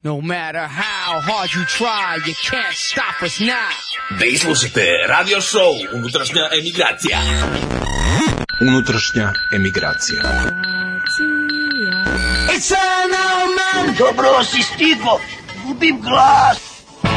No matter how hard you try, you can't stop us now. Vi slušate radio show Unutrašnja emigracija. Unutrašnja emigracija. It's an old man. Dobro si stigo, gubim glas.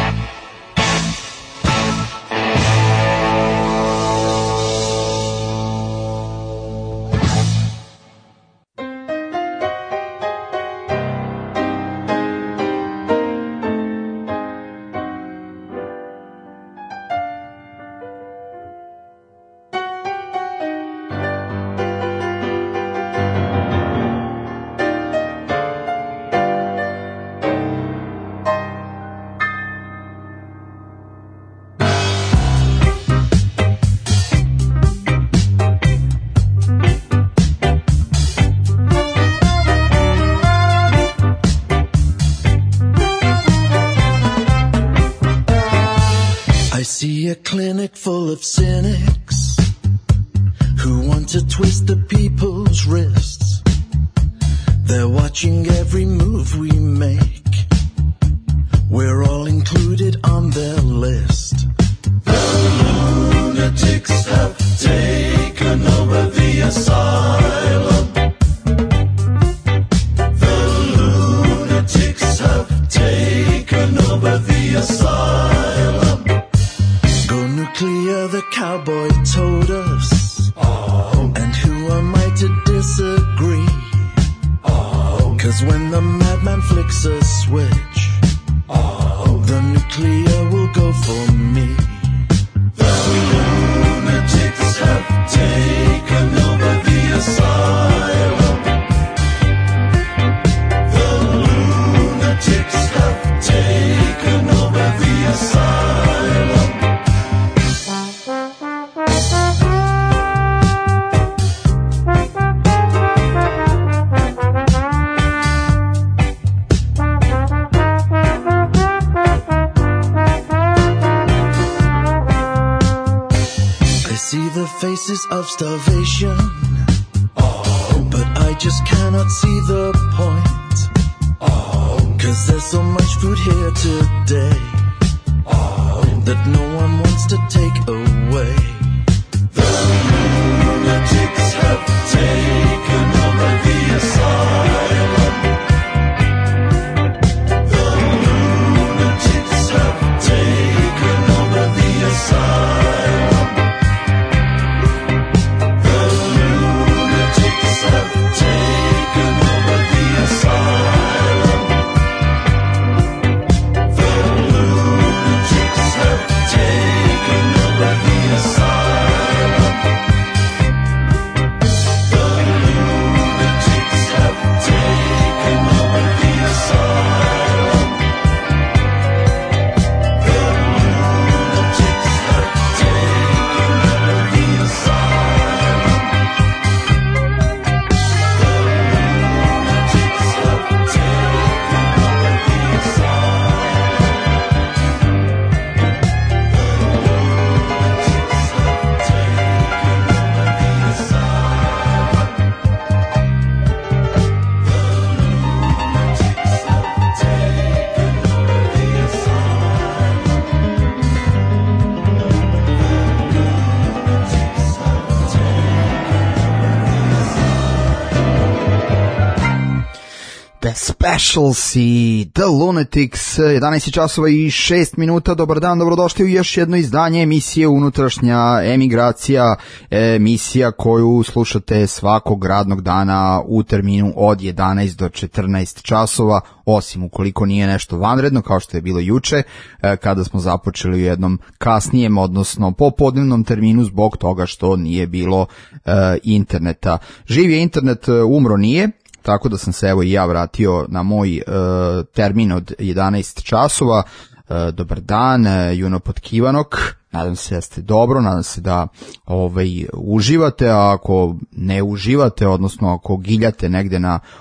A clinic full of cynics who want to twist the people's wrists. They're watching every move we make. We're all included on their list. The lunatics have taken over the asylum. The lunatics have taken over the asylum. Nuclear, the cowboy told us. Oh. And who am I to disagree? Oh. 'Cause when the madman flicks a switch, oh, the nuclear will go for me. The lunatics have taken over the asylum. The lunatics have taken over the asylum. Faces of starvation, oh, but I just cannot see the point, oh, 'cause there's so much food here today, oh, that no one wants to take away. The lunatics have taken over the asylum. The lunatics have taken over the asylum. Specials i The Lunatics, 11 časova i 6 minuta. Dobar dan, dobrodošli u još jedno izdanje emisije Unutrašnja emigracija, emisija koju slušate svakog radnog dana u terminu od 11 do 14 časova, osim ukoliko nije nešto vanredno kao što je bilo juče, kada smo započeli u jednom kasnijem, odnosno popodnevnom terminu zbog toga što nije bilo interneta. Živ je internet, umro nije. Tako da sam se evo i ja vratio na moj termin od 11 časova. Dobar dan, Juno Potkivanok. Nadam se da ste dobro, nadam se da uživate, a ako ne uživate, odnosno ako giljate negde na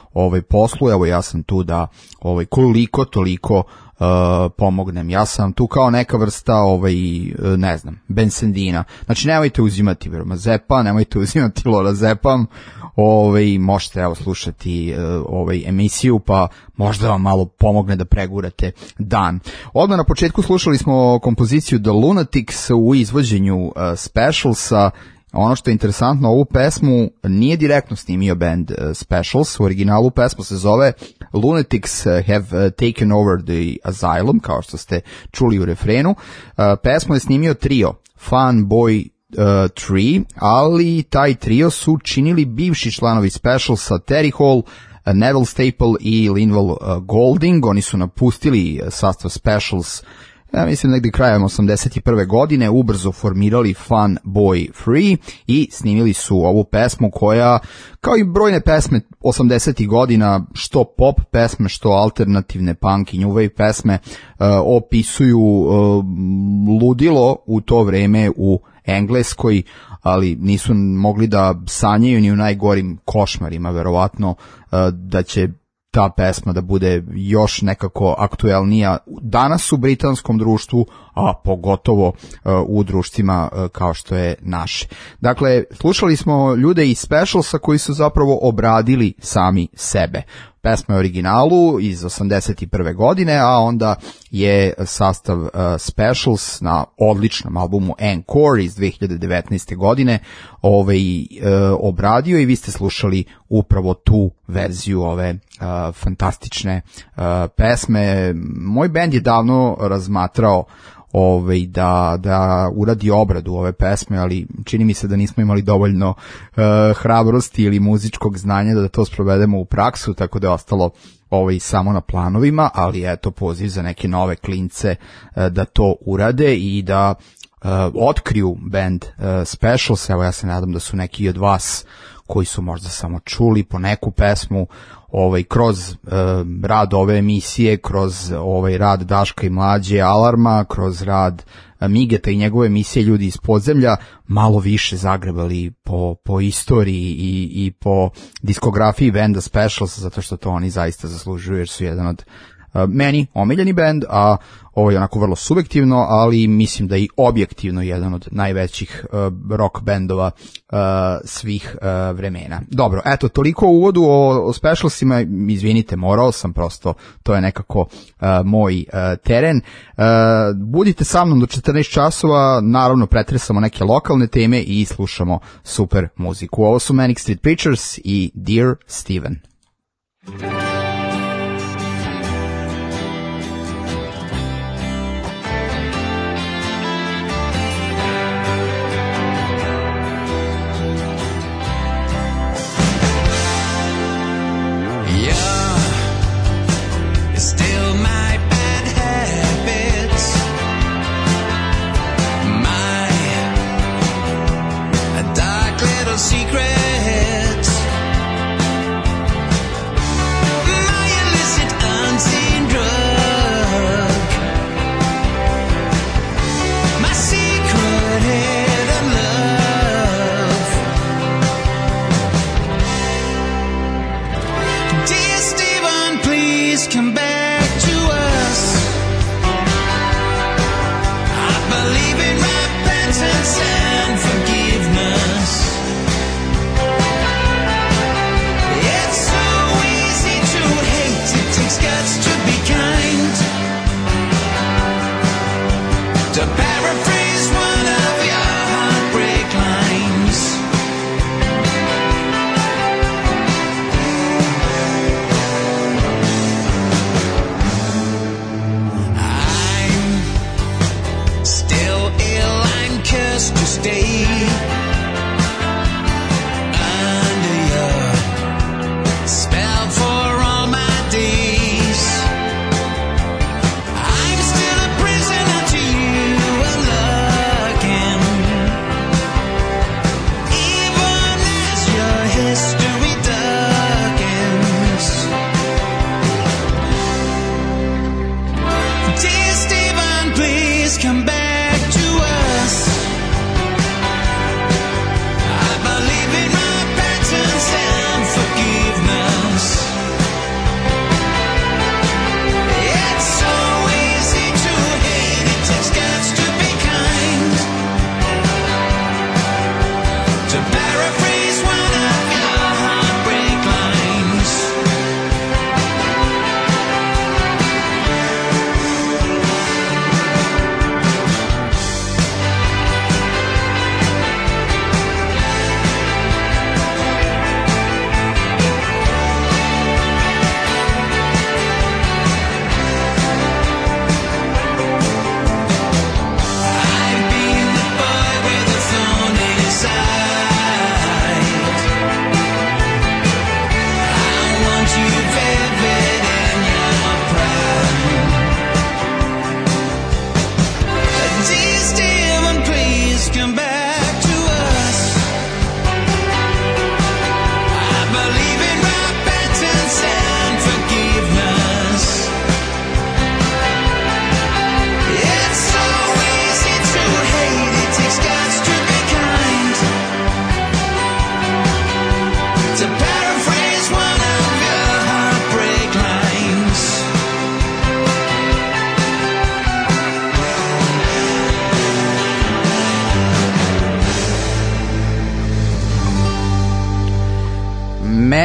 poslu. Evo ja sam tu da koliko toliko pomognem. Ja sam tu kao neka vrsta ne znam, bensendina. Znači nemojte uzimati Mazepa, nemojte uzimati Lorazepam. Možete evo slušati emisiju, pa možda vam malo pomogne da pregurate dan. Odmah na početku slušali smo kompoziciju The Lunatics u izvođenju Specialsa. Ono što je interesantno, ovu pesmu nije direktno snimio band Specials, u originalu pesma se zove Lunatics Have Taken Over the Asylum, kao što ste čuli u refrenu. Pesmu je snimio trio Fun Boy 3, ali taj trio su činili bivši članovi Specialsa Terry Hall, Neville Staple i Linval Golding. Oni su napustili sastav Specials, ja mislim negdje krajem 81. godine, ubrzo formirali Fun Boy 3 i snimili su ovu pesmu koja, kao i brojne pesme 80. godina, što pop pesme, što alternativne punk i new wave pesme, opisuju ludilo u to vreme u Engleskoj, ali nisu mogli da sanjaju ni u najgorim košmarima, verovatno, da će ta pesma da bude još nekako aktuelnija danas u britanskom društvu, a pogotovo u društvima kao što je naše. Dakle, slušali smo ljude iz Specialsa koji su zapravo obradili sami sebe. Pesma je originalu iz 81. godine, a onda je sastav Specials na odličnom albumu Encore iz 2019. godine obradio i vi ste slušali upravo tu verziju ove fantastične pesme. Moj bend je davno razmatrao da uradi obradu ove pesme, ali čini mi se da nismo imali dovoljno hrabrosti ili muzičkog znanja da to sprovedemo u praksu, tako da je ostalo samo na planovima, ali eto poziv za neke nove klince da to urade i da otkriju band Specials. Evo ja se nadam da su neki od vas koji su možda samo čuli po neku pesmu kroz rad ove emisije, kroz rad Daška i Mlađe Alarma, kroz rad Migeta i njegove emisije Ljudi iz podzemlja, malo više zagrebali po istoriji i po diskografiji benda Specials, zato što to oni zaista zaslužuju, jer su jedan od meni omiljeni bend, a ovo je onako vrlo subjektivno, ali mislim da je i objektivno jedan od najvećih rock bendova svih vremena. Dobro, eto, toliko u uvodu o Specialsima, izvinite, morao sam, prosto to je nekako moj teren. Budite sa mnom do 14 časova, naravno pretresamo neke lokalne teme i slušamo super muziku. Ovo su Manic Street Preachers i Dear Steven. Secrets, my illicit unseen drug, my secret hidden love. Dear Stephen, please come back to us. I believe in repentance and forgiveness.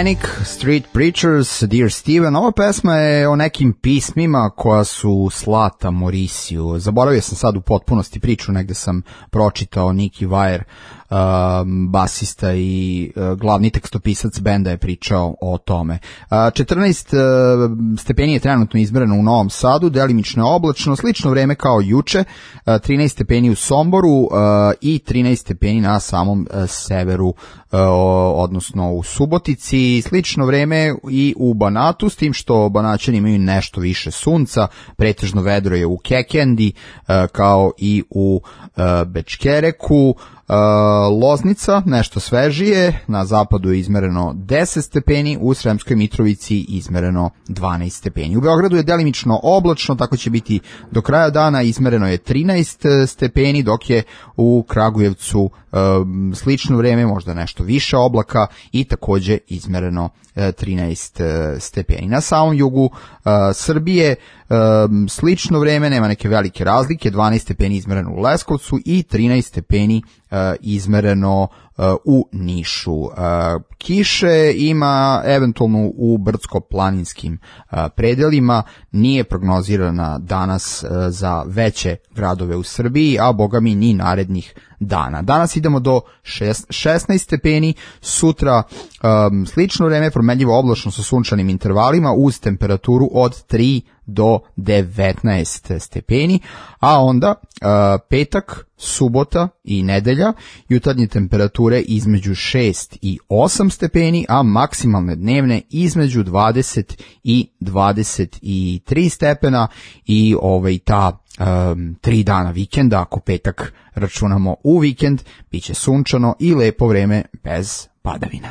Manic Street Preachers, Dear Steven. Ova pesma je o nekim pismima koja su slata Mauriciju. Zaboravio sam sad u potpunosti priču, negde sam pročitao Nicky Wire, basista i glavni tekstopisac benda je pričao o tome. 14 stepeni je trenutno izmereno u Novom Sadu, delimično oblačno, slično vreme kao juče, 13 stepeni u Somboru i 13 stepeni na samom severu, odnosno u Subotici, slično vreme i u Banatu, s tim što Banaćani imaju nešto više sunca, pretežno vedro je u Kekendi, kao i u Bečkereku. Loznica, nešto svežije, na zapadu je izmereno 10 stepeni, u Sremskoj Mitrovici izmereno 12 stepeni. U Beogradu je delimično oblačno, tako će biti do kraja dana, izmereno je 13 stepeni, dok je u Kragujevcu slično vreme, možda nešto više oblaka i takođe izmereno 13 stepeni. Na samom jugu Srbije slično vreme, nema neke velike razlike, 12 stepeni izmereno u Leskovcu i 13 stepeni izmereno u Nišu. Kiše ima eventualno u brdsko-planinskim predelima, nije prognozirana danas za veće gradove u Srbiji, a boga mi ni narednih dana. Danas idemo do 16 stepeni, sutra slično vreme, promenljivo oblačno sa sunčanim intervalima uz temperaturu od 3 do 19 stepeni, a onda petak, subota i nedelja jutarnje temperature između 6 i 8 stepeni, a maksimalne dnevne između 20 i 23 stepena i ta 3 dana vikenda, ako petak računamo u vikend, bit će sunčano i lepo vreme bez padavina.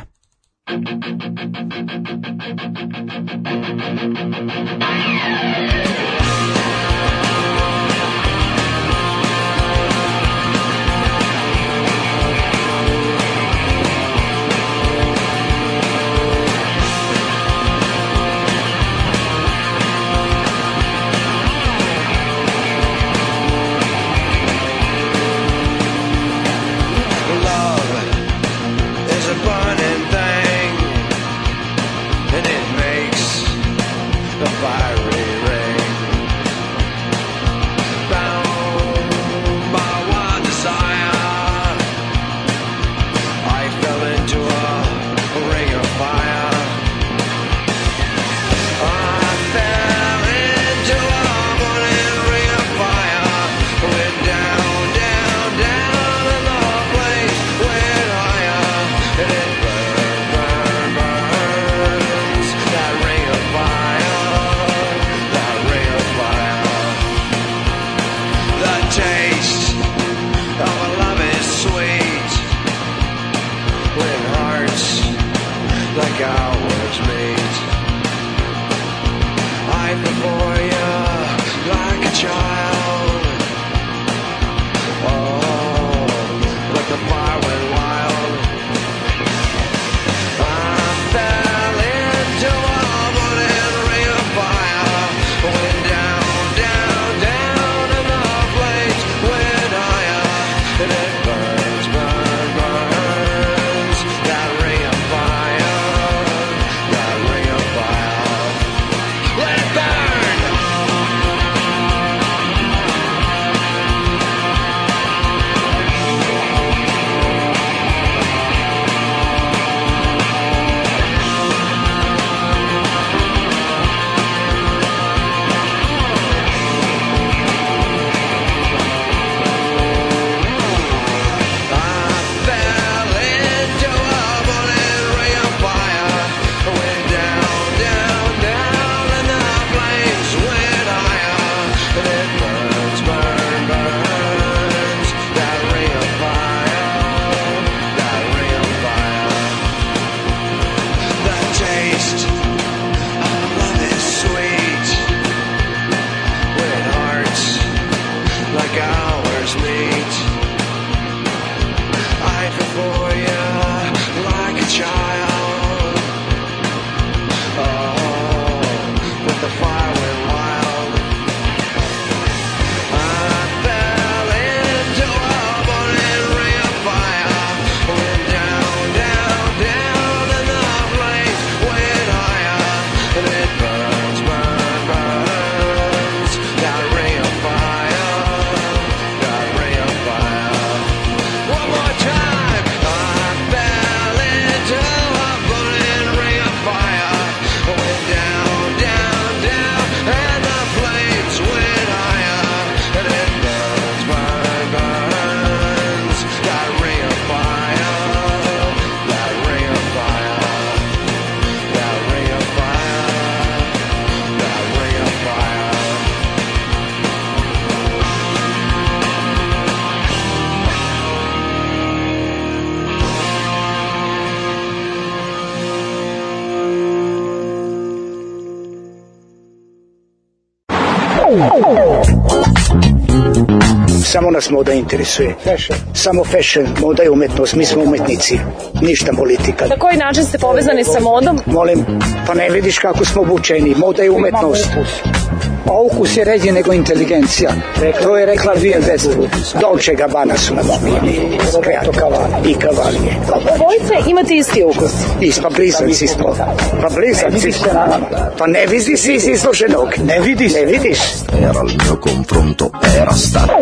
Fire Samo nas moda interesuje. Samo fashion, moda je umetnost, mi smo umetnici, ništa politika. Na koji način ste povezani sa modom? Molim, pa ne vidiš kako smo obučeni, moda je umetnost. A ukus je ređi nego inteligencija. To je rekla Violetta. Dolce Gabbana su nam omijeni. I Cavalli. Obojice imate isti ukus. Pa blizanci smo. Pa ne vidi si iz izloženog. Ne vidiš. Era il mio confronto, era stato.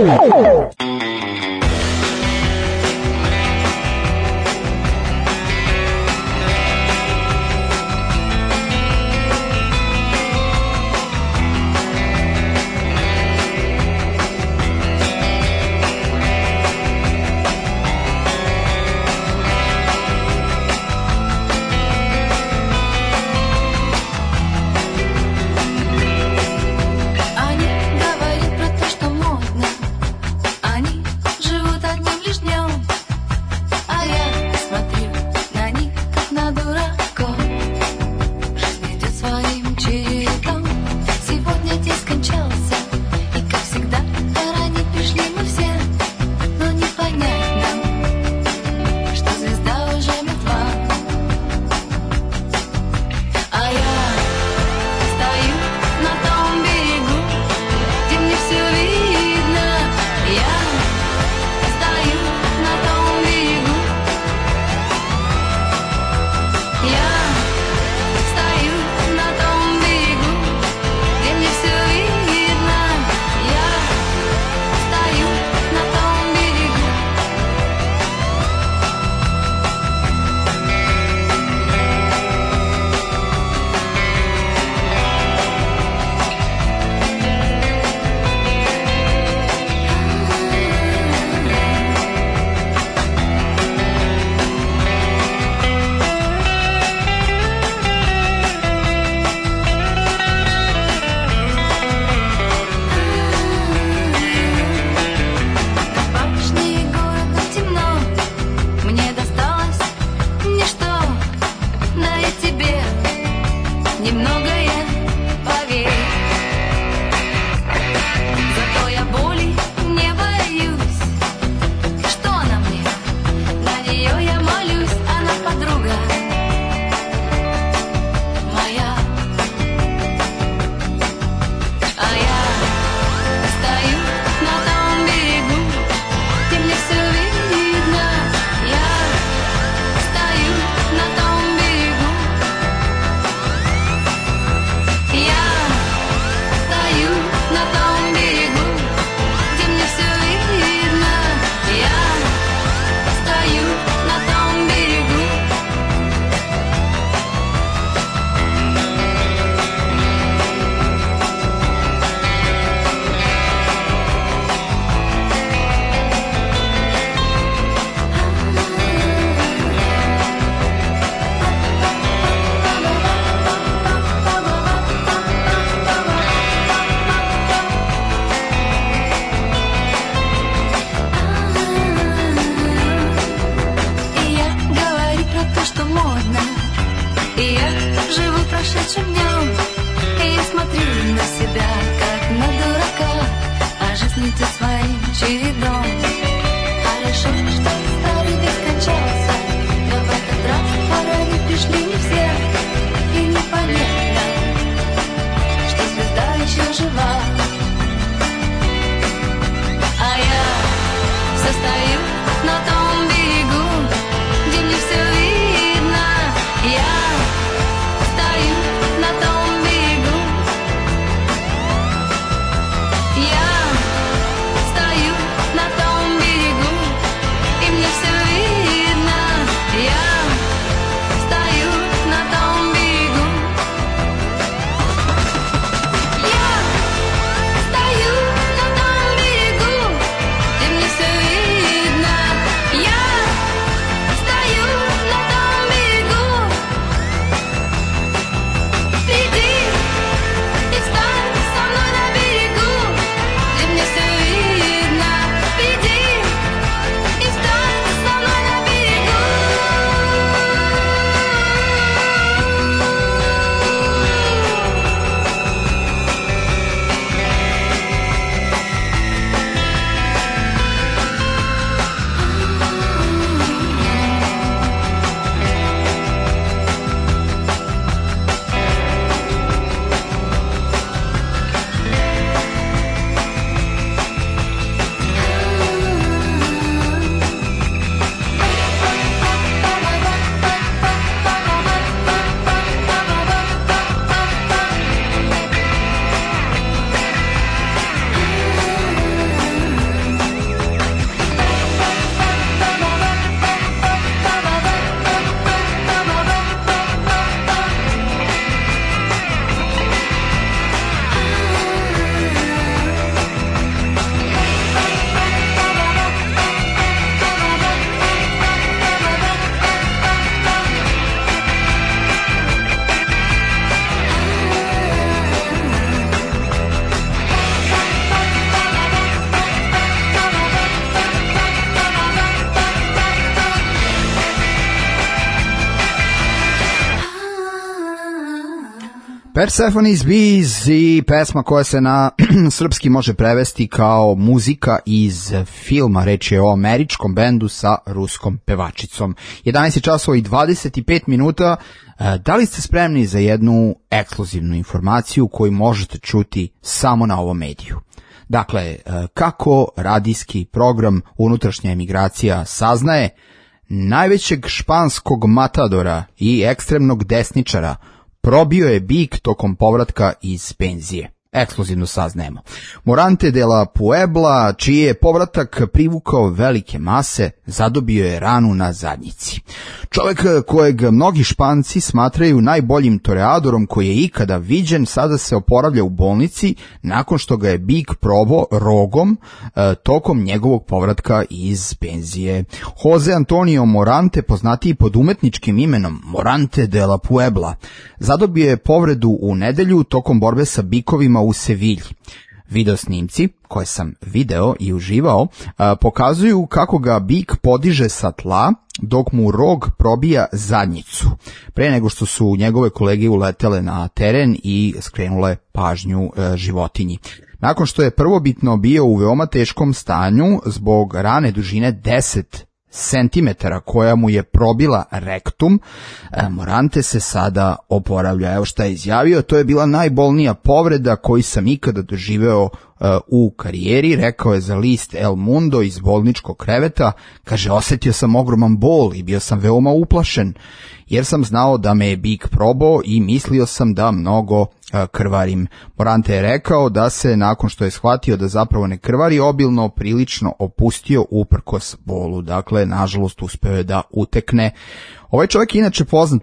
Persephone's Bees i pesma koja se na srpski može prevesti kao muzika iz filma, reč je o američkom bendu sa ruskom pevačicom. 11 časova i 25 minuta. Da li ste spremni za jednu ekskluzivnu informaciju koju možete čuti samo na ovom mediju? Dakle, kako radijski program Unutrašnja emigracija saznaje, najvećeg španskog matadora i ekstremnog desničara probio je bik tokom povratka iz penzije. Ekskluzivno saznajemo. Morante de la Puebla, čiji je povratak privukao velike mase, zadobio je ranu na zadnjici. Čovjek kojeg mnogi Španci smatraju najboljim toreadorom koji je ikada viđen, sada se oporavlja u bolnici nakon što ga je bik probao rogom tokom njegovog povratka iz penzije. Jose Antonio Morante, poznatiji pod umetničkim imenom Morante de la Puebla, zadobio je povredu u nedelju tokom borbe sa bikovima u Sevilji. Video snimci, koje sam video i uživao, pokazuju kako ga bik podiže sa tla dok mu rog probija zadnjicu, pre nego što su njegove kolege uletele na teren i skrenule pažnju životinji. Nakon što je prvobitno bio u veoma teškom stanju zbog rane dužine 10 centimetara koja mu je probila rektum, Morante se sada oporavlja. Evo šta je izjavio: to je bila najbolnija povreda koju sam ikada doživeo u karijeri, rekao je za list El Mundo iz bolničkog kreveta. Kaže, osetio sam ogroman bol i bio sam veoma uplašen jer sam znao da me je bik probao i mislio sam da mnogo krvarim. Morante je rekao da se nakon što je shvatio da zapravo ne krvari obilno, prilično opustio uprkos bolu. Dakle, nažalost uspeo je da utekne. Ovaj čovjek je inače poznat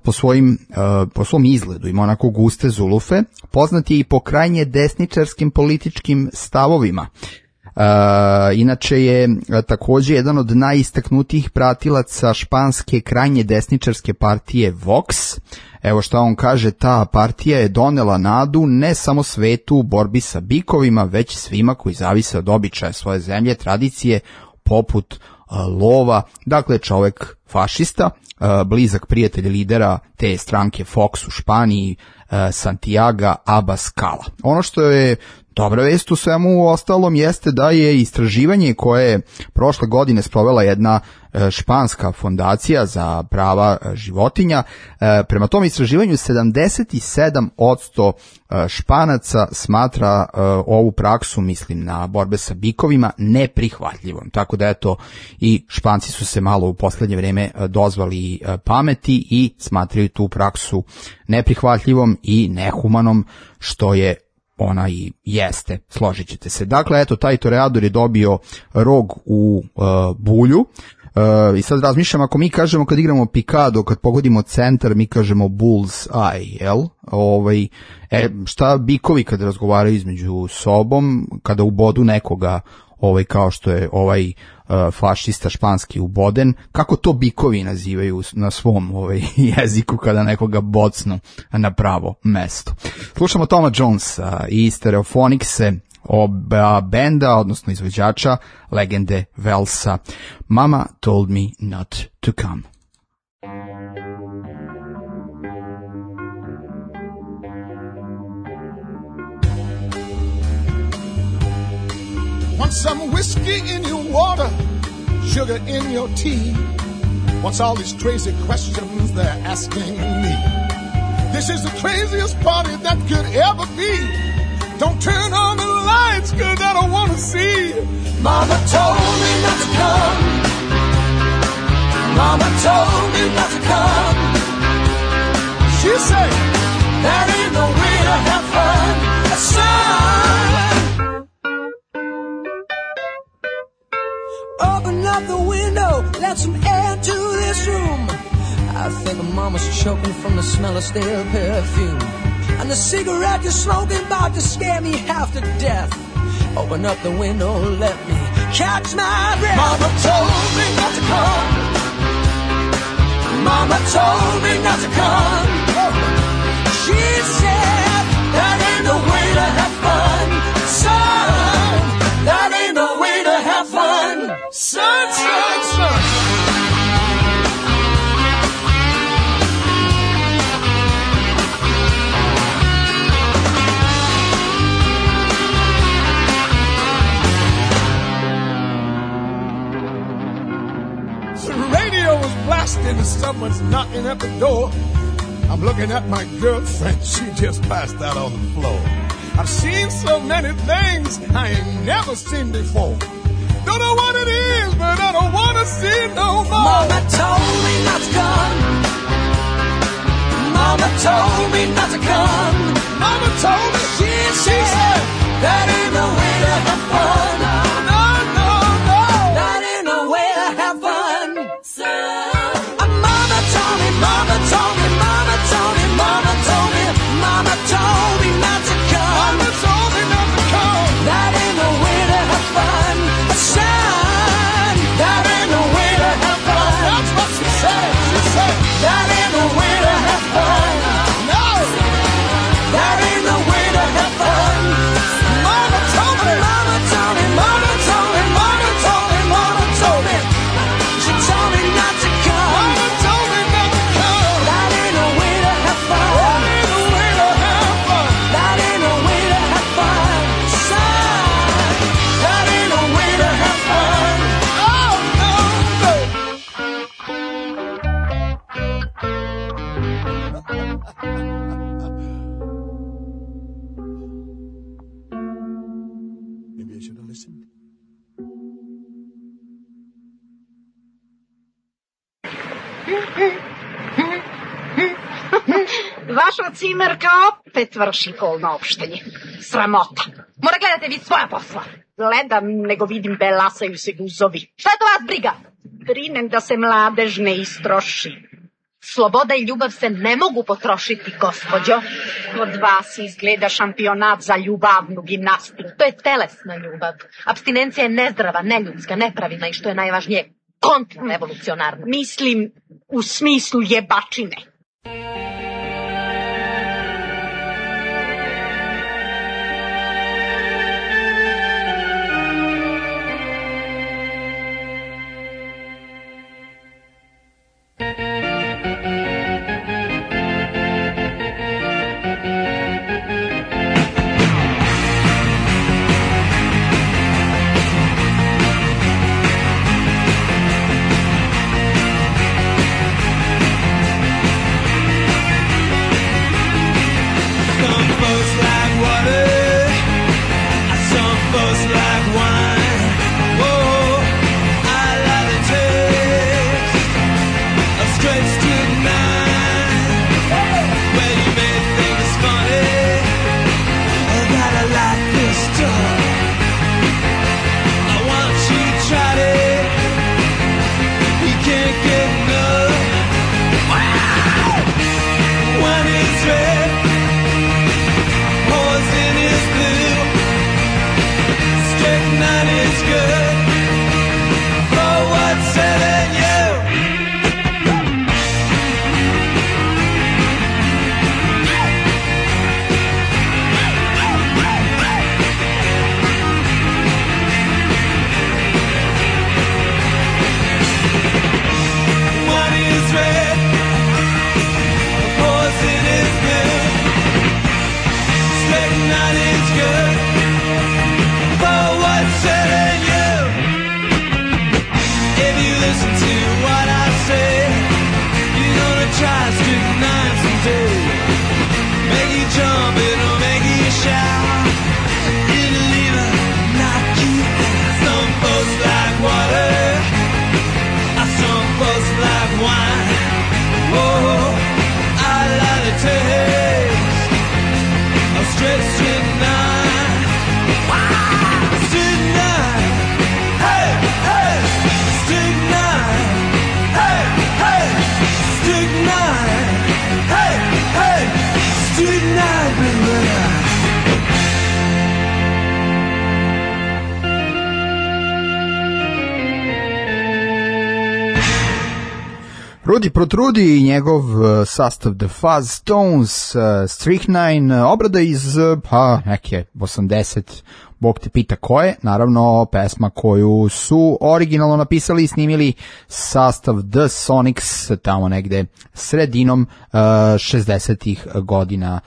po svom izgledu, ima onako guste zulufe, poznat je i po krajnje desničarskim političkim stavovima. Inače je također jedan od najistaknutijih pratilaca španske krajnje desničarske partije Vox. Evo šta on kaže: ta partija je donela nadu ne samo svetu u borbi sa bikovima, već svima koji zavise od običaja svoje zemlje, tradicije, poput lova. Dakle, čovjek fašista, blizak prijatelj lidera te stranke Fox u Španiji, Santiago Abascala. Ono što je dobra vest u svemu ostalom jeste da je istraživanje koje je prošle godine sprovela jedna španska fondacija za prava životinja. Prema tom istraživanju 77% Španaca smatra ovu praksu, mislim na borbe sa bikovima, neprihvatljivom. Tako da eto, i Španci su se malo u posljednje vrijeme dozvali pameti i smatraju tu praksu neprihvatljivom i nehumanom, što je ona i jeste, složit ćete se. Dakle, eto, taj toreador je dobio rog u bulju. I sad razmišljam, ako mi kažemo kad igramo pikado, kad pogodimo centar, mi kažemo bull's eye, jel? Šta bikovi kad razgovaraju između sobom, kada ubodu nekoga, kao što je fašista španski uboden, kako to bikovi nazivaju na svom jeziku kada nekoga bocnu na pravo mesto. Slušamo Toma Jonesa i Stereophonics-e, oba benda, odnosno izvođača legende Velsa. Mama told me not to come. Want some whiskey in your water, sugar in your tea. What's all these crazy questions they're asking me? This is the craziest party that could ever be. Don't turn on the lights, 'cause I don't want to see. Mama told me not to come. Mama told me not to come. She said, that ain't no way to have fun, son. Open up the window, let some air to this room. I think Mama's choking from the smell of stale perfume. And the cigarette you're smoking about to scare me half to death. Open up the window, let me catch my breath. Mama told me not to come. Mama told me not to come. She said, that ain't no way to have fun, son. That ain't no way to have fun, son, son, son. and someone's knocking at the door. I'm looking at my girlfriend, she just passed out on the floor. I've seen so many things I ain't never seen before. Don't know what it is, but I don't want to see it no more. Mama told me not to come. Mama told me not to come. Mama told me, she said, that ain't no way to have fun. No, no, no. That ain't no way to have fun. Mama told me, Mama told me, Mama told me, Mama told me, Mama told me not to come. Mama told me not to come. That ain't no way to have fun. Son, that ain't no way to have fun. That's what she said. She said, that ain't no way to have fun. No. That ain't no way to have fun. Mama told me. Mama told me, Mama told me, Mama told me, Mama told me. She told me not to come. Mama told me not to come. That ain't no way to have fun. That ain't no way to have fun. That ain't no way to have fun. Son, that ain't no way to have fun. Oh, no, no. Maybe I should have listened. Vaša cimerka opet vrši polno opštenje. Sramota. Mora gledate vi svoja posla. Gledam, nego vidim belasaju se guzovi. Šta je to vas briga? Brinem da se mladež ne istroši. Sloboda i ljubav se ne mogu potrošiti, gospođo. Od vas izgleda šampionat za ljubavnu gimnastiku. To je telesna ljubav. Apstinencija je nezdrava, neljudska, nepravilna i što je najvažnije, kontrarevolucionarna. Mislim, u smislu jebačine. Rudi Protrudi i njegov sastav The Fuzztones, Strychnine, obrada iz neke 80, Bog te pita ko je, naravno pesma koju su originalno napisali i snimili sastav The Sonics tamo negde sredinom 60-ih godina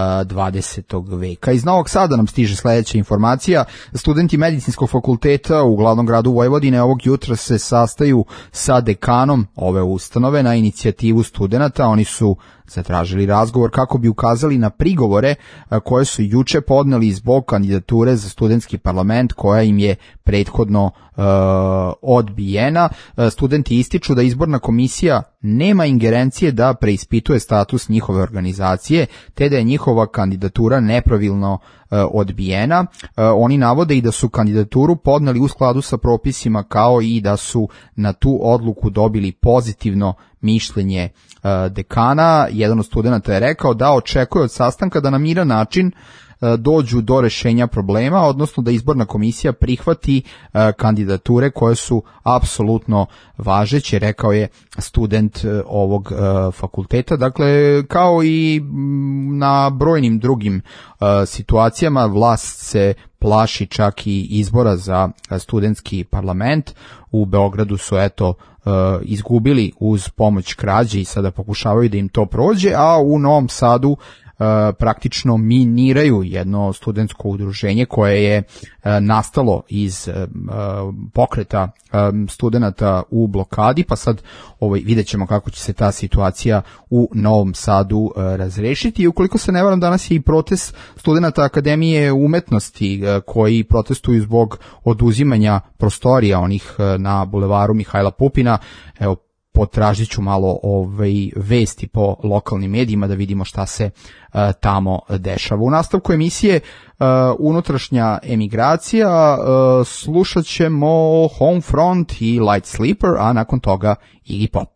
20. veka. Iz Novog Sada nam stiže sledeća informacija. Studenti Medicinskog fakulteta u glavnom gradu Vojvodine ovog jutra se sastaju sa dekanom ove ustanove na inicijativu studenata. Oni su zatražili razgovor kako bi ukazali na prigovore koje su juče podneli zbog kandidature za studentski parlament koja im je prethodno odbijena. Studenti ističu da izborna komisija nema ingerencije da preispituje status njihove organizacije, te da je njihova kandidatura nepravilno odbijena. Oni navode i da su kandidaturu podneli u skladu sa propisima, kao i da su na tu odluku dobili pozitivno mišljenje dekana. Jedan od studenta je rekao da očekuje od sastanka da na miran način dođu do rešenja problema, odnosno da izborna komisija prihvati kandidature koje su apsolutno važeće, rekao je student ovog fakulteta. Dakle, kao i na brojnim drugim situacijama, vlast se plaši čak i izbora za studentski parlament. U Beogradu su izgubili uz pomoć krađe i sada pokušavaju da im to prođe, a u Novom Sadu praktično miniraju jedno studentsko udruženje koje je nastalo iz pokreta studenata u blokadi, pa sad vidjet ćemo kako će se ta situacija u Novom Sadu razrešiti. I ukoliko se ne varam, danas je i protest studenata Akademije umetnosti koji protestuju zbog oduzimanja prostorija onih na bulevaru Mihajla Pupina. Evo, potražit ću malo vesti po lokalnim medijima da vidimo šta se tamo dešava. U nastavku emisije unutrašnja emigracija, slušat ćemo Homefront i Light Sleeper, a nakon toga Iggy Pop.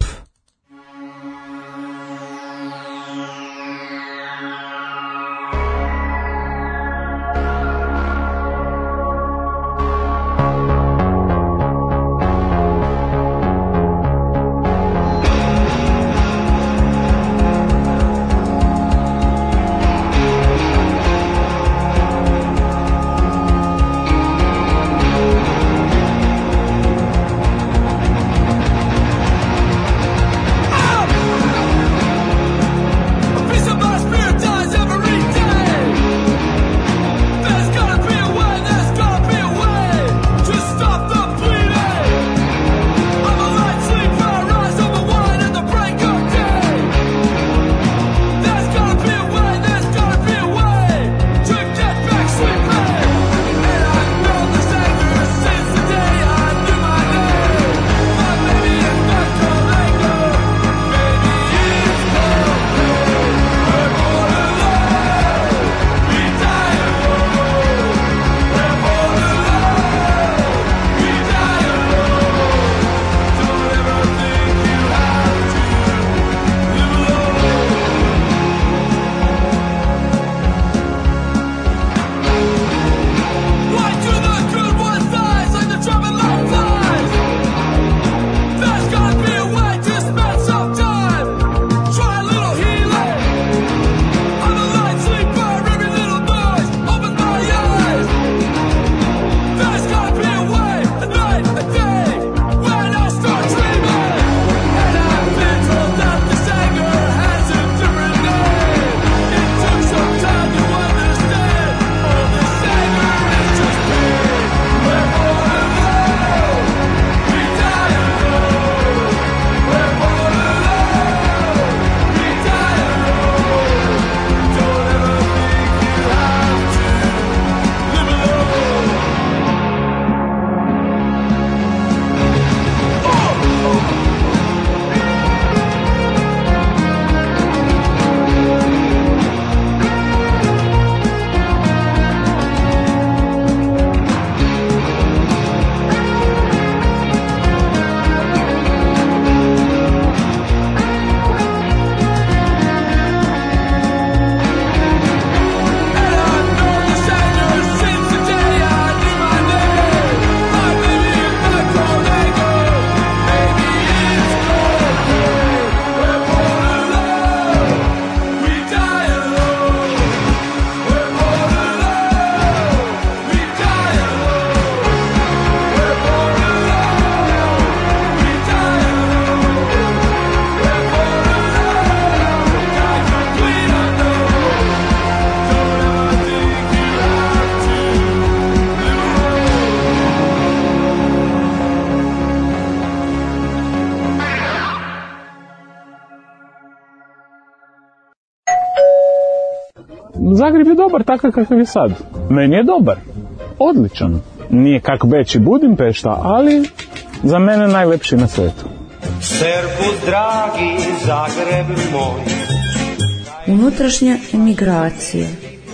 Zagreb je dobar takav kakav je sad. Meni je dobar, odličan. Nije kako Beč i Budimpešta, ali za mene najlepši na svetu. Servus dragi Zagreb moj. Unutrašnja emigracija.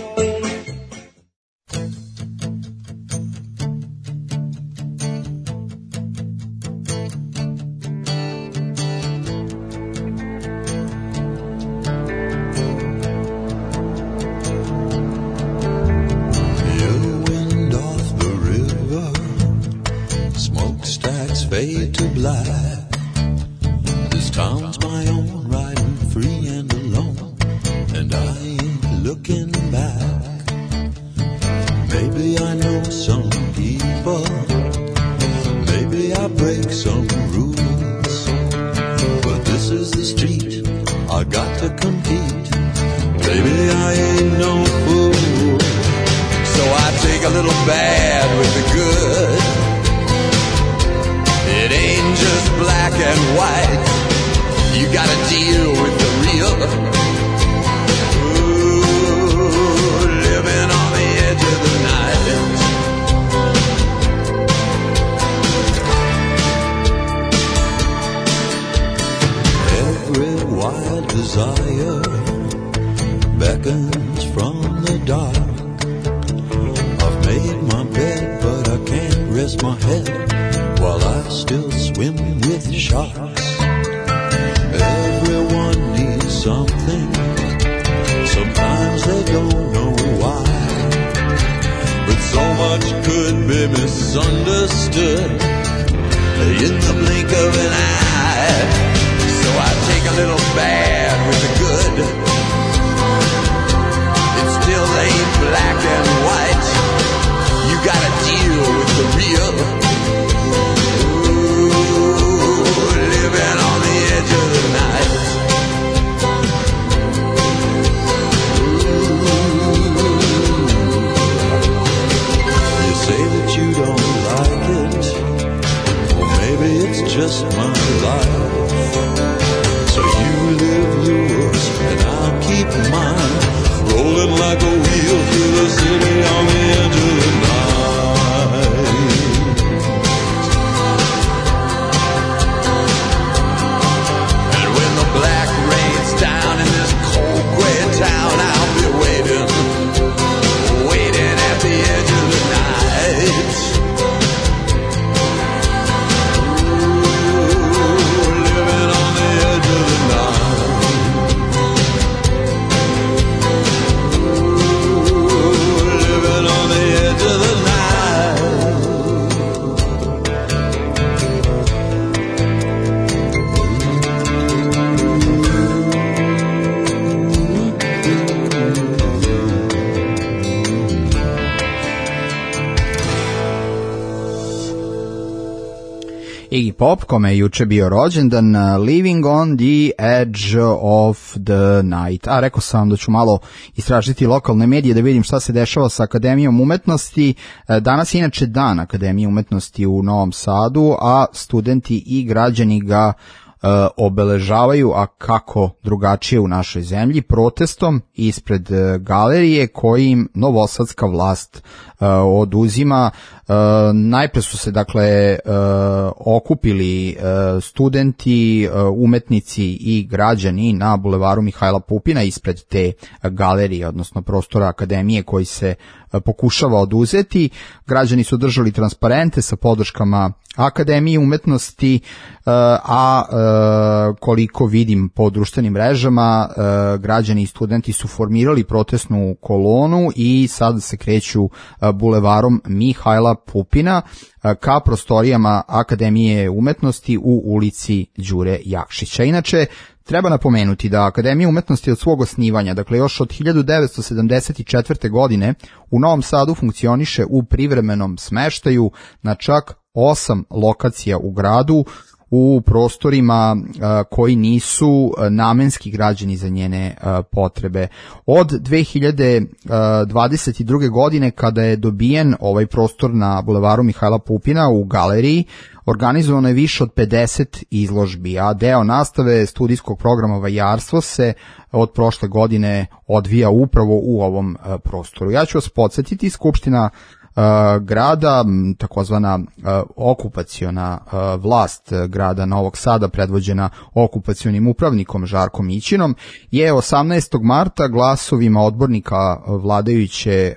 Fade to black. This town's my own, riding free and alone, and I ain't looking back. Maybe I know some people, maybe I break some rules, but this is the street, I got to compete. Baby, I ain't no fool, so I take a little bad with the good. It ain't just black and white. You gotta deal with the real. Ooh, living on the edge of the night. Every wild desire beckons from the dark. I've made my bed, but I can't rest my head while I still swim with sharks. Everyone needs something. Sometimes they don't know why, but so much could be misunderstood in the blink of an eye. So I take a little bad with the good. It still ain't black and white. You gotta deal with the real. Living on the edge of the night. You say that you don't like it, or maybe it's just my life. So you live yours and I'll keep mine, rolling like a wheel through the city on the edge of the night. Black rains down in this cold gray town. I'll be waiting, waiting at the edge of the night. Ooh, living on the edge of the night. Ooh, living on the edge of the night. Iggy Pop, kome je juče bio rođendan, Living on the Edge of the Night. A rekao sam da ću malo istražiti lokalne medije da vidim šta se dešava sa Akademijom umetnosti. Danas je inače dan Akademije umetnosti u Novom Sadu, a studenti i građani ga obeležavaju, a kako drugačije u našoj zemlji, protestom ispred galerije kojim novosadska vlast oduzima. Najpre su se dakle okupili studenti, umetnici i građani na bulevaru Mihajla Pupina ispred te galerije, odnosno prostora Akademije koji se pokušava oduzeti. Građani su držali transparente sa podrškama Akademije umetnosti, a koliko vidim po društvenim mrežama, građani i studenti su formirali protestnu kolonu i sad se kreću bulevarom Mihajla Pupina ka prostorijama Akademije umetnosti u ulici Đure Jakšića. Inače, treba napomenuti da Akademija umetnosti od svog osnivanja, dakle još od 1974. godine, u Novom Sadu funkcioniše u privremenom smeštaju na čak 8 lokacija u gradu, u prostorima koji nisu namenski građeni za njene potrebe. Od 2022. godine, kada je dobijen ovaj prostor na bulevaru Mihajla Pupina u galeriji, organizovano je više od 50 izložbi, a deo nastave studijskog programa Vajarstvo se od prošle godine odvija upravo u ovom prostoru. Ja ću vas podsjetiti, Skupština grada, takozvana okupaciona vlast grada Novog Sada, predvođena okupacionim upravnikom Žarkom Mićinom, je 18. marta glasovima odbornika vladajuće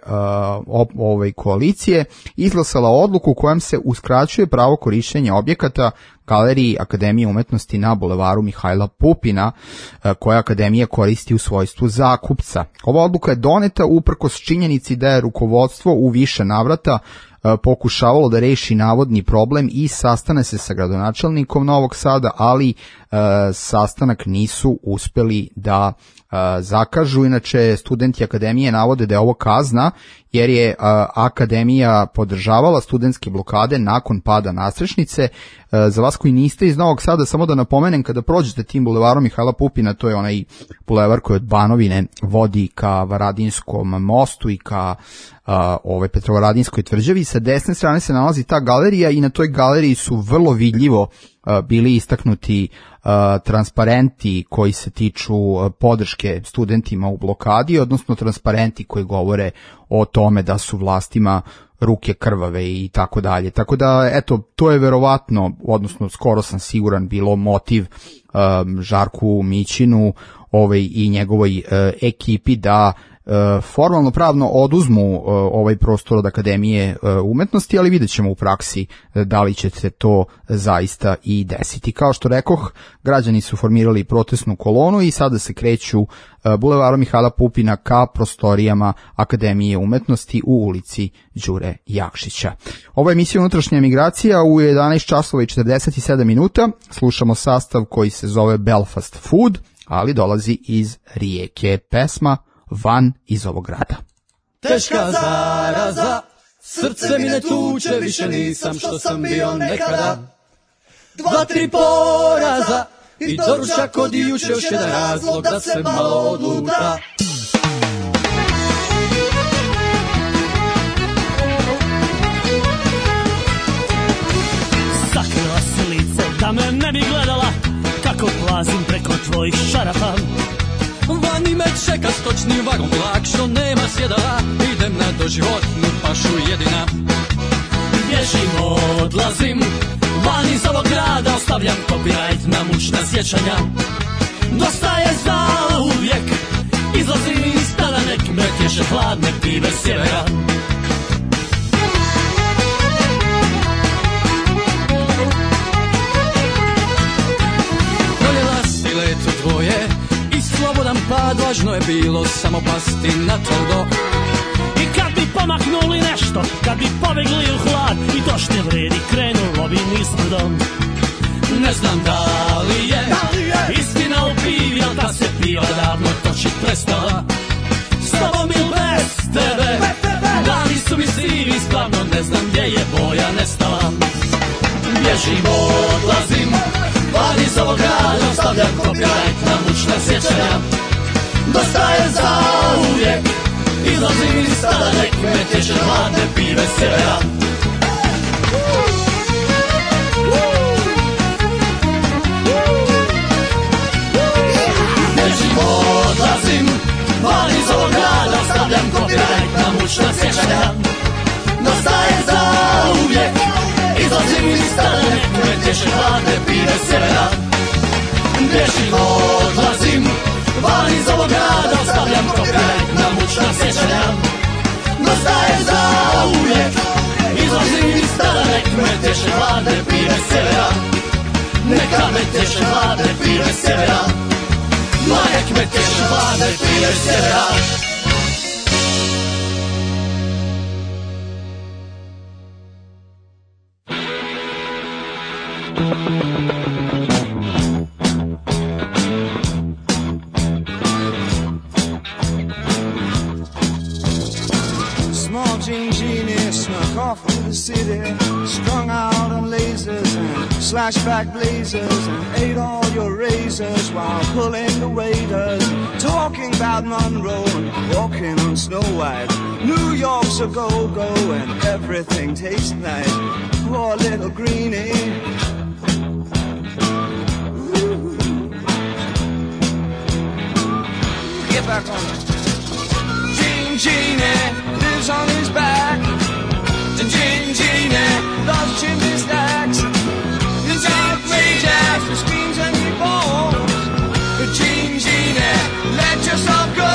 koalicije izglasala odluku kojom se uskraćuje pravo korišćenja objekata Galeriji Akademije umetnosti na bulevaru Mihajla Pupina, koja Akademija koristi u svojstvu zakupca. Ova odluka je doneta uprkos činjenici da je rukovodstvo u više navrata pokušavalo da reši navodni problem i sastane se sa gradonačelnikom Novog Sada, ali sastanak nisu uspeli da zakažu. Inače, studenti Akademije navode da je ovo kazna jer je Akademija podržavala studentske blokade nakon pada nadstrešnice. Za vas koji niste iz Novog Sada, samo da napomenem, kada prođete tim bulevarom Mihajla Pupina, to je onaj bulevar koji od Banovine vodi ka Varadinskom mostu i ka Petrovaradinskoj tvrđavi. Sa desne strane se nalazi ta galerija i na toj galeriji su vrlo vidljivo bili istaknuti transparenti koji se tiču podrške studentima u blokadi, odnosno transparenti koji govore o tome da su vlastima ruke krvave i tako dalje. Tako da, eto, to je verovatno, odnosno skoro sam siguran, bilo motiv Žarku Mićinu i njegovoj ekipi da formalno pravno oduzmu ovaj prostor od Akademije umetnosti, ali vidjet ćemo u praksi da li će se to zaista i desiti. Kao što rekoh, građani su formirali protestnu kolonu i sada se kreću bulevarom Mihajla Pupina ka prostorijama Akademije umetnosti u ulici Đure Jakšića. Ovo je emisija Unutrašnja emigracija u 11 časova i 47 minuta. Slušamo sastav koji se zove Belfast Food, ali dolazi iz Rijeke. Pesma Van iz ovog grada. Teška zaraza, srce mi ne tuče, više nisam što sam bio nekada. 2-3 poraza i doručak od juče, još jedan razlog da se malo odluta. Sakrila se lice da me ne bi gledala, kako plazim preko tvojih šarapa. Vani me čeka stočni vagon vlak što nema sjedala, idem na doživotnu pašu jedina. Bježim, odlazim, van iz ovog grada, ostavljam copyright na mučna sjećanja. Dosta je zauvijek, izlazim iz tada, nek me tješe hladne pive sjevera. Voljela si leto tvoje, slobodan pad, važno je bilo samo pasti na tvrdo. I kad bi pomaknuli nešto, kad bi pobegli u hlad, i to što vredi krenulo bi nizbrdom. Ne znam da li je istina u pivi, al da se piva davno točit prestala. S tobom ili bez tebe, dani su mi sivi, stvarno ne znam gdje je boja nestala. Bježim, odlazim, van iz ovog grada, ostavljam copyright na mučna sjećanja. Dosta je zauvijek, izlazim iz tada, nek me tješe hladne pive sjevera. Bježim, odlazim, van iz ovog grada, ostavljam copyright na mučna sjećanja. Dosta je zauvijek, izlazim iz tada, nek me tješe hladne pive sjevera. Bježim, odlazim, van iz ovog grada, ostavljam copyright na mučna sjećanja. Dosta je zauvijek, izlazim iz tada, nek me tješe hladne pive sjevera. Neka me tješe hladne pive sjevera, ma nek me tješe hladne pive sjevera. Small Jean Genie snuck off through the city lady, strung out on lasers and slashback blazers, and ate all your razors while pulling the waiters, talking about Monroe and walking on Snow White. New York's a go-go and everything tastes nice. Poor little greenie. Get back on it. Gene Genie lives on his back. And Gene Genie loves chimney stacks. It's outrageous, he screams and he falls. But Gene Genie, let yourself go.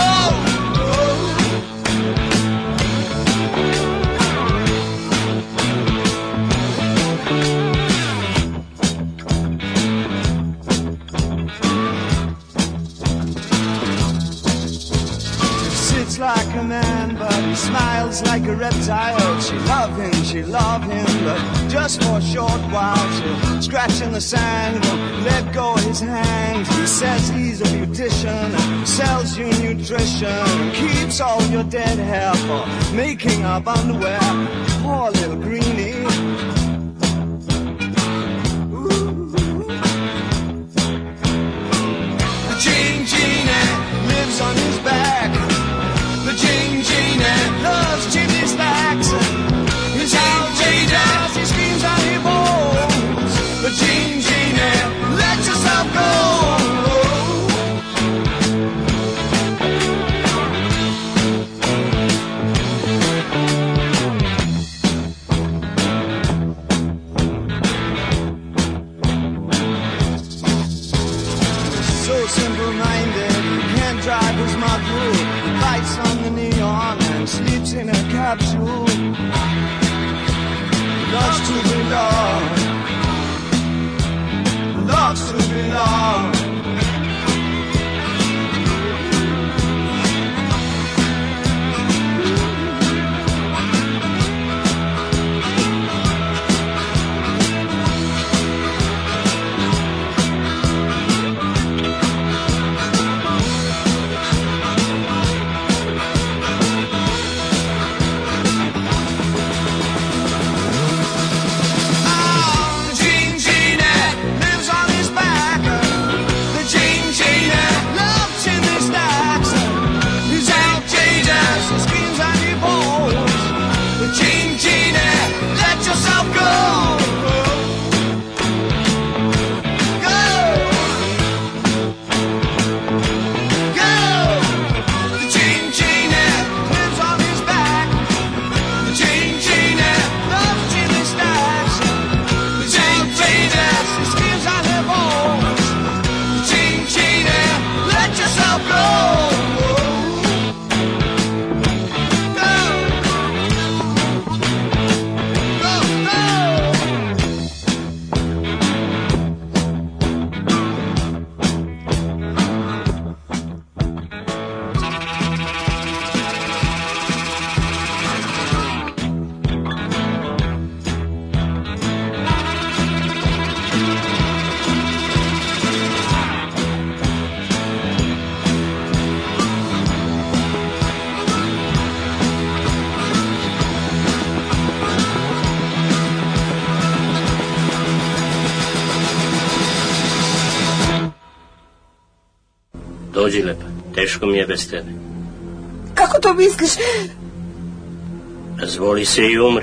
Like a man, but he smiles like a reptile. She love him, but just for a short while. She'll scratch in the sand, won't let go of his hand. He says he's a beautician and sells you nutrition, and keeps all your dead hair for making up underwear. Poor little greenie. The Gene Genie lives on his back. The Gene Genie loves chimney stacks. He's outrageous, he screams and he bawls. The Gene Genie, let yourself go. So simple-minded, he can't drive his Mach-Roo. Lights on the neon and sleeps in a capsule. Loves to belong. Loves to belong. Dođi, Lepa, teško mi je bez tebe. Kako to misliš? Razvoli se i umri.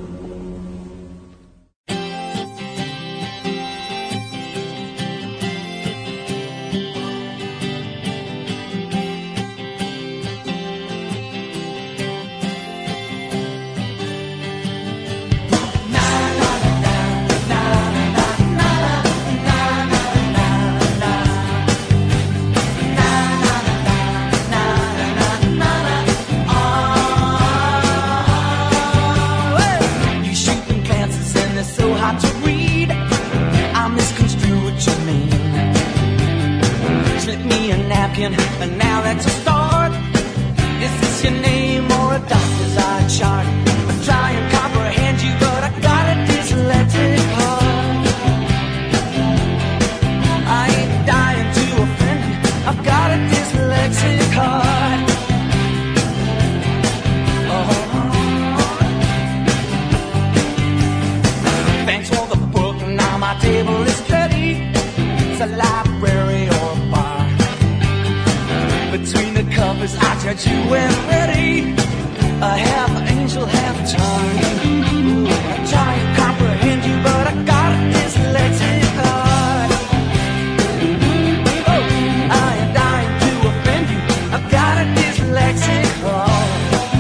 And now that's a start. Is this your name or a doctor's eye chart? I try and comprehend you, but I got a dyslexic heart. I ain't dying to offend you, I've got a dyslexic heart. got you when ready. A half angel, half tongue. I try and comprehend you, but I got a dyslexic heart. Oh, I am dying to offend you. I've got a dyslexic heart.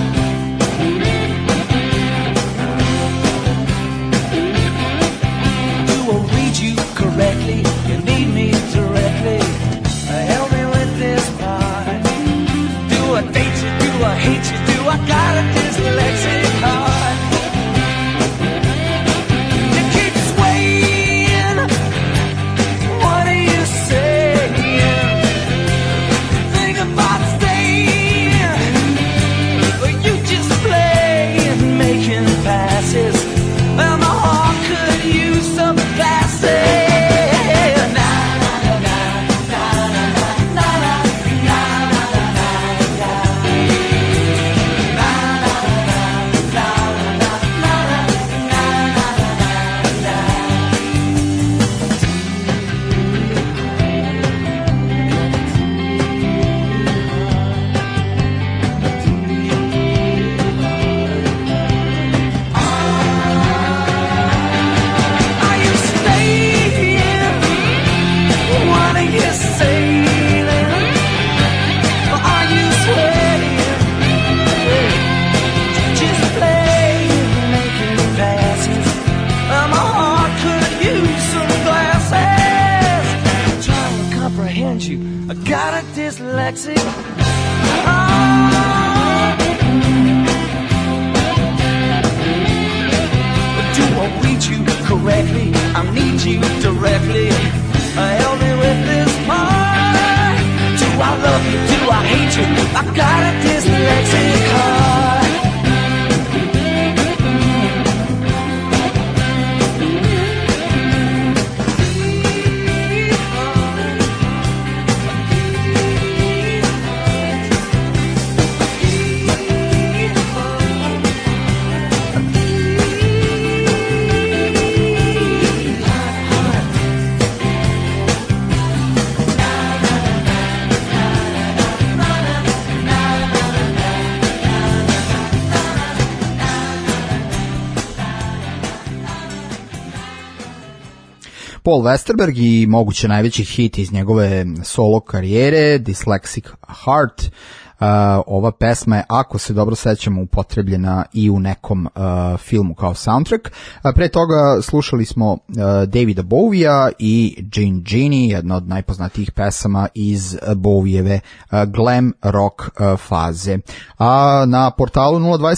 Do I read you correctly? You need me directly. Help me with this part. Do I date you? Do I hate you? Do I got a dyslexic heart? You keep swaying. What are you saying? Think about staying. Or you just playing, making passes. Well, my heart could use some glasses. I got a dyslexic heart. Do I read you correctly? I need you directly. Help me with this part. Do I love you? Do I hate you? I got a dyslexic heart. Paul Westerberg i moguće najveći hit iz njegove solo karijere, Dyslexic Heart. Ova pesma je, ako se dobro sećamo, upotrebljena i u nekom filmu kao soundtrack. Pre toga slušali smo Davida Bowiea i Jean Genie, jedna od najpoznatijih pesama iz Bowieve glam rock faze. A na portalu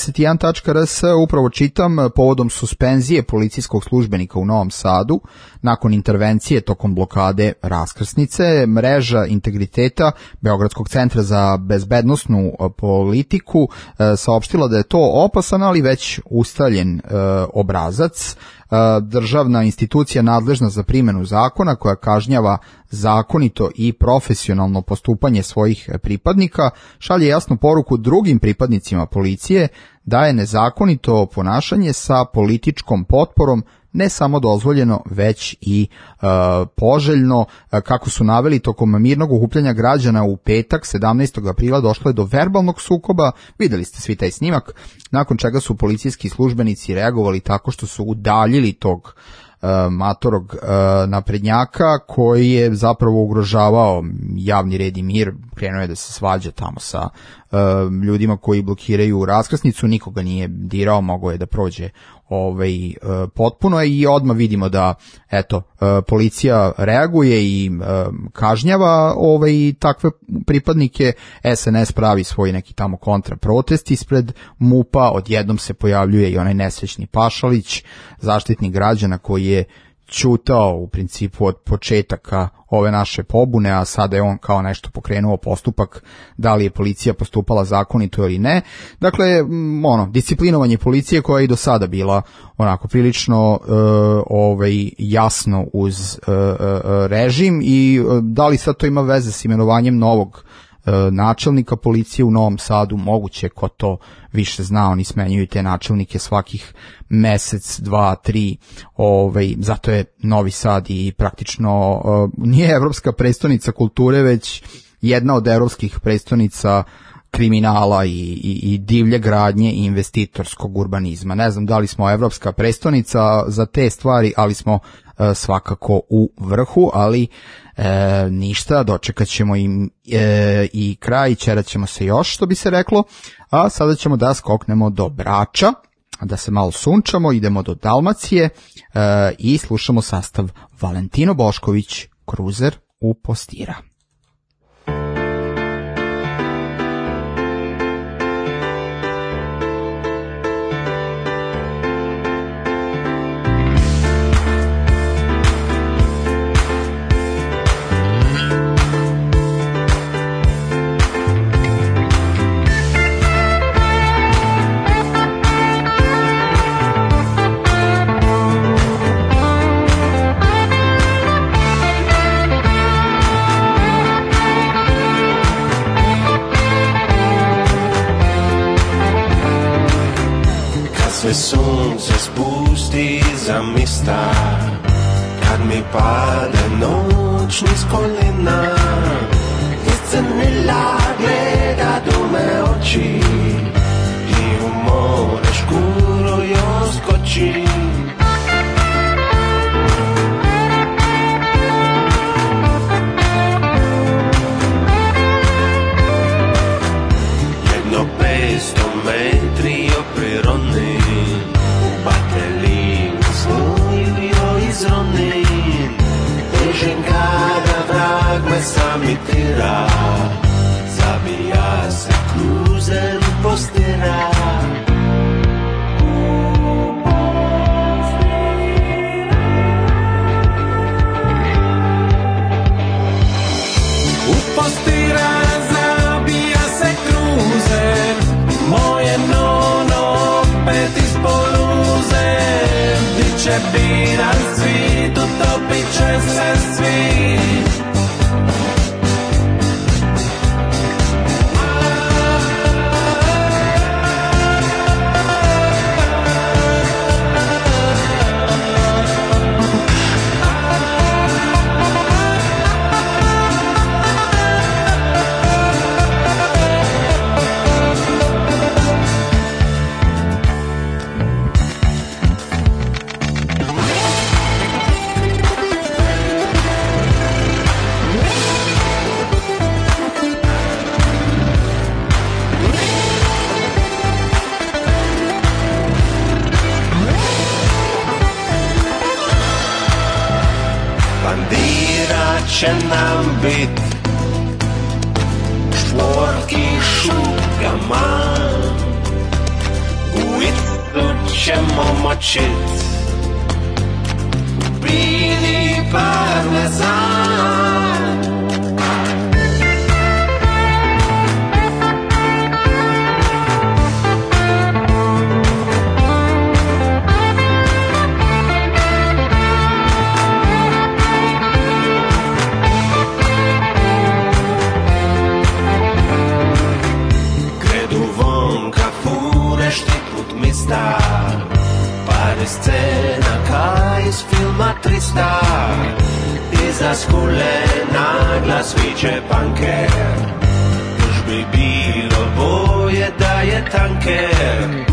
021.rs upravo čitam, povodom suspenzije policijskog službenika u Novom Sadu nakon intervencije tokom blokade raskrsnice, mreža integriteta Beogradskog centra za bezbednosnu politiku saopštila da je to opasan, ali već ustaljen obrazac. Državna institucija nadležna za primjenu zakona, koja kažnjava zakonito i profesionalno postupanje svojih pripadnika, šalje jasnu poruku drugim pripadnicima policije da je nezakonito ponašanje sa političkom potporom ne samo dozvoljeno, već i poželjno. Kako su naveli, tokom mirnog okupljanja građana u petak 17. aprila došlo je do verbalnog sukoba, videli ste svi taj snimak, nakon čega su policijski službenici reagovali tako što su udaljili tog matorog naprednjaka koji je zapravo ugrožavao javni red i mir, krenuo je da se svađa tamo sa ljudima koji blokiraju raskrsnicu, nikoga nije dirao, mogao je da prođe potpuno i odmah vidimo da policija reaguje i kažnjava takve pripadnike. SNS pravi svoj neki tamo kontraprotest ispred MUP-a, odjednom se pojavljuje i onaj nesrećni Pašalić, zaštitnik građana koji je ćutao u principu od početaka ove naše pobune, a sada je on kao nešto pokrenuo postupak da li je policija postupala zakonito ili ne. Dakle, disciplinovanje policije koja je i do sada bila onako prilično jasno uz režim i da li sad to ima veze s imenovanjem novog načelnika policije u Novom Sadu, moguće, ko to više zna, oni smenjuju te načelnike svakih mesec, 2, 3, zato je Novi Sad i praktično nije evropska prestonica kulture, već jedna od evropskih prestonica kriminala i divlje gradnje i investitorskog urbanizma. Ne znam da li smo evropska prestonica za te stvari, ali smo svakako u vrhu, ali ništa, dočekat ćemo im i kraj, ćerat ćemo se još, što bi se reklo, a sada ćemo da skoknemo do Brača, da se malo sunčamo, idemo do Dalmacije i slušamo sastav Valentino Bošković, Kruzer u Postira. Sve sunce spusti za mista, kad mi pade noć niz kolina, iscrnila gleda do me oči i u more škuro joj skoči. Jedno 500 metri oprironi, težim kada vrag me samitira, zabija se Kruzer u Postira. U Postira zabija se Kruzer, moje nono opet ispod luze, di će biran svi, utopit će se svi. Će nam bit čvorki šugama, u Itlu ćemo močit bili parmezan. Pare scena kaj iz filma 300, iza skule naglas viče panker, još bi bilo boje da je tanker.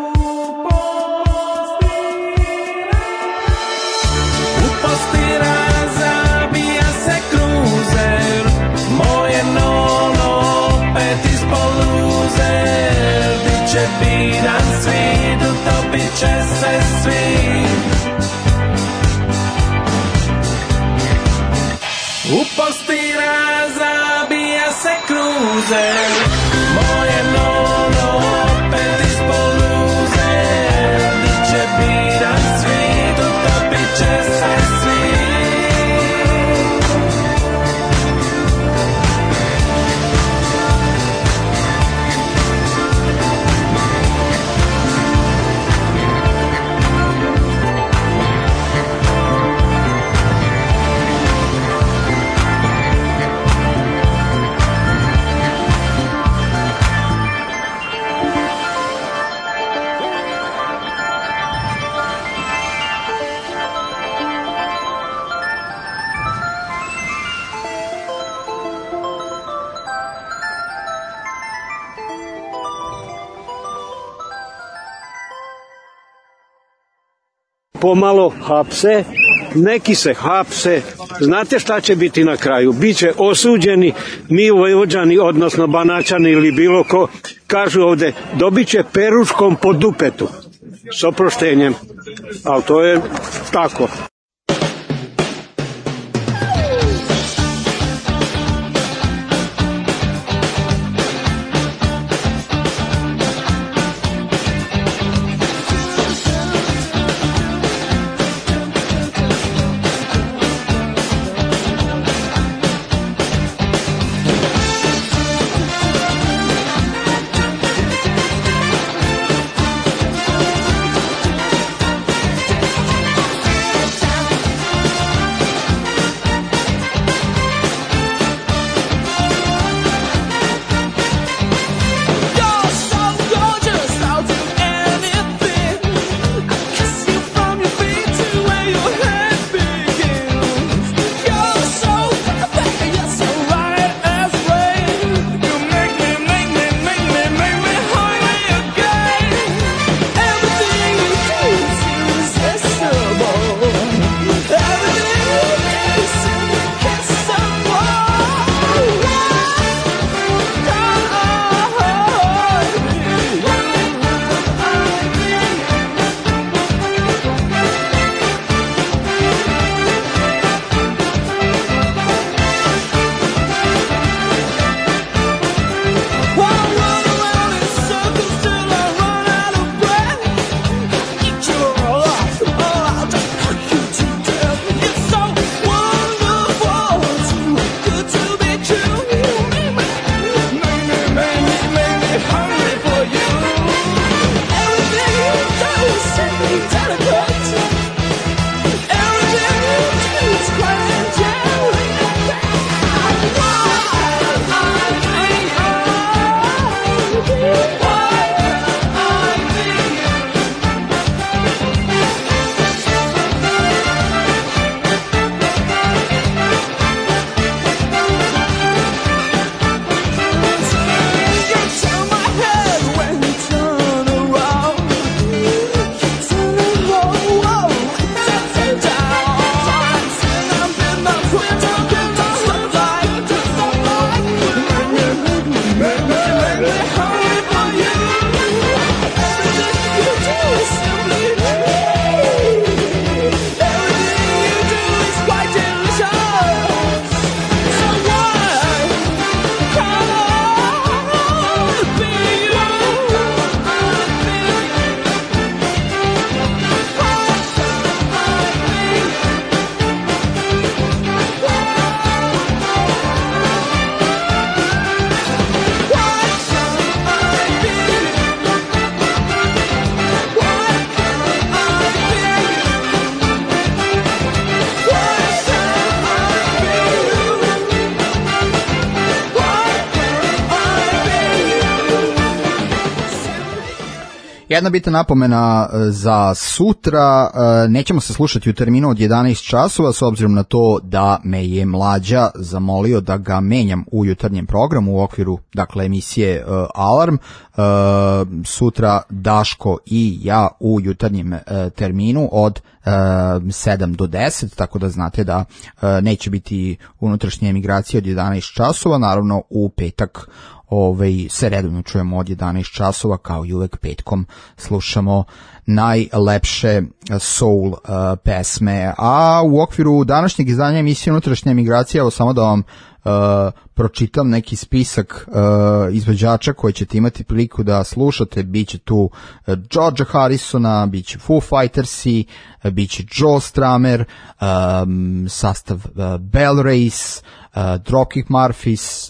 U Postira zabija se Kruzer, moje nono opet ispod luzer, di će biran svi, utopit će se svi. U Postira zabija se Kruzer, moje nono opet ispod luzer, di će biran svi, utopit će se svi. pomalo hapse, neki se hapse, znate šta će biti na kraju? Biće osuđeni, mi Vojvođani, odnosno Banaćani ili bilo ko, kažu ovde, dobit će peruškom po dupetu, s oproštenjem, ali to je tako. Jedna bitna napomena za sutra, nećemo se slušati u terminu od 11 časova, s obzirom na to da me je Mlađa zamolio da ga menjam u jutarnjem programu u okviru, dakle, emisije Alarm. Sutra Daško i ja u jutarnjem terminu od 7 do 10, tako da znate da neće biti unutrašnje emigracije od 11 časova, naravno u petak se redovno čujemo od 11 časova, kao i uvek petkom slušamo najlepše soul pesme, a u okviru današnjeg izdanja emisije Unutrašnja emigracija, evo samo da vam pročitam neki spisak izvođača koji ćete imati priliku da slušate. Biće tu George Harrisona, biće Foo Fightersi, biće Joe Strummer, sastav Bell Race, Dropkick Murphys,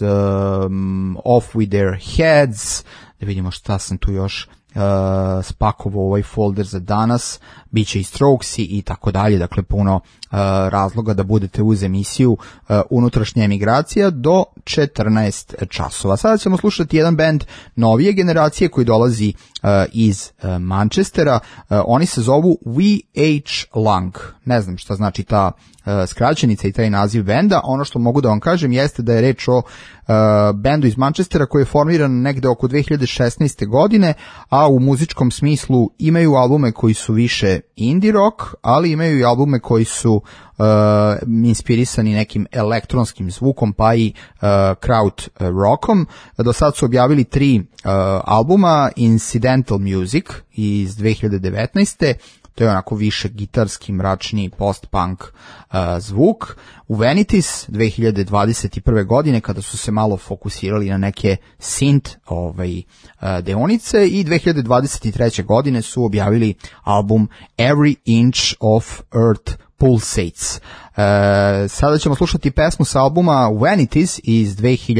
Off With Their Heads, da vidimo šta sam tu još spakovao ovaj folder za danas, biće i Strokesi i tako dalje, dakle puno razloga da budete uz emisiju Unutrašnja emigracija do 14 časova. Sada ćemo slušati jedan band novije generacije koji dolazi iz Manchestera, oni se zovu VH Lung, ne znam šta znači ta skraćenica i taj naziv benda. Ono što mogu da vam kažem jeste da je reč o bendu iz Manchestera koji je formiran negde oko 2016. godine, a da u muzičkom smislu imaju albume koji su više indie rock, ali imaju i albume koji su inspirisani nekim elektronskim zvukom, pa i crowd rockom. Do sad su objavili 3 albuma: Incidental Music iz 2019. To je onako više gitarski, mračni, post-punk zvuk. U Vanities 2021. godine, kada su se malo fokusirali na neke synth deonice, i 2023. godine su objavili album Every Inch of Earth Pulsates. Sada ćemo slušati pesmu sa albuma Vanities iz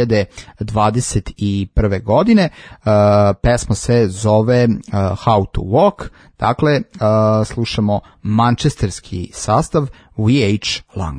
2021. godine. Pesma se zove How to Walk. Dakle, slušamo manchesterski sastav VH Lang.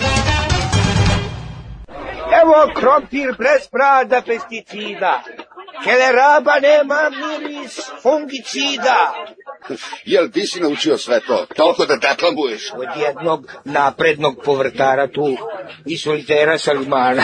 Evo krompir bez prada pesticida. Keleraba nema miris fungicida. Jel ti si naučio sve to? Toliko da deklamuješ? Od jednog naprednog povrtara tu, i solitera Salimana.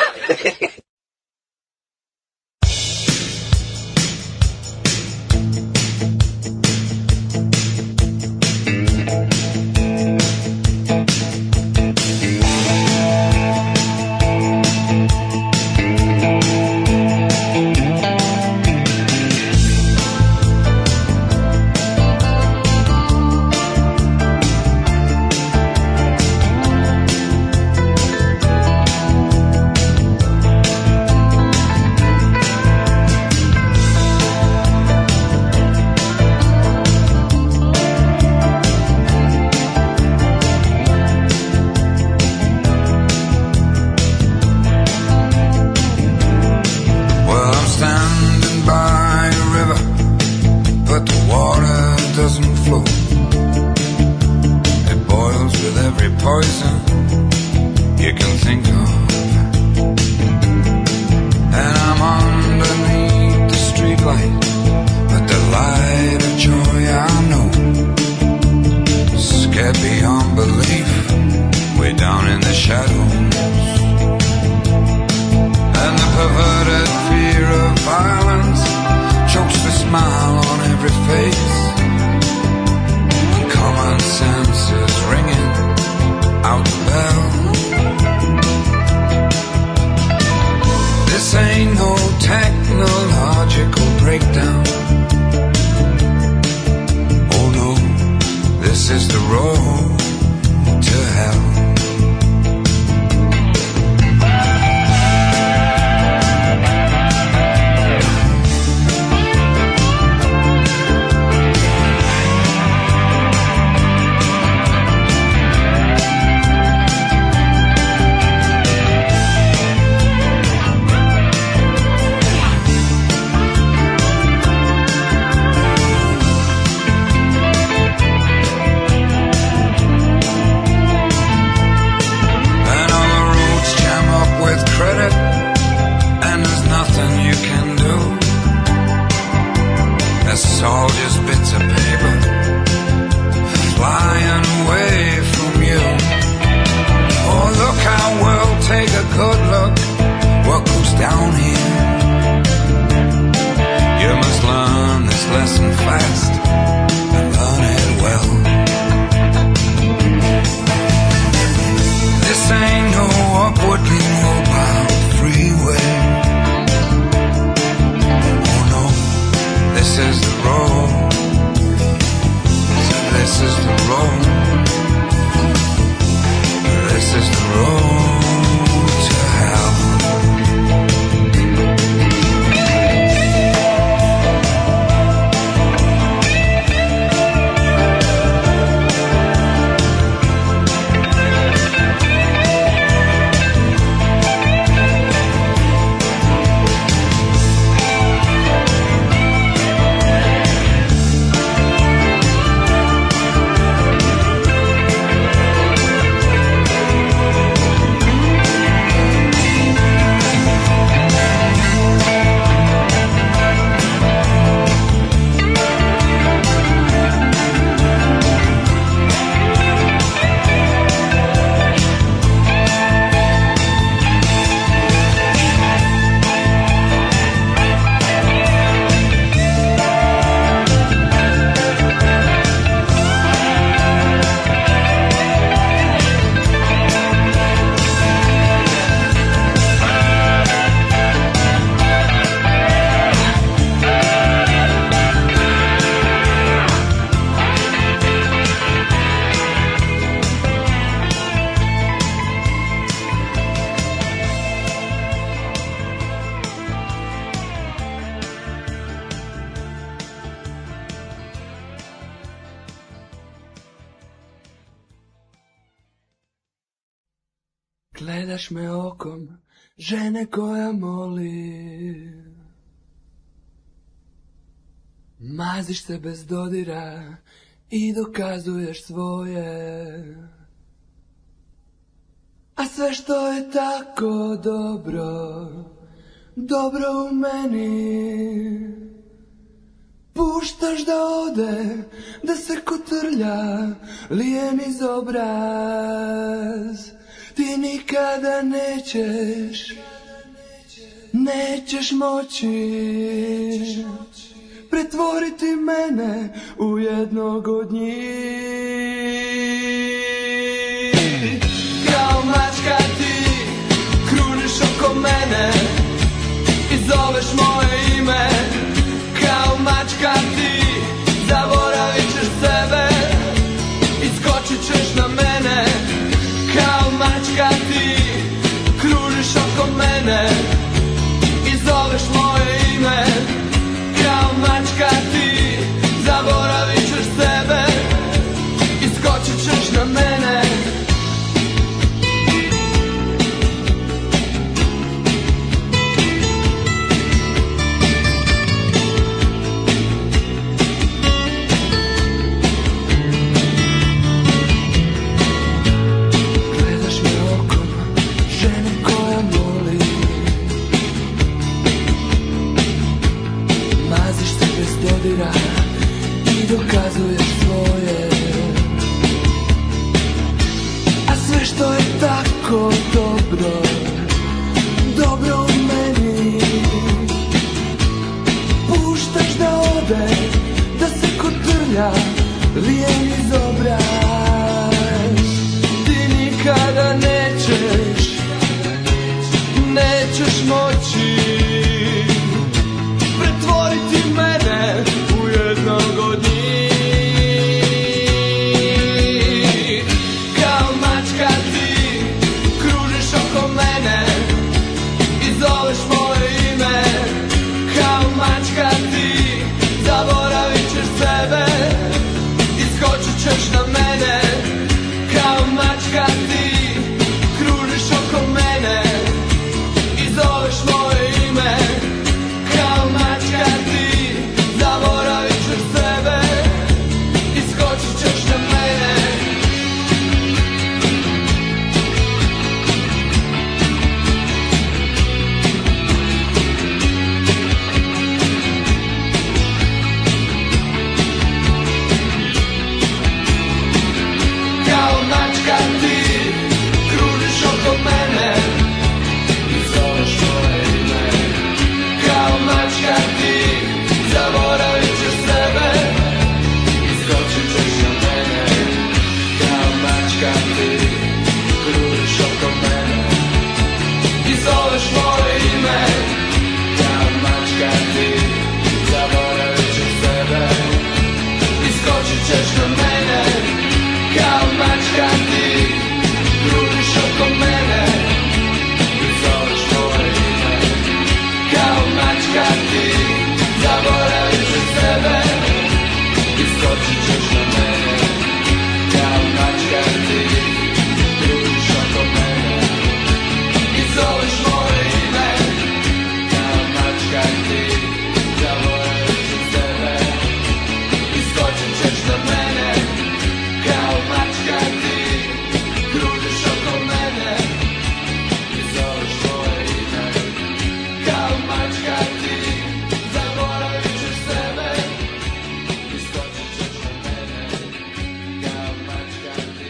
Gledaš me okom žene koja moli, maziš se bez dodira i dokazuješ svoje. A sve što je tako dobro dobro u meni. Puštaš da ode, da se kotrlja, lijen iz obraz. Ti nikada nećeš moći pretvoriti mene u jednog od njih. Kao mačka ti kruniš oko mene i zoveš moje ime. Kao mačka ti zaboravit ćeš sebe i skočit ćeš na mene. Kao mačka ti kruniš oko mene i zoveš moje ime. Kao mačka ti zaboravit ćeš sebe i skočit ćeš na mene. I dokazuješ svoje, a sve što je tako dobro, dobro u meni, puštaš da ode, da se kotrlja, lijen iz obraz. Ti nikada nećeš moći pretvoriti mene u jednog od njih. Kao mačka ti kružiš oko mene i zoveš moje ime. Kao mačka ti zaboravit ćeš sebe i skočit ćeš na mene. Kao mačka ti kružiš oko mene i zoveš moje ime. Kao mačka ti zaboravit ćeš sebe i skočit ćeš na mene. Kao mačka ti kružiš oko mene i zoveš moje ime. Kao mačka ti zaboravit ćeš sebe i skočit ćeš na mene. Kao mačka ti kružiš oko mene i zoveš moje ime. Kao mačka ti zaboravit ćeš sebe i skočit ćeš na mene. Kao mačka ti kružiš oko mene i zoveš moje ime. Kao mačka ti zaboravit ćeš sebe i skočit ćeš na mene. Kao mačka ti kružiš oko mene i zoveš moje ime. Kao mačka ti zaboravit ćeš sebe i skočit ćeš na mene. Kao mačka ti kružiš oko mene i zoveš moje ime. Kao mačka ti zaboravit ćeš sebe i skočit ćeš na mene. Kao mačka ti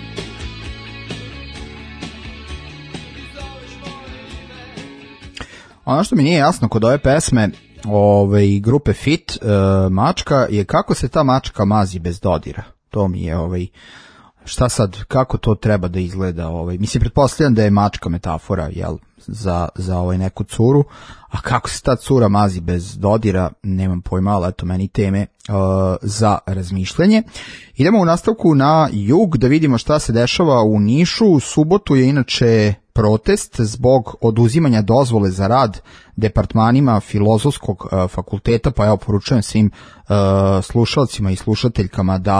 i zoveš moje ime. Ono što mi nije jasno kod ove pesme grupe Fit, mačka, je kako se ta mačka mazi bez dodira. To mi je šta sad, kako to treba da izgleda, mislim, pretpostavljam da je mačka metafora, jel, za neku curu, a kako se ta cura mazi bez dodira, nemam pojma, ali eto meni teme za razmišljanje. Idemo u nastavku na jug da vidimo šta se dešava u Nišu. U subotu je inače protest zbog oduzimanja dozvole za rad departmanima Filozofskog fakulteta, pa ja poručujem svim slušalcima i slušateljkama da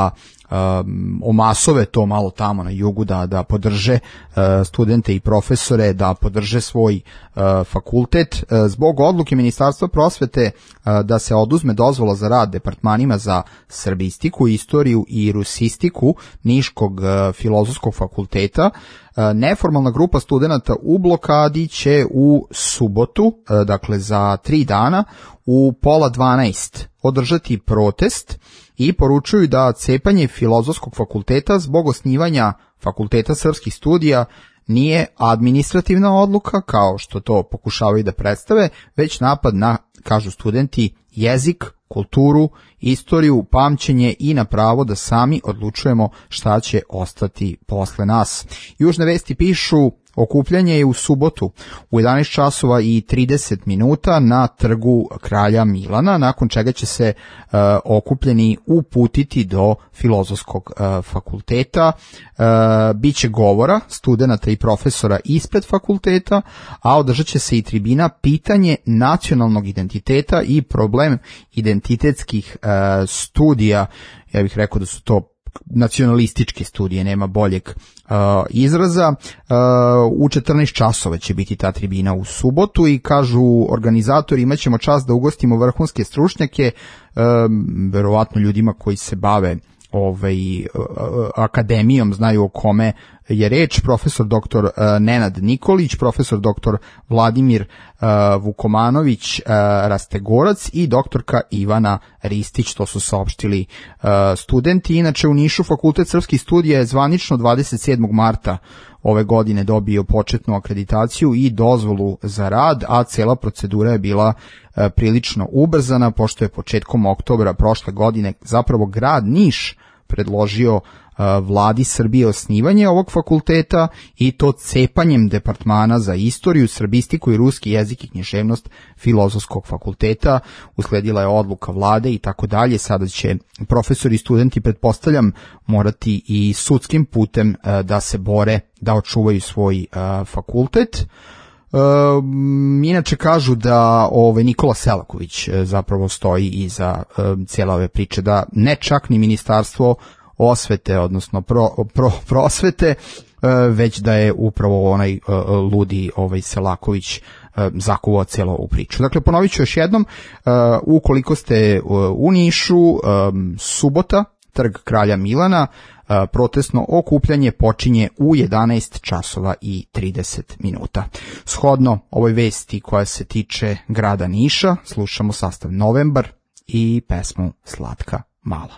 omasove to malo tamo na jugu, da podrže studente i profesore, da podrže svoj fakultet. Zbog odluke Ministarstva prosvete da se oduzme dozvola za rad departmanima za srbistiku, istoriju i rusistiku Niškog filozofskog fakulteta, neformalna grupa studenata u blokadi će u subotu, dakle za 3 dana, u 11:30 održati protest i poručuju da cepanje filozofskog fakulteta zbog osnivanja Fakulteta srpskih studija nije administrativna odluka, kao što to pokušavaju da predstave, već napad na, kažu studenti, jezik, kulturu, istoriju, pamćenje i na pravo da sami odlučujemo šta će ostati posle nas. Južne vesti pišu: okupljanje je u subotu u 11 časova i 30 minuta na trgu Kralja Milana, nakon čega će se okupljeni uputiti do Filozofskog fakulteta. Biće govora studenata i profesora ispred fakulteta, a održat će se i tribina pitanje nacionalnog identiteta i problem identitetskih studija. Ja bih rekao da su to nacionalističke studije, nema boljeg izraza. U 14 časova će biti ta tribina u subotu i kažu organizatori, imat ćemo čast da ugostimo vrhunske stručnjake, verovatno ljudima koji se bave akademijom, znaju o kome je reč, profesor dr. Nenad Nikolić, profesor dr. Vladimir Vukomanović Rastegorac i doktorka Ivana Ristić, to su saopštili studenti. Inače, u Nišu Fakultet srpskih studija je zvanično 27. marta ove godine dobio početnu akreditaciju i dozvolu za rad, a cela procedura je bila prilično ubrzana, pošto je početkom oktobra prošle godine zapravo grad Niš predložio vladi Srbije osnivanje ovog fakulteta i to cepanjem departmana za istoriju, srbistiku i ruski jezik i književnost Filozofskog fakulteta. Usledila je odluka vlade i tako dalje. Sada će profesori i studenti, pretpostavljam, morati i sudskim putem da se bore da očuvaju svoj fakultet. Inače kažu da Nikola Selaković zapravo stoji iza cijele ove priče, da ne čak ni Ministarstvo osvete, odnosno prosvete, već da je upravo onaj ludi Selaković zakuvao cijelu ovu priču. Dakle, ponovit ću još jednom, ukoliko ste u Nišu, subota, trg Kralja Milana, protestno okupljanje počinje u 11 časova i 30 minuta. Shodno ovoj vesti koja se tiče grada Niša, slušamo sastav Novembar i pesmu Slatka mala.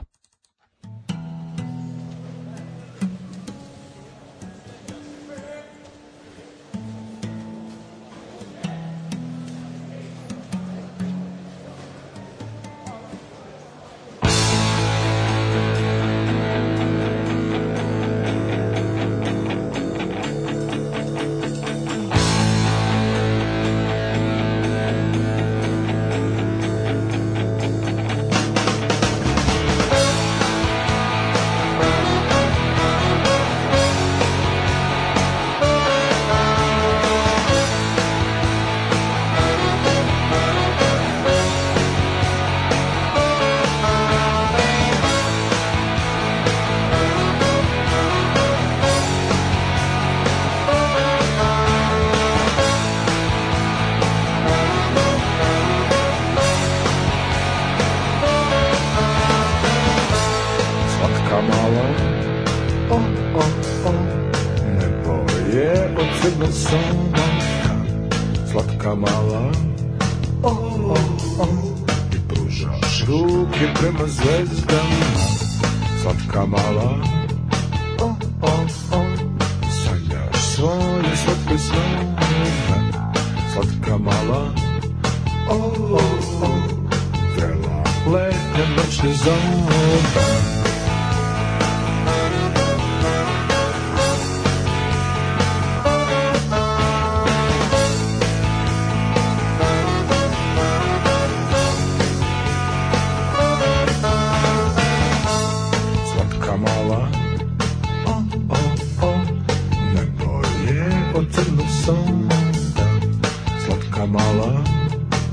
Slatka mala, i pružaš ruke prema zvezdama. Slatka mala, sanjaš svoje slatke snove. Slatka mala, vrela letnje noćne zove.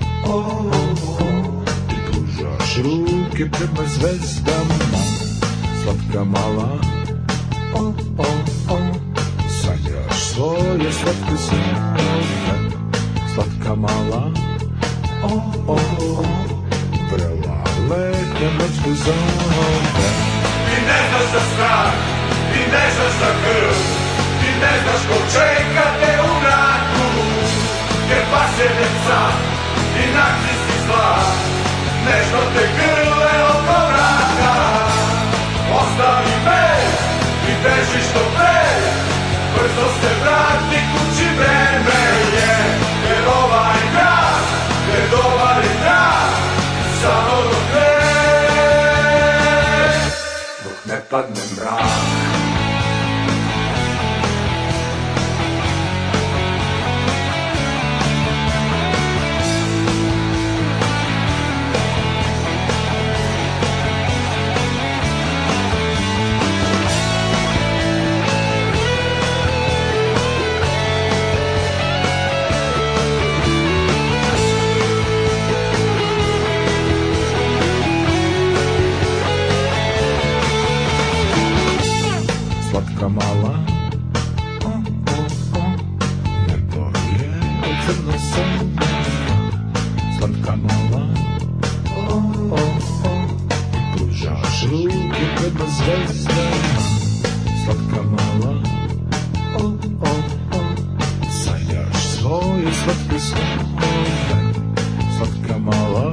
Prema zvezdama, Slatka mala, sanjaš svoje slatke snove. Slatka mala, vrela lete noć bez zove. Ti ne znaš za strah, ti ne znaš za krv, ti ne znaš ko čeka te u mraku, jer pasjene psa i narcisi zla, nežno te grle oko vrata. Ostavi me i beži što pre, brzo se vrati kući, vreme je, jer ovaj grad je dobar i grad, samo dok ne padne mrak. Slatka mala, nebo je crno srno. Slatka mala, pružaš ruke prema zvezdama. Slatka mala, sanjaš svoje slatke snove. Slatka mala,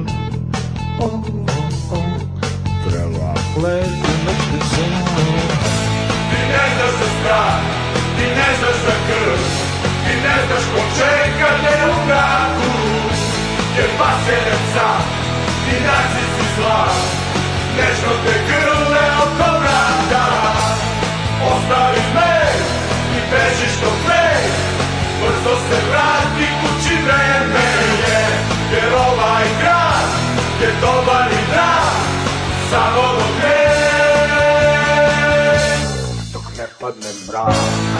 vrela lete noć bez zove. Ti ne znaš za strah, ti ne znaš za krv, ti ne znaš ko čeka te u mraku, jer pasjene psa i narcisi zla, nežno te grle oko vrata. Ostavi me i beži što pre, brzo se vrati kući, vreme je, jer ovaj grad je dobar i drag, samo dok ne padne mrak.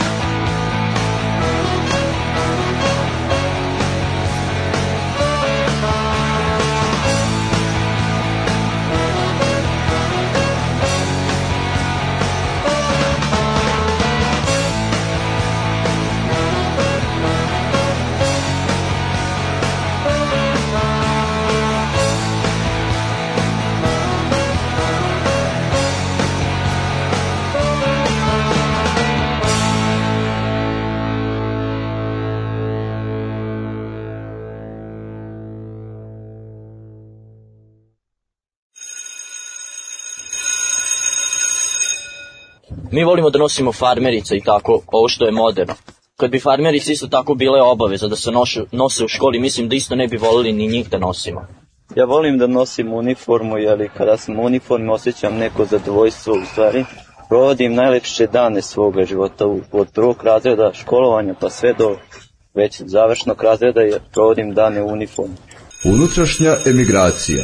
Mi volimo da nosimo farmerice i tako, ovo što je moderno. Kad bi farmerice isto tako bile obaveza da se nose u školi, mislim da isto ne bi volili ni njih da nosimo. Ja volim da nosim uniformu, jer kada sam u uniformi osjećam neko zadovoljstvo, u stvari provodim najlepše dane svoga života od prvog razreda školovanja pa sve do već završnog razreda, jer provodim dane u uniformi. Unutrašnja emigracija.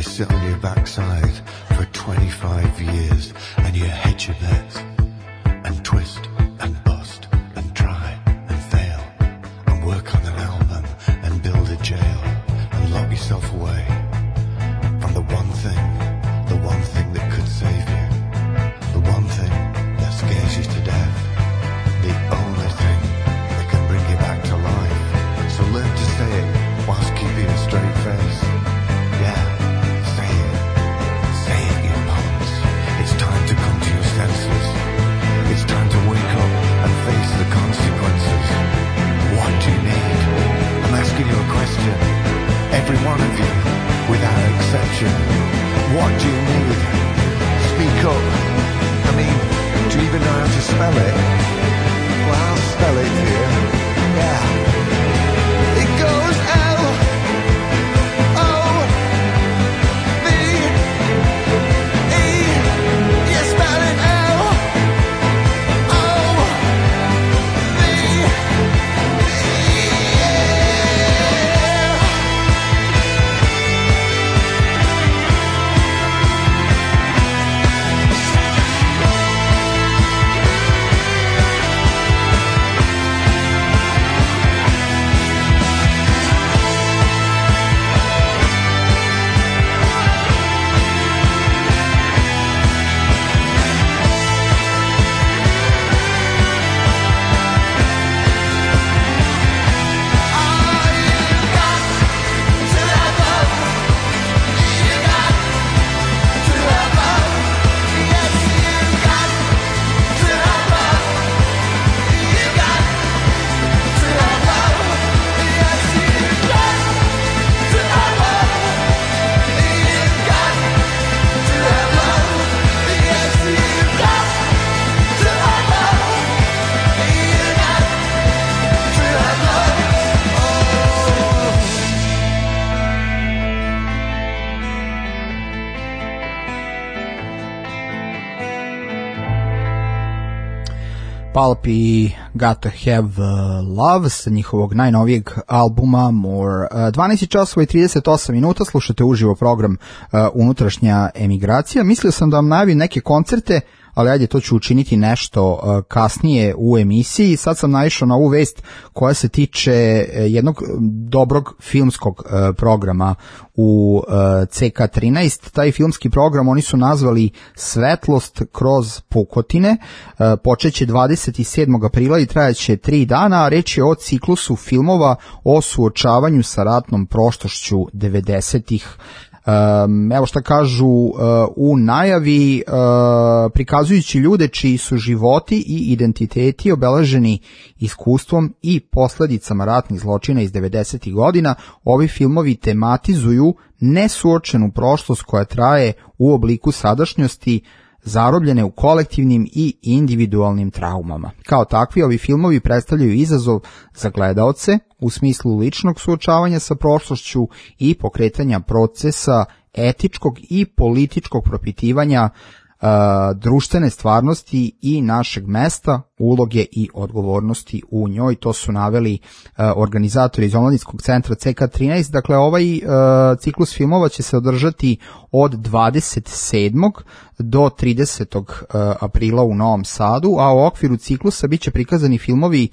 sit on your backside for 25 years and you hedge your bets and twist and bust and try and fail and work on an album and build a jail and lock yourself away from the one thing that could save you, the one thing that scares you to death, the only thing that can bring you back to life. So learn to say it whilst keeping a straight face. Yeah, say it, you punks. It's time to come to your senses. It's time to wake up and face the consequences. What do you need? I'm asking you a question. Every one of you, without exception. What do you need? Speak up. I mean, do you even know how to spell it? Well, I'll spell it here. Yeah. It goes L-O-V-E. You spell it L-O-V-E. Pulp i Got to Have Love sa njihovog najnovijeg albuma More. 12 časova i 38 minuta, slušate uživo program Unutrašnja emigracija. Mislio sam da vam najavim neke koncerte, ali ajde, to ću učiniti nešto kasnije u emisiji. Sad sam naišao na ovu vest koja se tiče jednog dobrog filmskog programa u CK13. Taj filmski program oni su nazvali Svetlost kroz pukotine. Počeće 27. aprila i trajaće 3 dana, a reč je o ciklusu filmova o suočavanju sa ratnom prošlošću 90-ih. Evo šta kažu u najavi, prikazujući ljude čiji su životi i identiteti obeleženi iskustvom i posledicama ratnih zločina iz 90. godina, ovi filmovi tematizuju nesuočenu prošlost koja traje u obliku sadašnjosti, zarobljene u kolektivnim i individualnim traumama. Kao takvi, ovi filmovi predstavljaju izazov za gledaoce u smislu ličnog suočavanja sa prošlošću i pokretanja procesa etičkog i političkog propitivanja društvene stvarnosti i našeg mesta, uloge i odgovornosti u njoj. To su naveli organizatori iz Omladinskog centra CK13. Dakle, ovaj ciklus filmova će se održati od 27. do 30. aprila u Novom Sadu, a u okviru ciklusa biće prikazani filmovi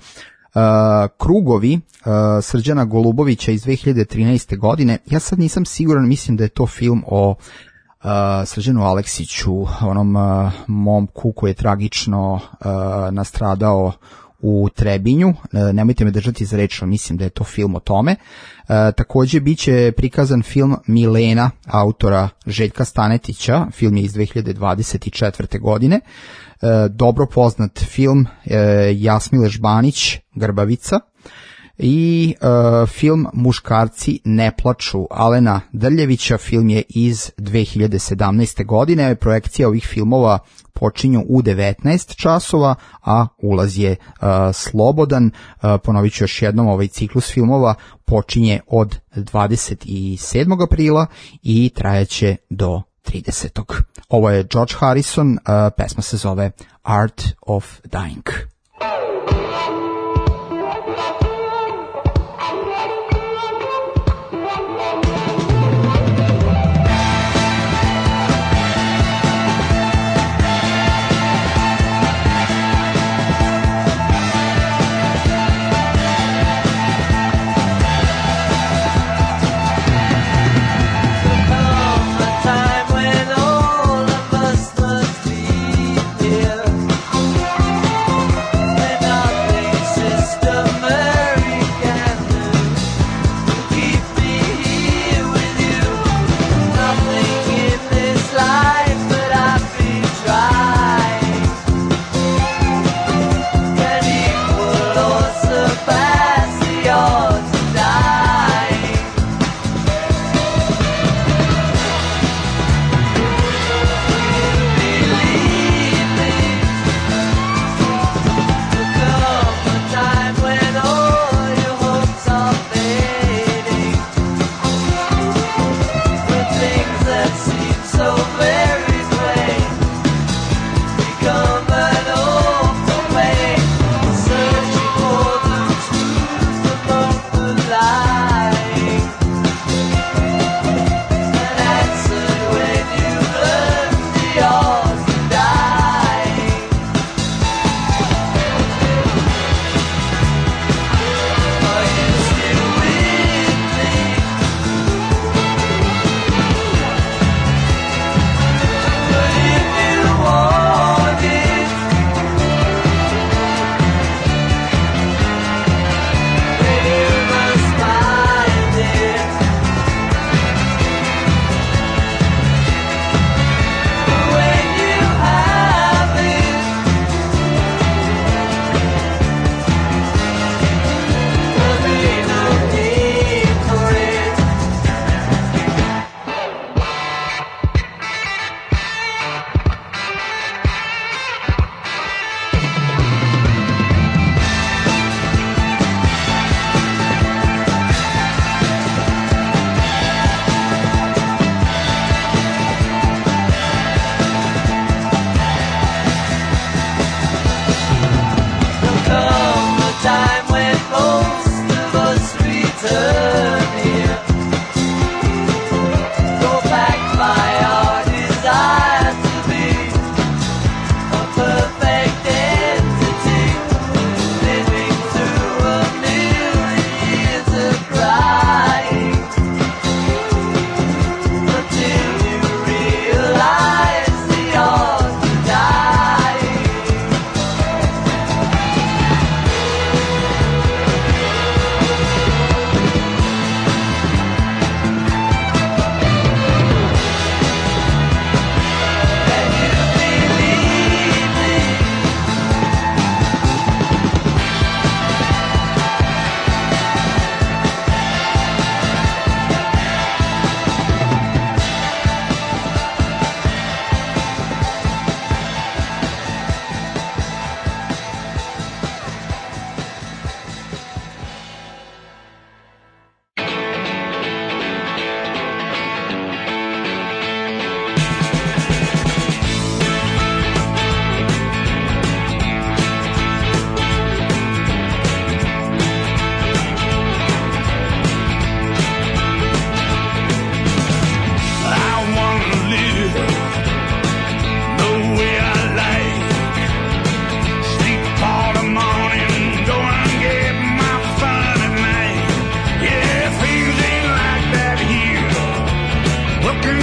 Krugovi Srđana Golubovića iz 2013. godine. Ja sad nisam siguran, mislim da je to film o Srđanu Aleksiću, onom momku koji je tragično nastradao u Trebinju. Nemojte me držati za reč, mislim da je to film o tome. Takođe biće prikazan film Milena, autora Željka Stanetića. Film je iz 2024. godine. Dobro poznat film Jasmile Žbanić, Grbavica. I film Muškarci ne plaču Alena Drljevića, film je iz 2017. godine. Projekcija ovih filmova počinju u 19 časova, a ulaz je slobodan. Ponovit ću još jednom, ovaj ciklus filmova počinje od 27. aprila i trajaće do 30. Ovo je George Harrison, pesma se zove Art of Dying.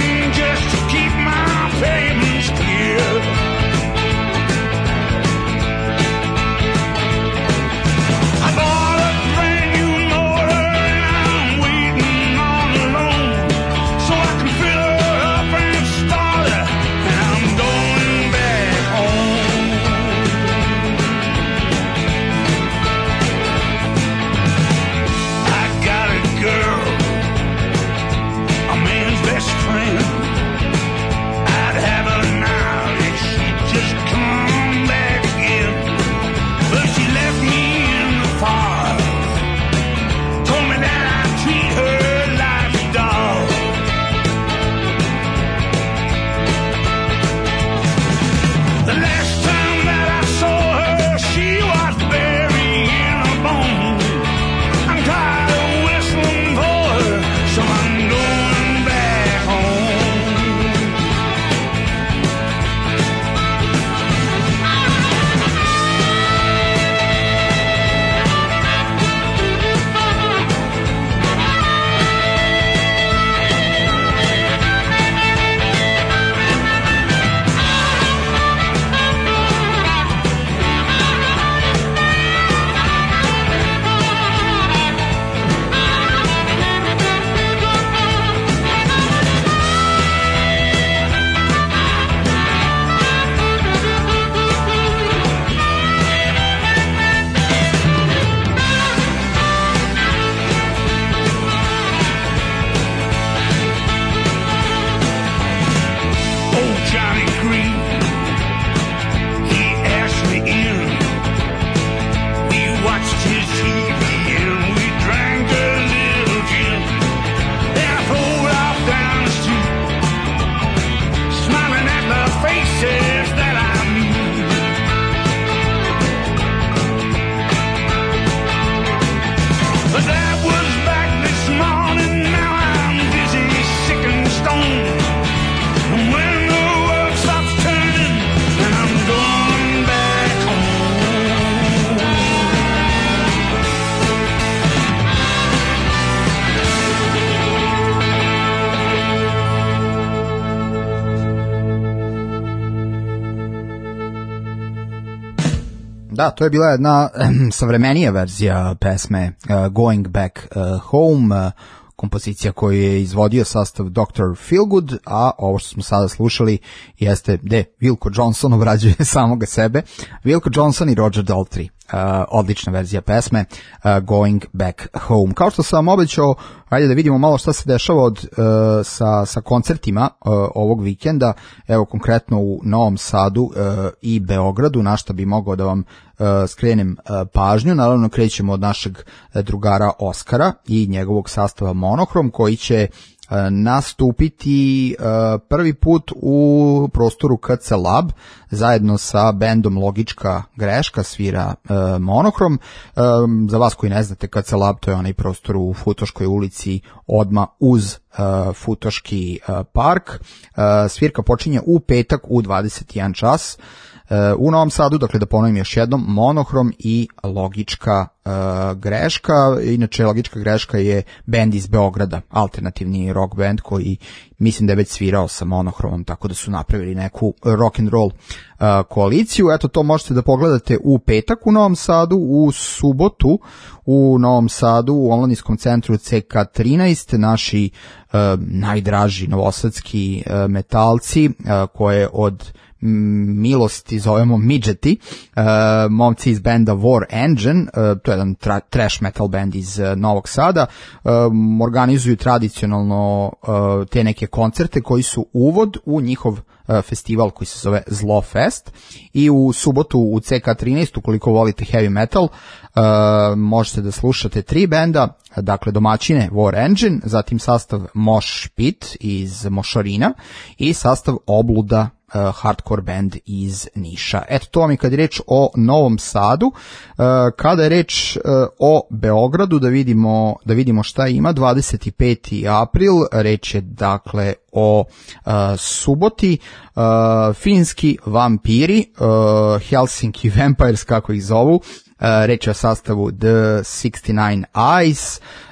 fighting just to keep my pavements clear. I bought a brand new motor and I'm waiting on a loan so I can fill her up and start her, and I'm going back home. I got a girl, a man's best friend. I'd have her now if she'd just come back again. But she left me in the fire, told me that I'd treat her like a dog. The last time that I saw her, she was burying a bone. I'm tired of whistling for her, so I'm going back home. Old Johnny Green, he asked me in. We watched his TV and we drank a little gin. Then I pulled off down the street, smiling at the faces that I knew. But that was back this morning, now I'm dizzy, sick and stoned. And when the world stops turning, and I'm going back home. Da, to je bila jedna savremenija verzija pesme Going Back Home, kompozicija koju je izvodio sastav Dr. Feelgood, a ovo što smo sada slušali jeste gde Wilko Johnson obrađuje samoga sebe. Wilko Johnson i Roger Daltrey. Odlična verzija pesme Going Back Home. Kao što sam vam obećao, ajde da vidimo malo šta se dešava sa koncertima ovog vikenda, evo konkretno u Novom Sadu i Beogradu, na šta bi mogao da vam skrenem pažnju. Naravno krećemo od našeg drugara Oskara i njegovog sastava Monohrom, koji će nastupiti prvi put u prostoru KC Lab zajedno sa bendom Logička greška, svira Monohrom. Za vas koji ne znate, KC Lab to je onaj prostor u Futoškoj ulici odma uz Futoški park. Svirka počinje u petak u 21 čas u Novom Sadu, dakle da ponovim još jednom, Monohrom i Logička greška. Inače, Logička greška je bend iz Beograda, alternativni rock band koji mislim da je već svirao sa Monohromom, tako da su napravili neku rock and roll koaliciju. Eto, to možete da pogledate u petak u Novom Sadu, u subotu u Novom Sadu u omladinskom centru CK13, naši najdraži novosadski metalci koje od milosti zovemo midgeti, momci iz benda War Engine, to je jedan trash metal band iz Novog Sada, organizuju tradicionalno te neke koncerte koji su uvod u njihov festival koji se zove Zlo Fest, i u subotu u CK13, ukoliko volite heavy metal, možete da slušate 3 benda, dakle domaćine War Engine, zatim sastav Mosh Pit iz Mošarina i sastav Obluda, hardcore band iz Niša. Eto, to vam je kad je reč o Novom Sadu. Kada je reč o Beogradu, da vidimo šta ima. 25. april, reč je dakle o suboti. Finski vampiri, Helsinki Vampires kako ih zovu, reč je o sastavu The 69 Eyes,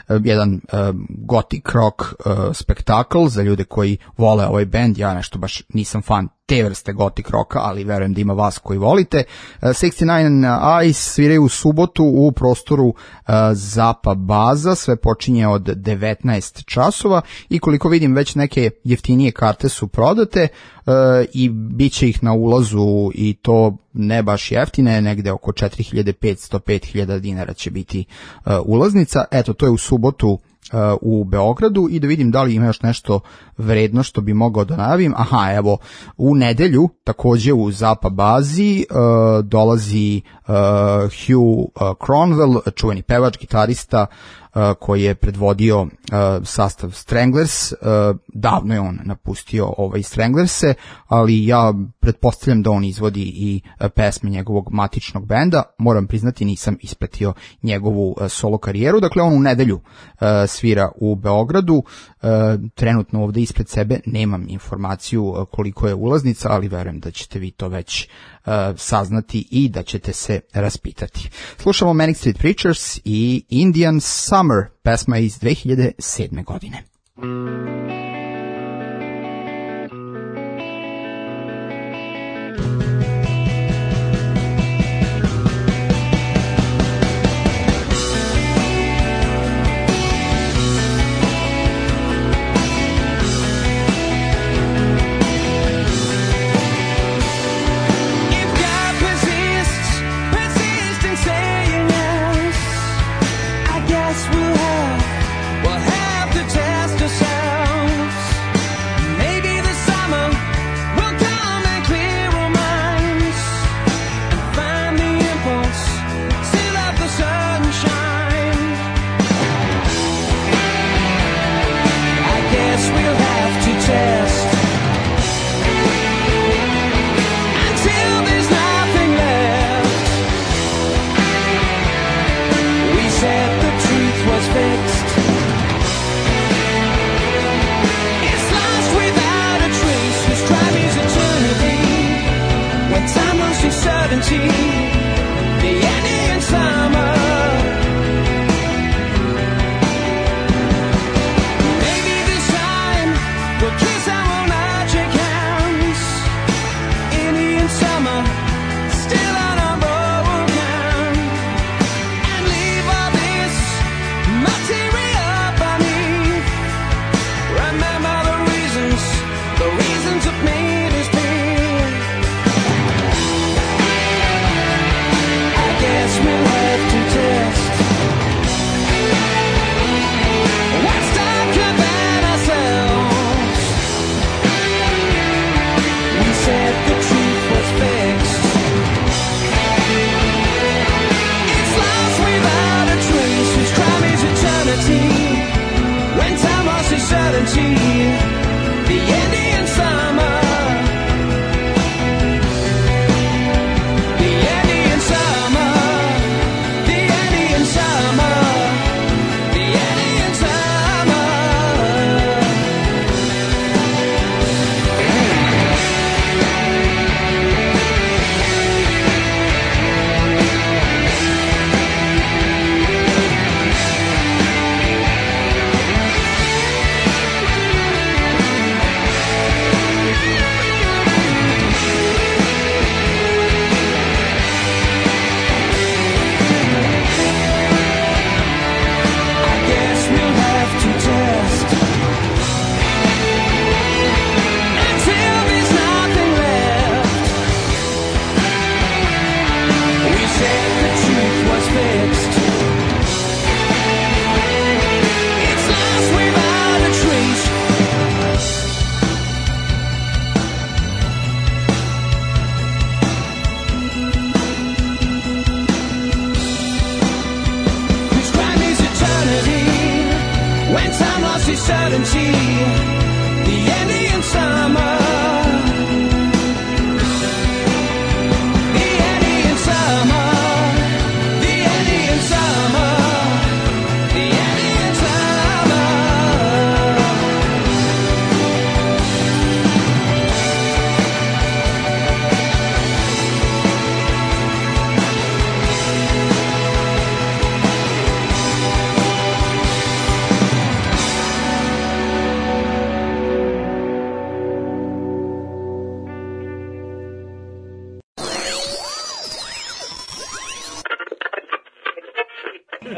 jedan gothic rock spektakl za ljude koji vole ovaj bend. Ja nešto baš nisam fan te vrste gothic rocka, ali verujem da ima vas koji volite. 69 Eyes sviraju u subotu u prostoru Zapa Baza, sve počinje od 19 časova i koliko vidim već neke jeftinije karte su prodate i bit će ih na ulazu i to ne baš jeftine, negde oko 4500-5000 dinara će biti ulaznica. Eto, to je u subotu u Beogradu i da vidim da li ima još nešto vredno što bi mogao da najavim. Aha, evo, u nedelju takođe u Zapa Bazi dolazi Hugh Cronwell, čuveni pevač, gitarista koji je predvodio sastav Stranglers. Davno je on napustio Stranglerse, ali ja pretpostavljam da on izvodi i pesme njegovog matičnog benda. Moram priznati, nisam ispratio njegovu solo karijeru. Dakle, on u nedelju svira u Beogradu. Trenutno ovde ispred sebe nemam informaciju koliko je ulaznica, ali verujem da ćete vi to već saznati i da ćete se raspitati. Slušamo Manic Street Preachers i Indian Summer, pesma iz 2007. godine. We'll have to test ourselves. certainty, the Indian summer. The Indian summer, the Indian summer, the Indian summer.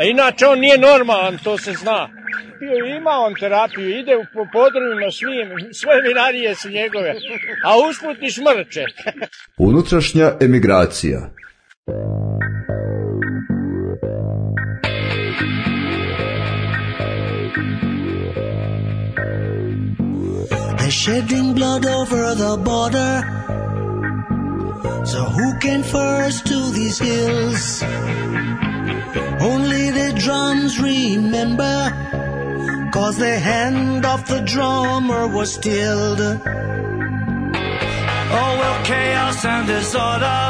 A inače on nije normalan, to se zna. Ima on terapiju, ide po podrumima sve vinarije su njegove, a usput i šmrče. Unutrašnja emigracija. They're shedding blood over the border. So who came first to these hills? Only the drums remember, 'cause the hand of the drummer was stilled. Oh, well, chaos and disorder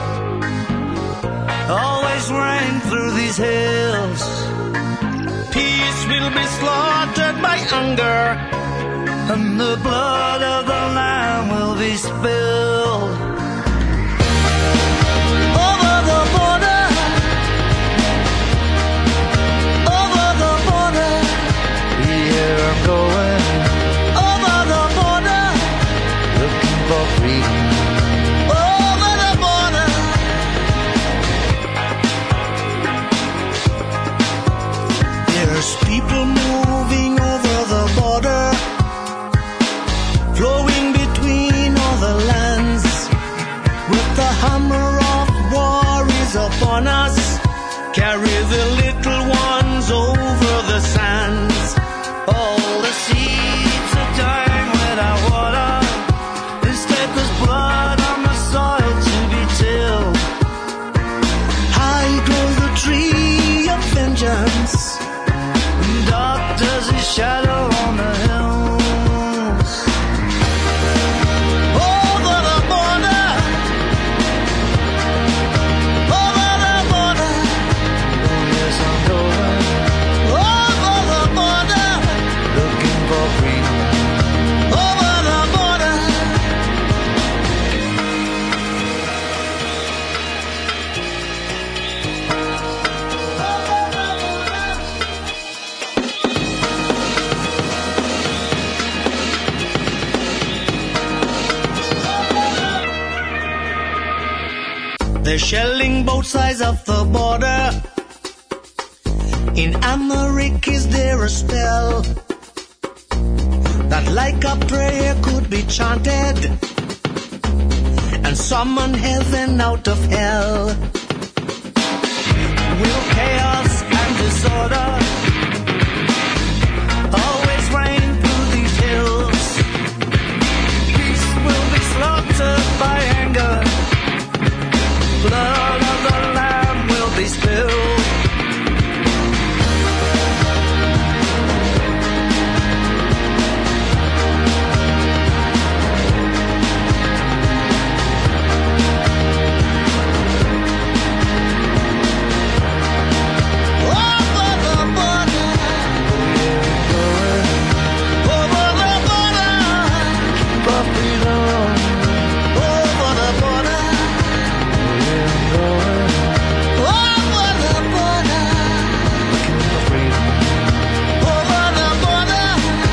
always reign through these hills. Peace will be slaughtered by hunger, and the blood of the lamb will be spilled. Over the border, over the border, here I'm going. Over the border, looking for freedom. Over the border, there's people moving over the border, flowing between all the lands, with the hammer of war is upon us, carry the little ones over the sands. All the seeds are dying without water, instead there's blood on the soil to be tilled. High grows the tree of vengeance, and dark does his shadow on the hills. Over the border, over the border, oh yes I'm going. Over the border, looking for freedom. Over the border. They're shelling both sides of the border. In America is there a spell that like a prayer could be chanted and summon heaven out of hell? Will chaos and disorder always reign through these hills? Peace will be slaughtered by anger, blood of the lamb will be spilled. Over the border, over the border, for freedom. Over the border, over the border, looking for freedom. Over the border,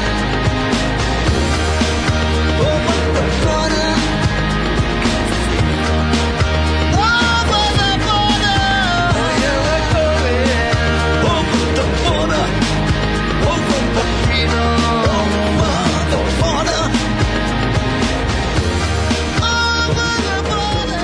over the border, over the border, oh yeah we're going. Over the border, over the freedom. Over the border, over the border.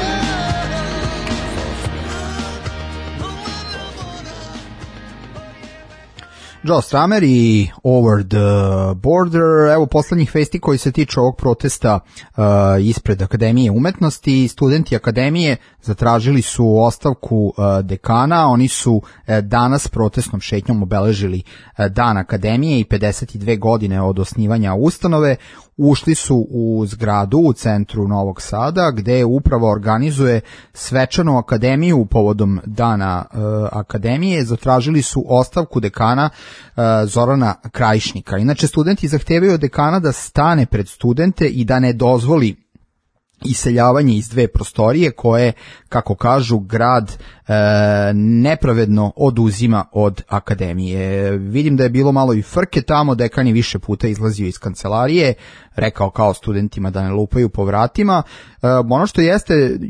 Joe Strummer i Over the Border. Evo poslednjih vesti koji se tiču ovog protesta ispred Akademije umetnosti. Studenti Akademije zatražili su ostavku dekana. Oni su danas protestnom šetnjom obeležili Dan Akademije i 52 godine od osnivanja ustanove. Ušli su u zgradu u centru Novog Sada gde upravo organizuje svečanu akademiju povodom Dana Akademije. Zatražili su ostavku dekana Zorana Krajišnika. Inače, studenti zahtevaju od dekana da stane pred studente i da ne dozvoli iseljavanje iz dve prostorije koje, kako kažu, grad nepravedno oduzima od akademije. Vidim da je bilo malo i frke tamo, dekan je više puta izlazio iz kancelarije, rekao kao studentima da ne lupaju po vratima. Ono što jeste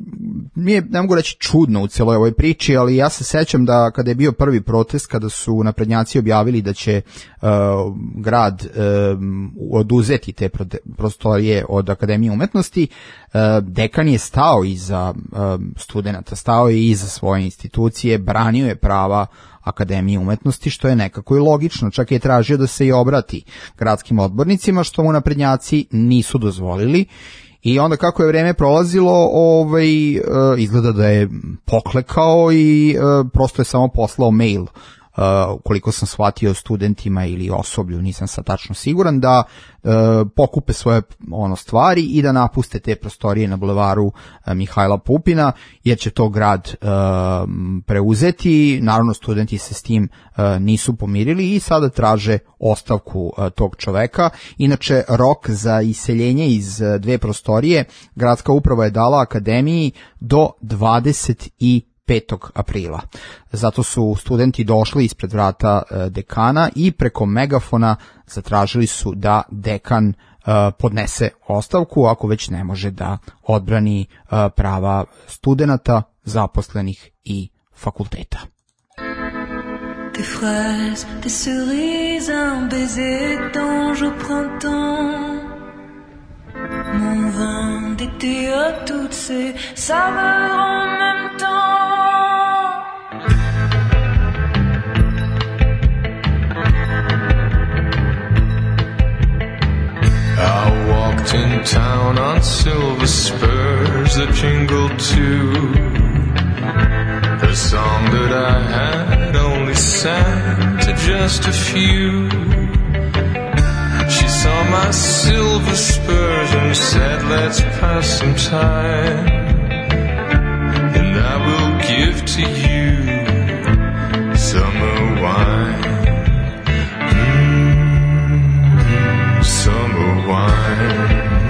ne mogu reći čudno u cijeloj ovoj priči, ali ja se sećam da kada je bio prvi protest, kada su naprednjaci objavili da će grad oduzeti te prostorije od Akademije umetnosti, dekan je stao iza studenata, stao je iza svoje institucije, branio je prava Akademije umetnosti, što je nekako i logično, čak je tražio da se i obrati gradskim odbornicima, što mu naprednjaci nisu dozvolili. I onda kako je vreme prolazilo, izgleda da je poklekao i prosto je samo poslao mail, koliko sam shvatio, studentima ili osoblju, nisam sad tačno siguran, da pokupe svoje stvari i da napuste te prostorije na bulevaru Mihajla Pupina, jer će to grad preuzeti. Naravno, studenti se s tim nisu pomirili i sada traže ostavku tog čoveka. Inače, rok za iseljenje iz dve prostorije gradska uprava je dala Akademiji do 25. aprila. Zato su studenti došli ispred vrata dekana i preko megafona zatražili su da dekan podnese ostavku, ako već ne može da odbrani prava studenata, zaposlenih i fakulteta. Des fraises, des cerises, un baiser d'ange au printemps. Mon vin d'été à toutes ces saveurs en même temps. I walked in town on silver spurs that jingled too. A song that I had only sang to just a few. She saw my silver spurs and said, let's pass some time, and I will give to you summer wine. Summer wine.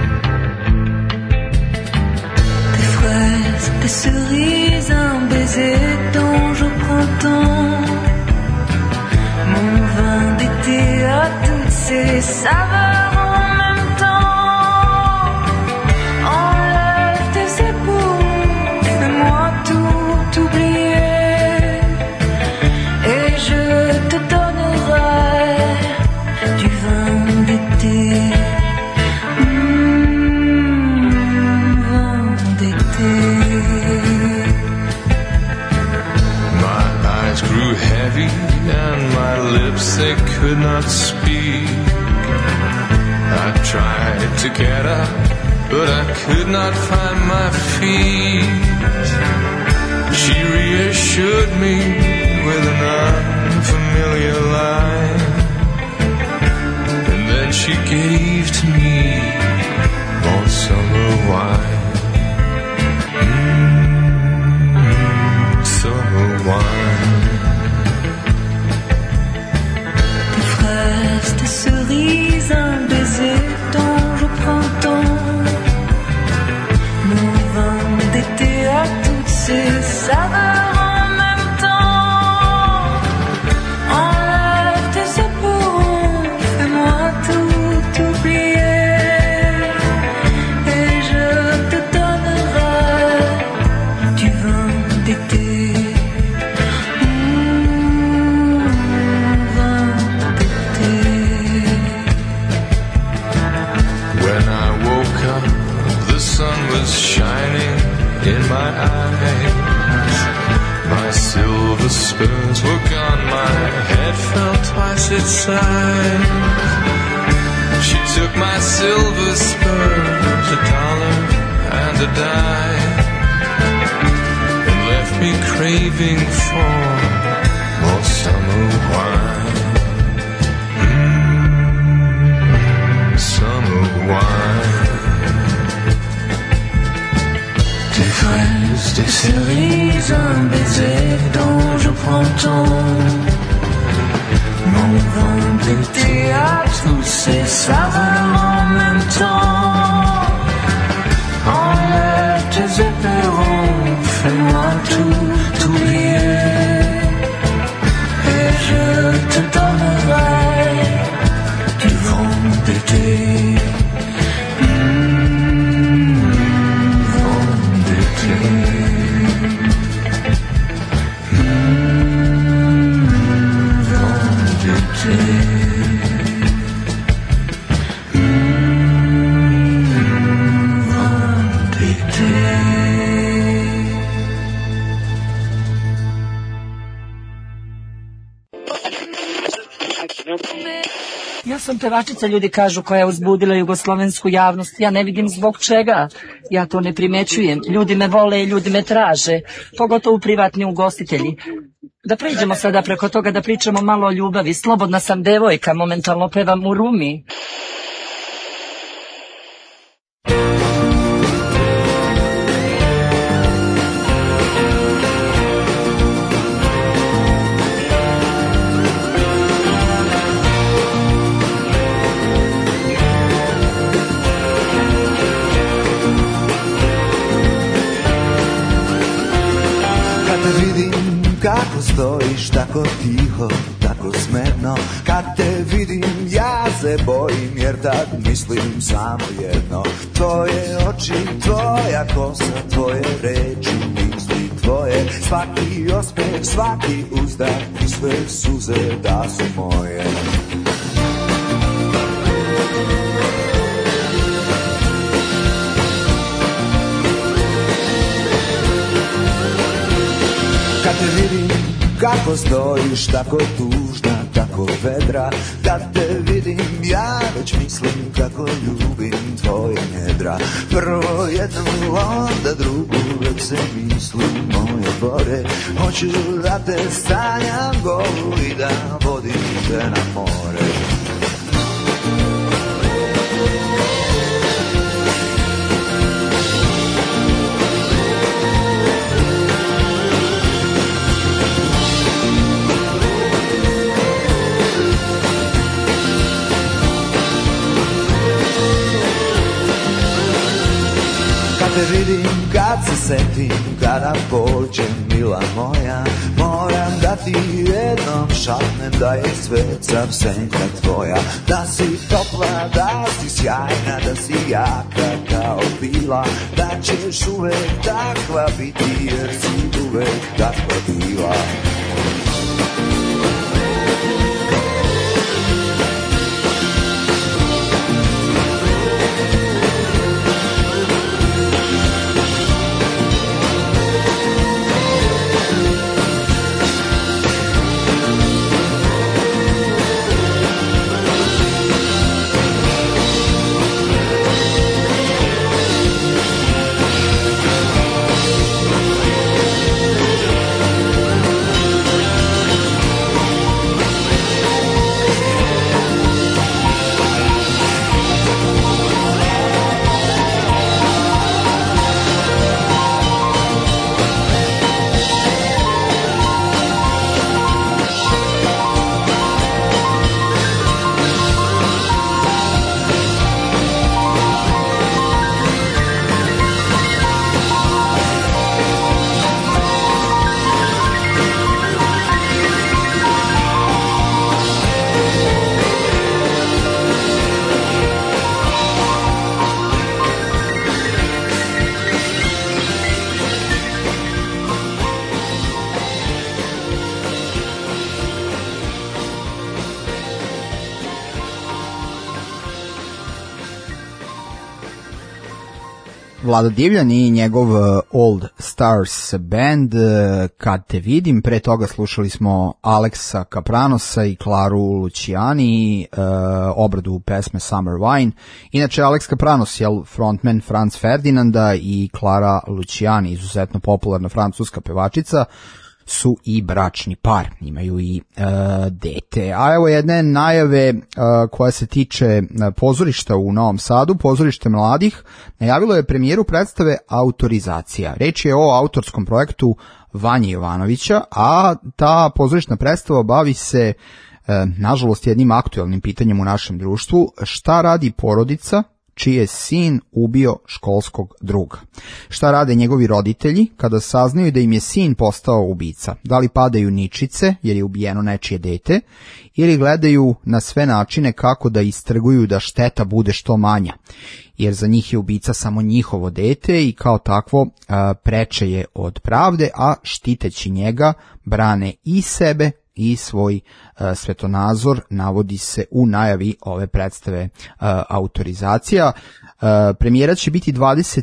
Des fraises, des cerises, un baiser d'ange au printemps. Mon vin d'été à toutes ces saveurs en même temps. Enlève tes épaules, fais-moi tout oublier, et je te donnerai du vin d'été. Vin d'été. My eyes grew heavy and my lips, they could not speak. I tried to get up, but I could not find my feet. She reassured me with an unfamiliar line, and then she gave to me all summer wine. Summer wine. Des fraises, des cerises, un baiser d'ange au printemps. Mon vin d'été à toutes ces saveurs en même temps. Enlève tes épaules, fais-moi tout oublier, et je te donnerai du vin d'été. Shining in my eyes, my silver spurs were gone, my head felt twice its size. She took my silver spurs, $1 and a dime, and left me craving for more summer wine. Summer wine. Des fraises, des cerises, un baiser d'ange au printemps. Mon vin d'été à tous ces saveurs en même temps. Enlève tes éperons, fais-moi tout oublier, et je te donnerai du vent d'été. Vent d'été. pevačica, ljudi kažu, koja je uzbudila jugoslovensku javnost. Ja ne vidim zbog čega. Ja to ne primećujem. Ljudi me vole i ljudi me traže. Pogotovo privatni ugostitelji. Da pređemo sada preko toga da pričamo malo o ljubavi. Slobodna sam devojka, momentalno pevam u Rumi. Kako stojiš tako tiho, tako smetno, kad te vidim ja se bojim, jer tad mislim samo jedno. Tvoje oči, tvoja kosa, tvoje reči, misli tvoje, svaki osmeh, svaki uzdah i sve suze da su moje. Kad te vidim kako stojiš tako tužna, tako vedra, kad te vidim ja već mislim kako ljubim tvoje nedra. Prvo jednu, onda drugu, već se mislim moje bore. Hoću da te sanjam golu i da vodim te na more. Te vidim kad se setim, kada pođem mila moja, moram da ti jednom šapnem da je svet sav senka tvoja. Da si topla, da si sjajna, da si jaka kao bila, da ćeš uvek takva biti jer si uvek takva bila. Vlado Divljan i njegov Old Stars band, Kad te vidim. Pre toga slušali smo Aleksa Kapranosa i Klaru Luciani, obradu pesme Summer Wine. Inače, Aleks Kapranos je frontman Franz Ferdinanda i Klara Luciani, izuzetno popularna francuska pevačica, su i bračni par, imaju i dete. A evo jedne najave koja se tiče pozorišta u Novom Sadu. Pozorište mladih najavilo je premijeru predstave Autorizacija. Reč je o autorskom projektu Vanje Jovanovića, a ta pozorišna predstava bavi se nažalost jednim aktuelnim pitanjem u našem društvu: šta radi porodica čiji je sin ubio školskog druga? Šta rade njegovi roditelji kada saznaju da im je sin postao ubica? Da li padaju ničice jer je ubijeno nečije dete, ili gledaju na sve načine kako da istrguju da šteta bude što manja, jer za njih je ubica samo njihovo dete i kao takvo preče je od pravde, a štiteći njega brane i sebe i svoj svetonazor, navodi se u najavi ove predstave Autorizacija. Premijera će biti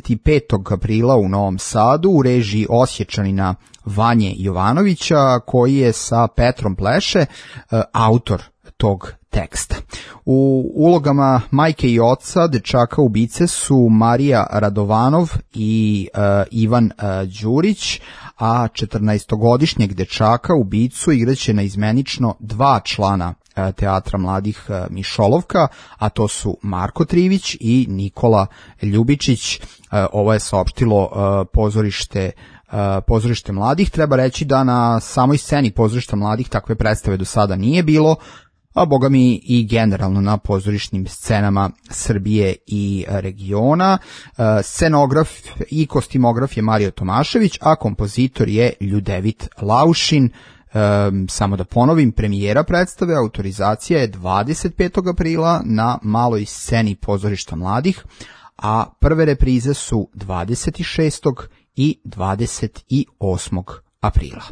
25. aprila u Novom Sadu u režiji Osječanina Vanje Jovanovića, koji je sa Petrom Pleše autor tog teksta. U ulogama majke i oca dečaka ubice su Marija Radovanov i Ivan Đurić, a 14-godišnjeg dečaka ubicu igraće naizmenično 2 člana Teatra mladih Mišolovka, a to su Marko Trivić i Nikola Ljubičić. Ovo je saopštilo pozorište mladih. Treba reći da na samoj sceni pozorišta mladih takve predstave do sada nije bilo, a boga mi i generalno na pozorišnim scenama Srbije i regiona. Scenograf i kostimograf je Mario Tomašević, a kompozitor je Ljudevit Laušin. Samo da ponovim, premijera predstave, autorizacija je 25. aprila na maloj sceni pozorišta mladih, a prve reprize su 26. i 28. aprila.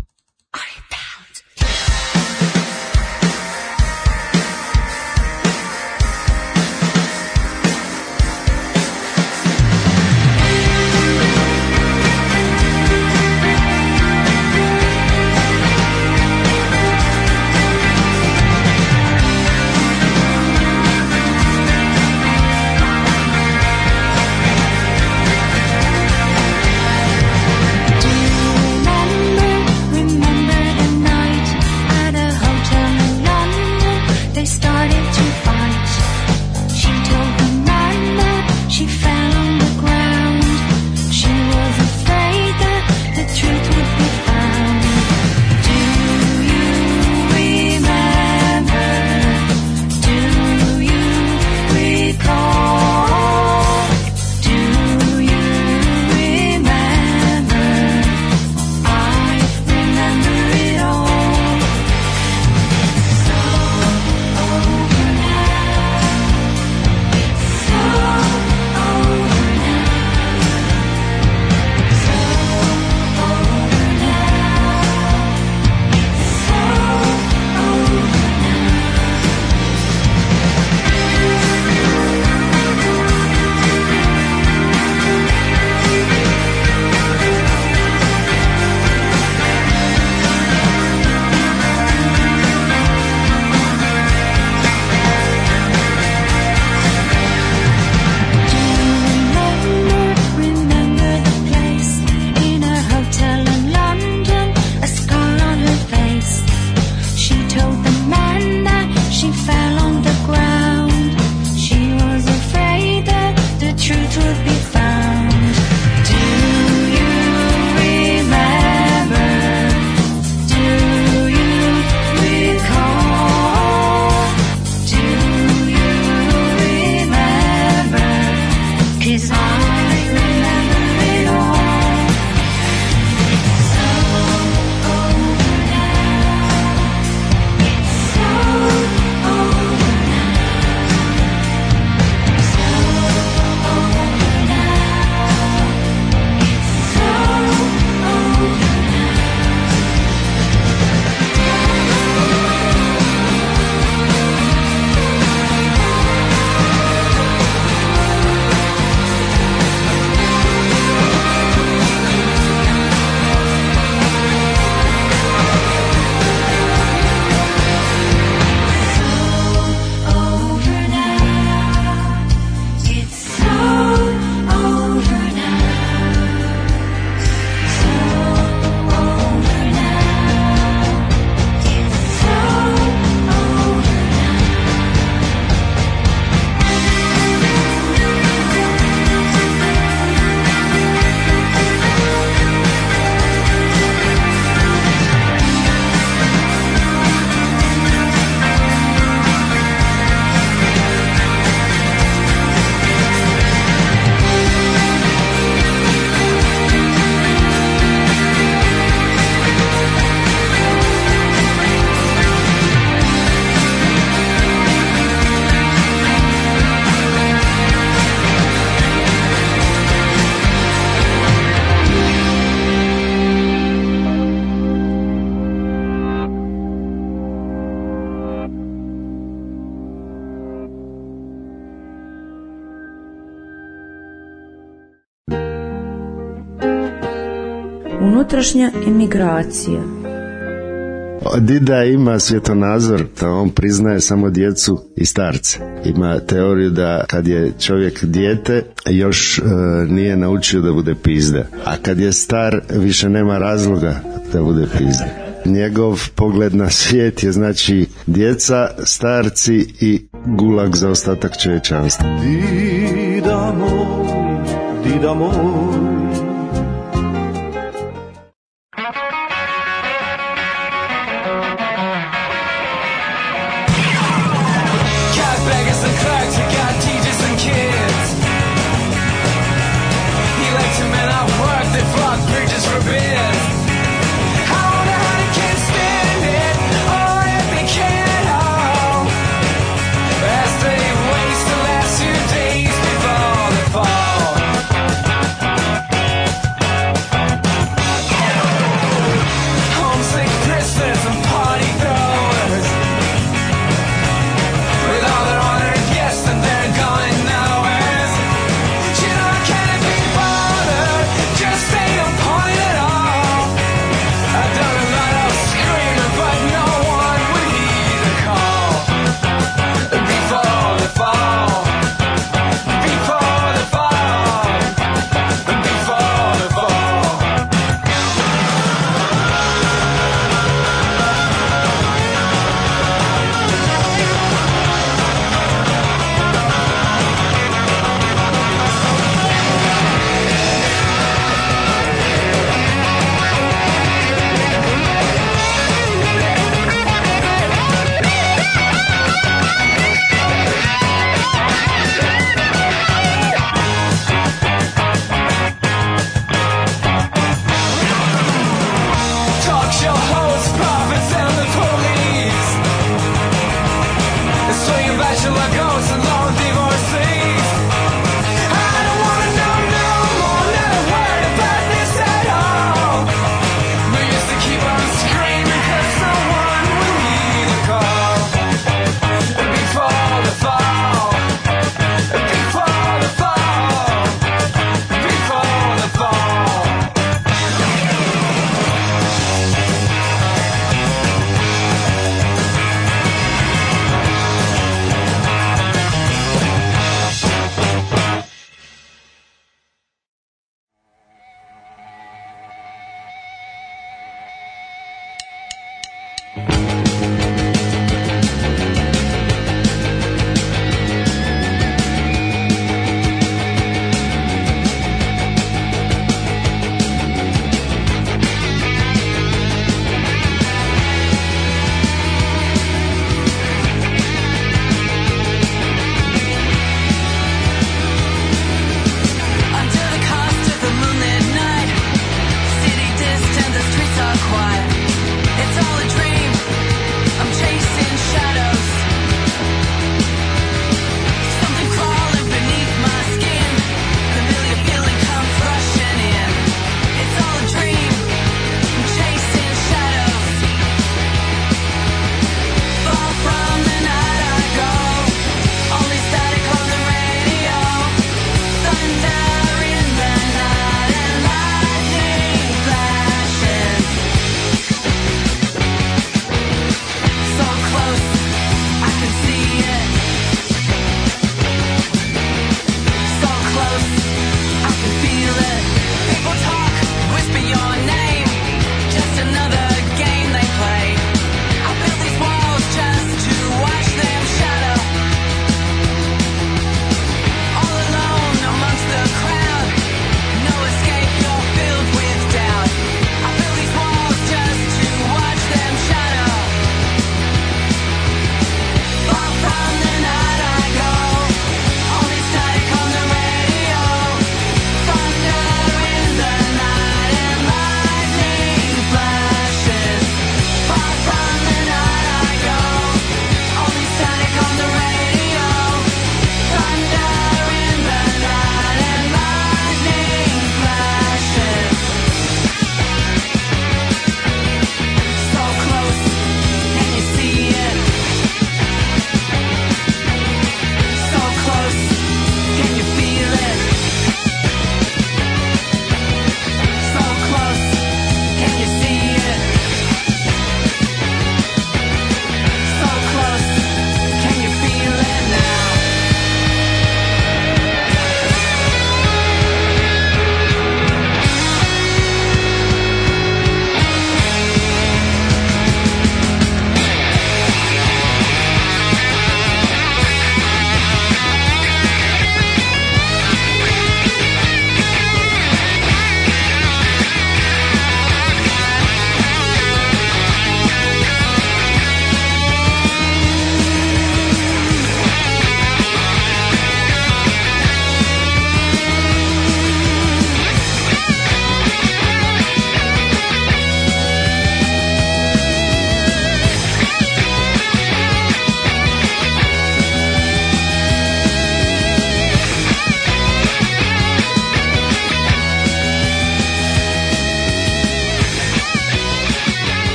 Unutrašnja emigracija. Dida ima svjetonazor da on priznaje samo djecu i starce. Ima teoriju da kad je čovjek dijete još nije naučio da bude pizda, a kad je star više nema razloga da bude pizda. Njegov pogled na svijet je znači djeca, starci i gulag za ostatak čovječanstva. Dida moj, dida moj.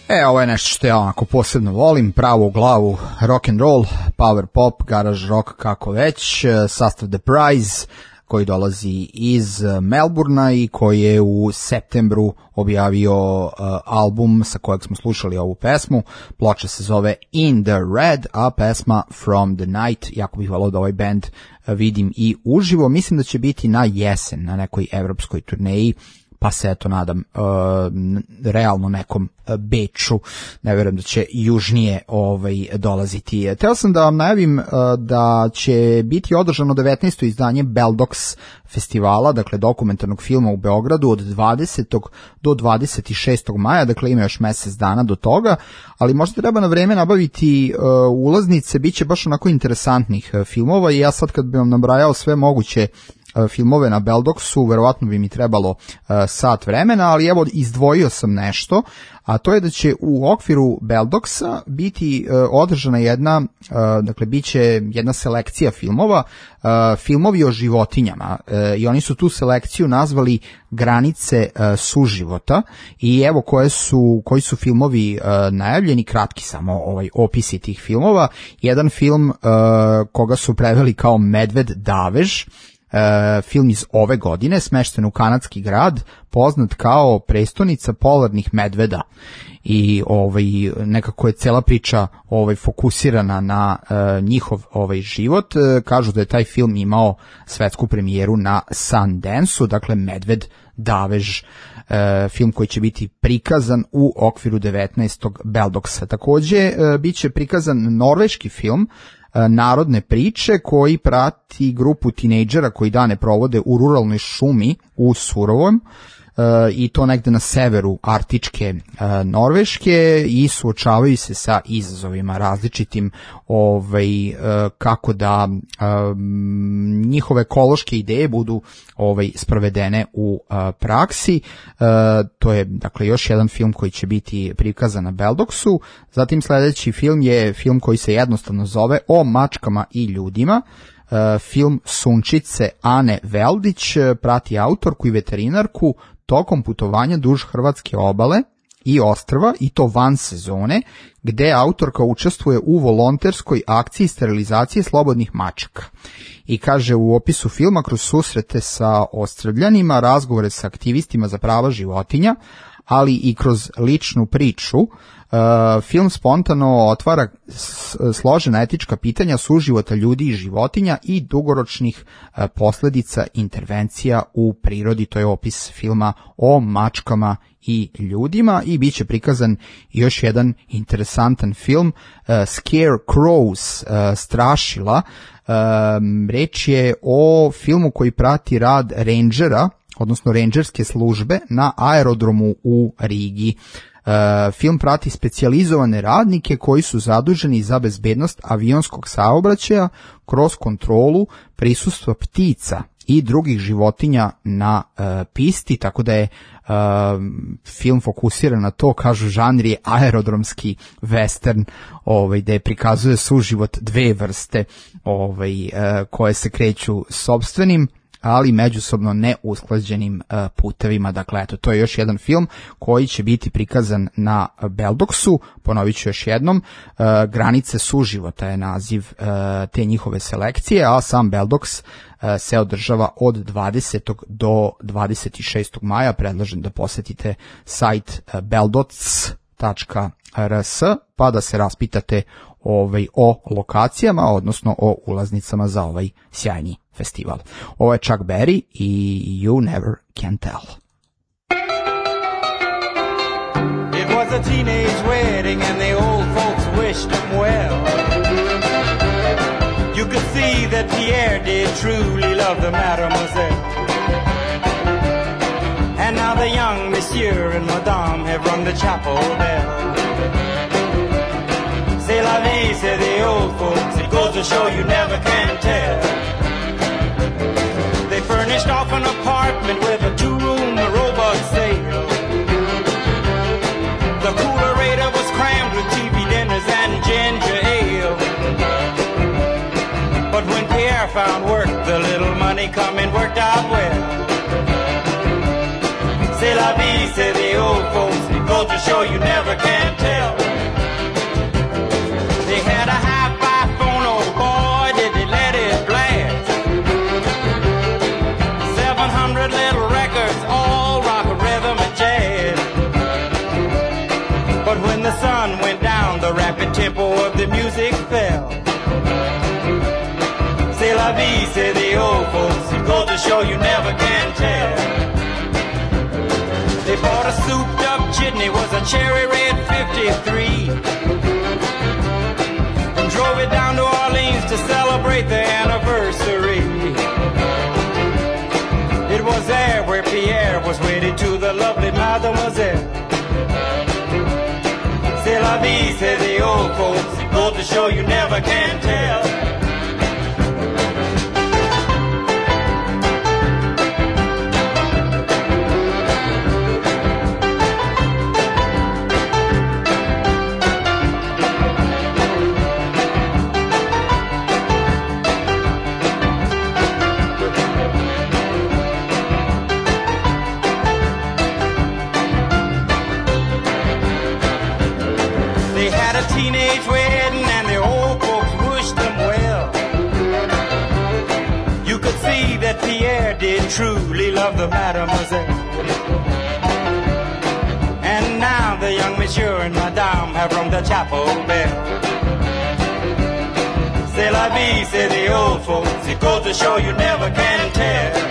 Ovo je nešto što ja onako posebno volim, pravo u glavu, rock and roll, power pop, garage rock, kako već, sastav The Prize, koji dolazi iz Melburna i koji je u septembru objavio album sa kojeg smo slušali ovu pesmu. Ploča se zove In the Red, a pesma From the Night. Jako bih volao da ovaj band vidim i uživo. Mislim da će biti na jesen, na nekoj evropskoj turneji, pa se eto nadam realno nekom Beču, ne vjerujem da će južnije dolaziti. Teo sam da vam najavim da će biti održano 19. izdanje Beldox festivala, dakle dokumentarnog filma u Beogradu od 20. do 26. maja, dakle ima još mesec dana do toga, ali možda treba na vreme nabaviti ulaznice, bit će baš onako interesantnih filmova i ja sad kad bi vam nabrajao sve moguće filmove na Beldoxu, verovatno bi mi trebalo sat vremena, ali evo izdvojio sam nešto, a to je da će u okviru Beldoxa biti održana jedna, dakle bit će jedna selekcija filmova, filmovi o životinjama, i oni su tu selekciju nazvali Granice suživota i evo koji su filmovi najavljeni, kratki samo opisi tih filmova. Jedan film koga su preveli kao Medved Davež, film iz ove godine, smešten u kanadski grad, poznat kao prestonica polarnih medveda i nekako je cela priča fokusirana na njihov život. Kažu da je taj film imao svetsku premijeru na Sundance-u, dakle Medved Davež, film koji će biti prikazan u okviru 19. Beldoxa. Takođe bit će prikazan norveški film Narodne priče, koji prati grupu tinejdžera koji dane provode u ruralnoj šumi u Surovom, i to negde na severu arktičke Norveške, i suočavaju se sa izazovima različitim, kako da njihove ekološke ideje budu sprovedene u praksi. To je dakle još jedan film koji će biti prikazan na Beldoxu. Zatim sledeći film je film koji se jednostavno zove O mačkama i ljudima. Film Sunčice Ane Veldić prati autorku i veterinarku tokom putovanja duž hrvatske obale i ostrva, i to van sezone, gde autorka učestvuje u volonterskoj akciji sterilizacije slobodnih mačaka. I kaže u opisu filma, kroz susrete sa ostrvljanima, razgovore sa aktivistima za prava životinja, ali i kroz ličnu priču, film spontano otvara složena etička pitanja suživota ljudi i životinja i dugoročnih posledica intervencija u prirodi. To je opis filma O mačkama i ljudima, i bit će prikazan još jedan interesantan film, Scarecrows, strašila. Reč je o filmu koji prati rad rangera, odnosno rangerske službe na aerodromu u Rigi. Film prati specijalizovane radnike koji su zaduženi za bezbednost avionskog saobraćaja kroz kontrolu prisustva ptica i drugih životinja na pisti, tako da je film fokusiran na to, kažu žanr je aerodromski western, da je prikazuje suživot dve vrste koje se kreću sopstvenim, ali međusobno neusklađenim putevima. Dakle, eto, to je još jedan film koji će biti prikazan na Beldoxu. Ponovit ću još jednom, Granice suživota je naziv te njihove selekcije, a sam Beldox se održava od 20. do 26. maja. Predlažem da posetite sajt beldoc.rs pa da se raspitate o lokacijama, odnosno o ulaznicama za ovaj sjajni festival. Ovo je Chuck Berry i You Never Can Tell. It was a teenage wedding and the old folks wished them well. You could see that Pierre did truly love the mademoiselle. And now the young monsieur and madame have rung the chapel bell. C'est la vie, say the old folks, it goes to show you never can tell. They furnished off an apartment with a two-room robot sale. The coolerator was crammed with TV dinners and ginger ale. But when Pierre found work, the little money coming worked out well. C'est la vie, say the old folks, it goes goes to show you never can tell. They had a hi-fi phone, oh boy, did they let it blast. 700 little records, all rock, rhythm, and jazz. But when the sun went down, the rapid tempo of the music fell. C'est la vie, say the old folks, it goes to show you never can tell. They bought a souped up jitney, was a cherry red 53, and drove it down to Orleans to celebrate the anniversary. It was there where Pierre was wedded to the lovely Mademoiselle. C'est la vie, say the old folks, it goes to show you never can tell. Teenage wedding and the old folks wished them well. You could see that Pierre did truly love the Mademoiselle. And now the young monsieur and Madame have rung the chapel bell. C'est la vie, say the old folks, it goes to show you never can tell.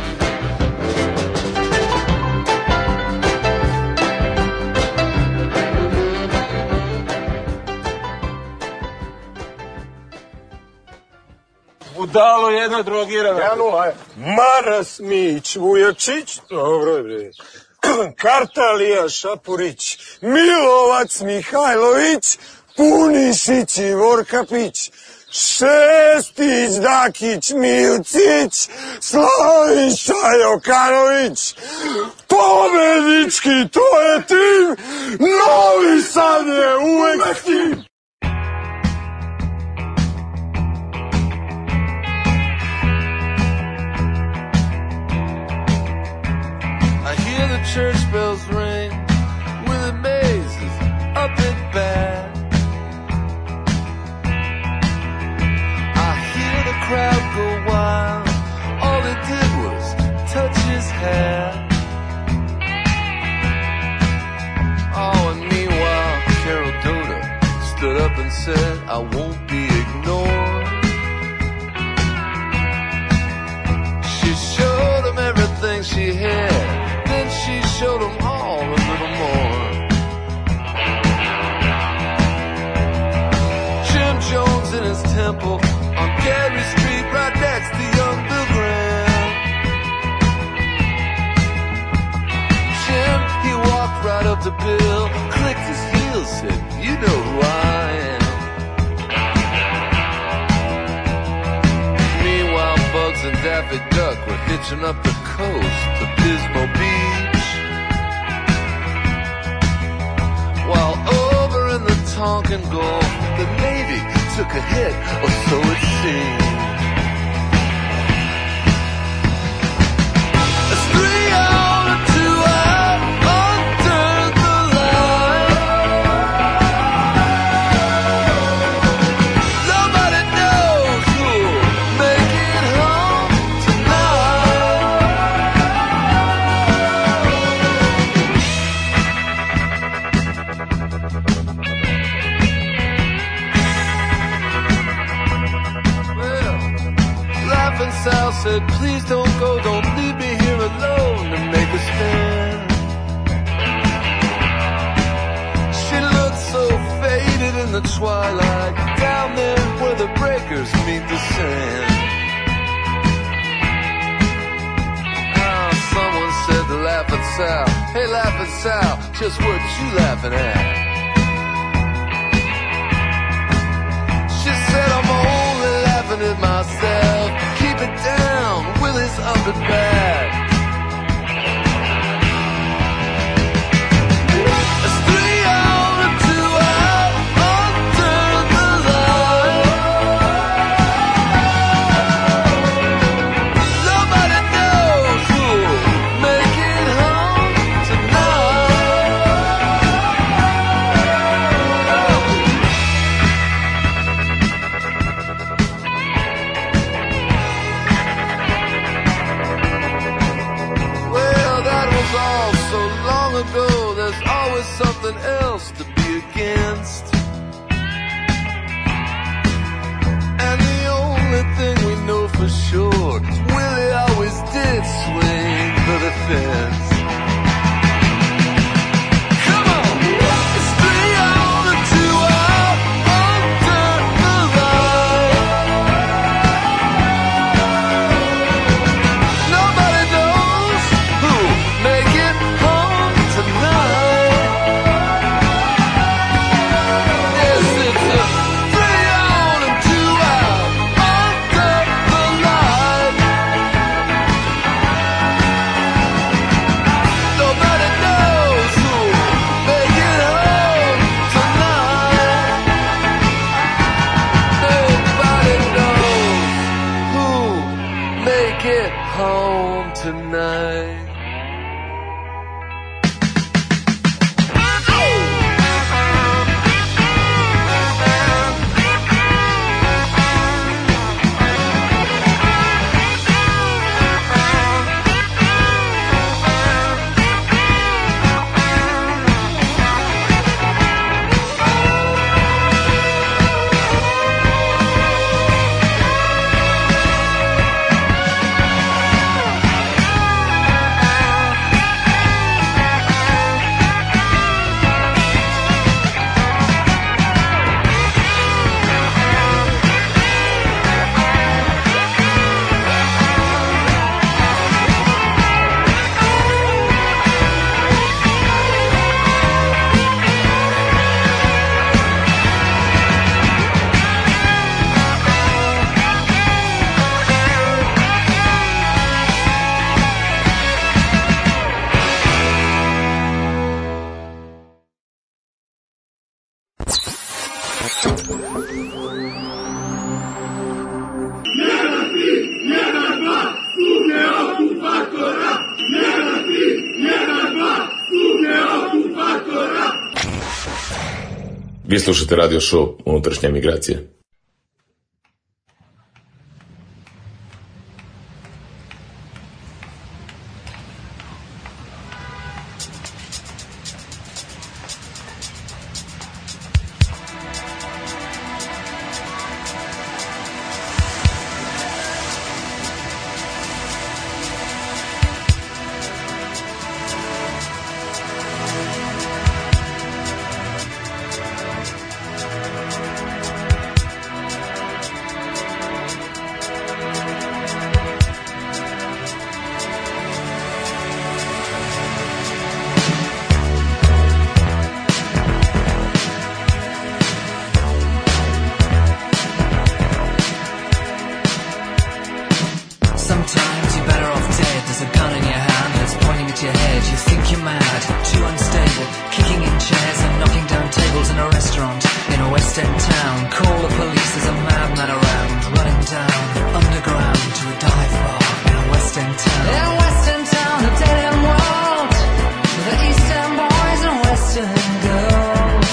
Budalo jedna drogirana. Ja nula. Maras Mić, Vujačić, dobro je bre. Kartalija Šapurić, Milovac Mihajlović, Punišić i Vorkapić, Šestić, Dakić, Milcić, Slaviša Jokanović, pobednički, to je tim, Novi Sad je uvek tim. Church bells ring, Willie Mays is up at bat. I hear the crowd go wild, all they did was touch his hat. Oh, and meanwhile, Carol Doda stood up and said, I won't be ignored. She showed him everything she had, then she showed them all a little more. Jim Jones in his temple on Gary Street, right next to young Bill Graham. Jim, he walked right up to Bill, clicked his heels, said, you know who I am. Meanwhile, Bugs and Daffy Duck were hitching up the coast to Pismo Beach, while over in the Tonkin Gulf the Navy took a hit, or so it seemed. It's 3 out and 2 out under the line. Nobody knows who'll make it home Sal said, please don't go, don't leave me here alone to make a stand. She looked so faded in the twilight, down there where the breakers meet the sand. Ah, someone said to Laughing Sal, hey Laughing Sal, just what you laughing at? She said, I'm only laughing at myself. Keep it down, Willie's up and back. It's 3 out and 2 out under the line. Nobody knows who'll make it home tonight. something else to be against. And the only thing we know for sure is Willie always did swing for the fence. Come on! It's 3 on and 2 out under the light. Nobody knows who'll make it home tonight. Yes, it's a 3 on and 2 out under the light. Nobody knows who'll make it home tonight. Nobody knows who'll make it home tonight. Vi slušate radio show Unutrašnja emigracija. Sometimes you're better off dead. There's a gun in your hand that's pointing at your head. You think you're mad, too unstable, kicking in chairs and knocking down tables in a restaurant in a West End town. Call the police, there's a madman around, running down underground to a dive bar in a West End town. In a West End town, a dead end world, the East End boys and West End girls.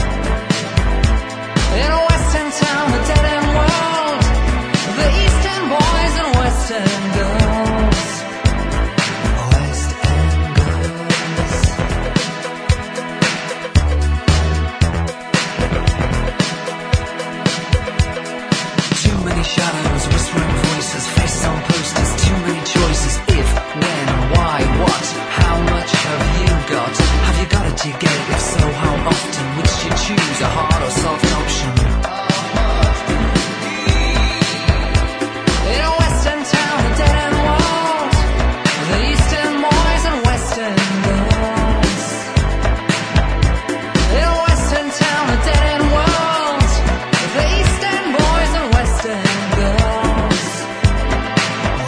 In a West End town, a dead end world, the East End boys and West End girls. West End girls. Too many shadows, whispering voices, faces on posters, too many choices. If, when, why, what, how much have you got? Have you got it, do you get it? If so, how often? Which do you choose, a hard or soft option? In a West End town, a dead end world, the East End boys and West End girls. In a West End town, a dead end world, the East End boys and West End girls.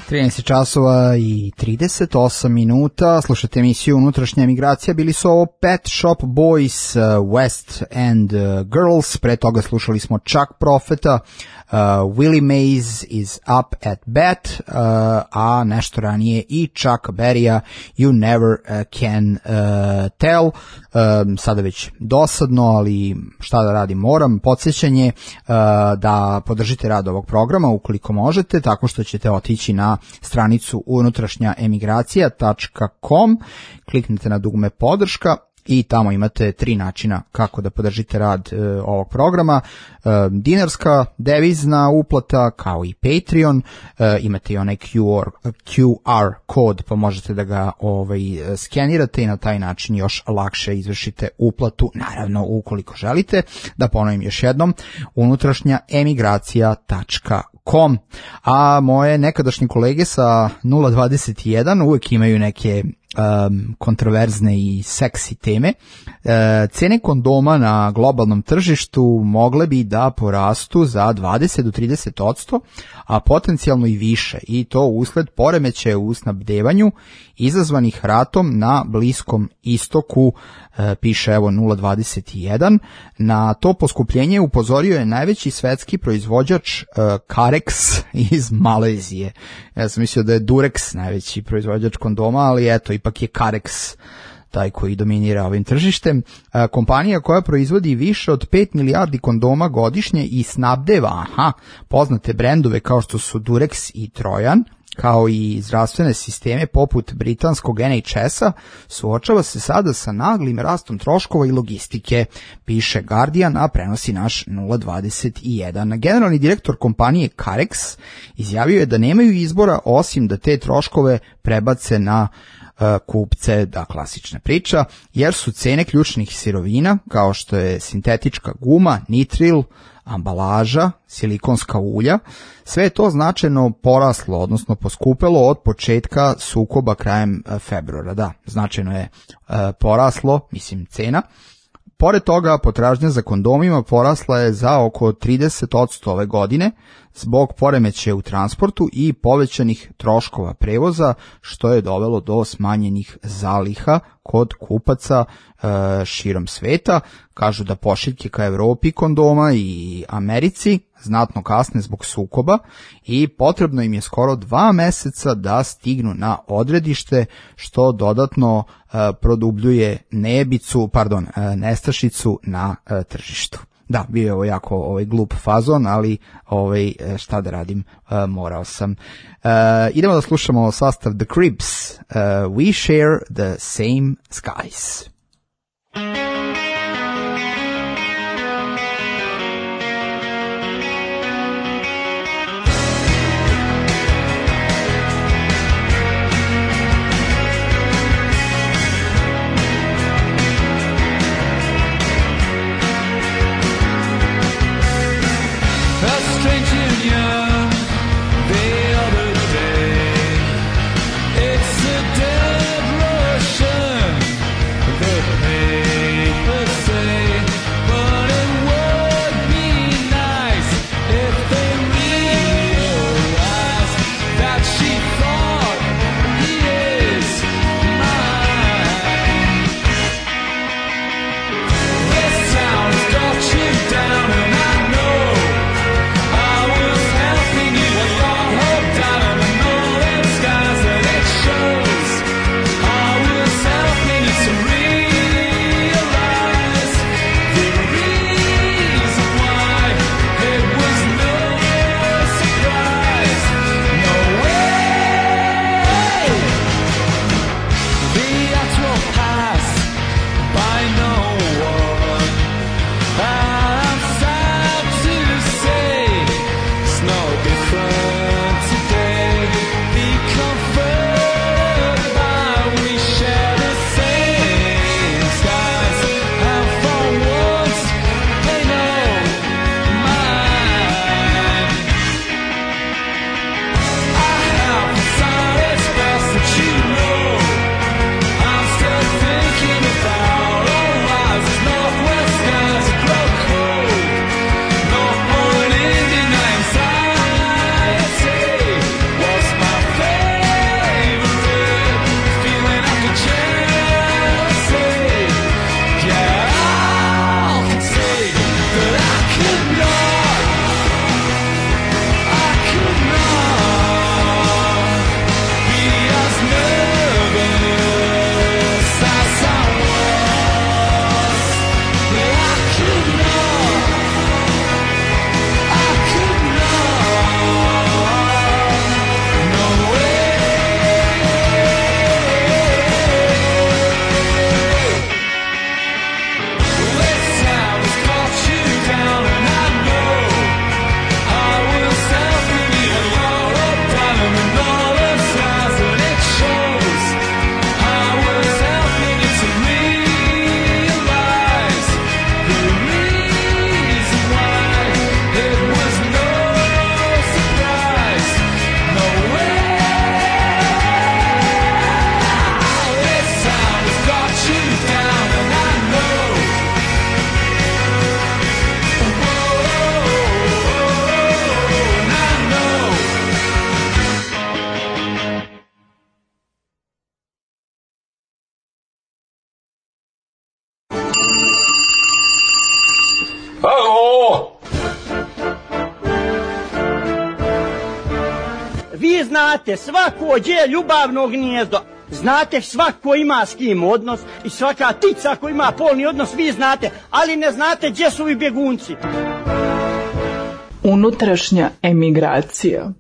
13 časova i 38 minuta, slušate emisiju Unutrašnja emigracija, bili su ovo Pet Shop Boys, West End Girls, pre toga slušali smo Chuck Propheta, Willie Mays is Up at Bat, a nešto ranije i Chuck Berrya You Never Can Tell. Sada već dosadno, ali šta da radim, moram. Podsjećanje da podržite rad ovog programa ukoliko možete, tako što ćete otići na stranicu unutrašnjaemigracija.com, kliknete na dugme podrška i tamo imate 3 načina kako da podržite rad ovog programa. Dinarska, devizna uplata, kao i Patreon. Imate i onaj QR kod, pa možete da ga skenirate i na taj način još lakše izvršite uplatu, naravno ukoliko želite. Da ponovim još jednom, unutrašnjaemigracija.com. A moje nekadašnje kolege sa 021 uvek imaju neke kontroverzne i seksi teme. Cene kondoma na globalnom tržištu mogle bi da porastu za 20 do 30%, a potencijalno i više, i to usled poremećaja u snabdevanju izazvanih ratom na Bliskom istoku, piše evo 021. Na to poskupljenje upozorio je najveći svetski proizvođač Carex iz Malezije. Ja sam mislio da je Durex najveći proizvođač kondoma, ali eto, ipak je Carex taj koji dominira ovim tržištem. Kompanija koja proizvodi više od 5 milijardi kondoma godišnje i snabdeva poznate brendove kao što su Durex i Trojan, kao i zdravstvene sisteme poput britanskog NHS-a, suočava se sada sa naglim rastom troškova i logistike, piše Guardian, a prenosi naš 021. Generalni direktor kompanije Carex izjavio je da nemaju izbora osim da te troškove prebace na kupce, da, klasična priča, jer su cene ključnih sirovina, kao što je sintetička guma, nitril, ambalaža, silikonska ulja, sve je to značajno poraslo, odnosno poskupelo od početka sukoba krajem februara. Da, značajno je poraslo, cena. Pored toga, potražnja za kondomima porasla je za oko 30% ove godine zbog poremećaja u transportu i povećanih troškova prevoza, što je dovelo do smanjenih zaliha kod kupaca širom sveta. Kažu da pošiljke ka Evropi kondoma i Americi znatno kasne zbog sukoba i potrebno im je skoro 2 meseca da stignu na odredište, što dodatno produbljuje nestašicu na tržištu. Da, bio je ovo jako glup fazon, ali šta da radim, morao sam. Idemo da slušamo sastav The Cribs, We Share the Same Skies. Down and I know I was znate svako je ljubavno gnijezdo, znate svako ima s kim odnos i svaka ptica ko ima polni odnos vi znate, ali ne znate gdje su i bjegunci. Unutrašnja emigracija.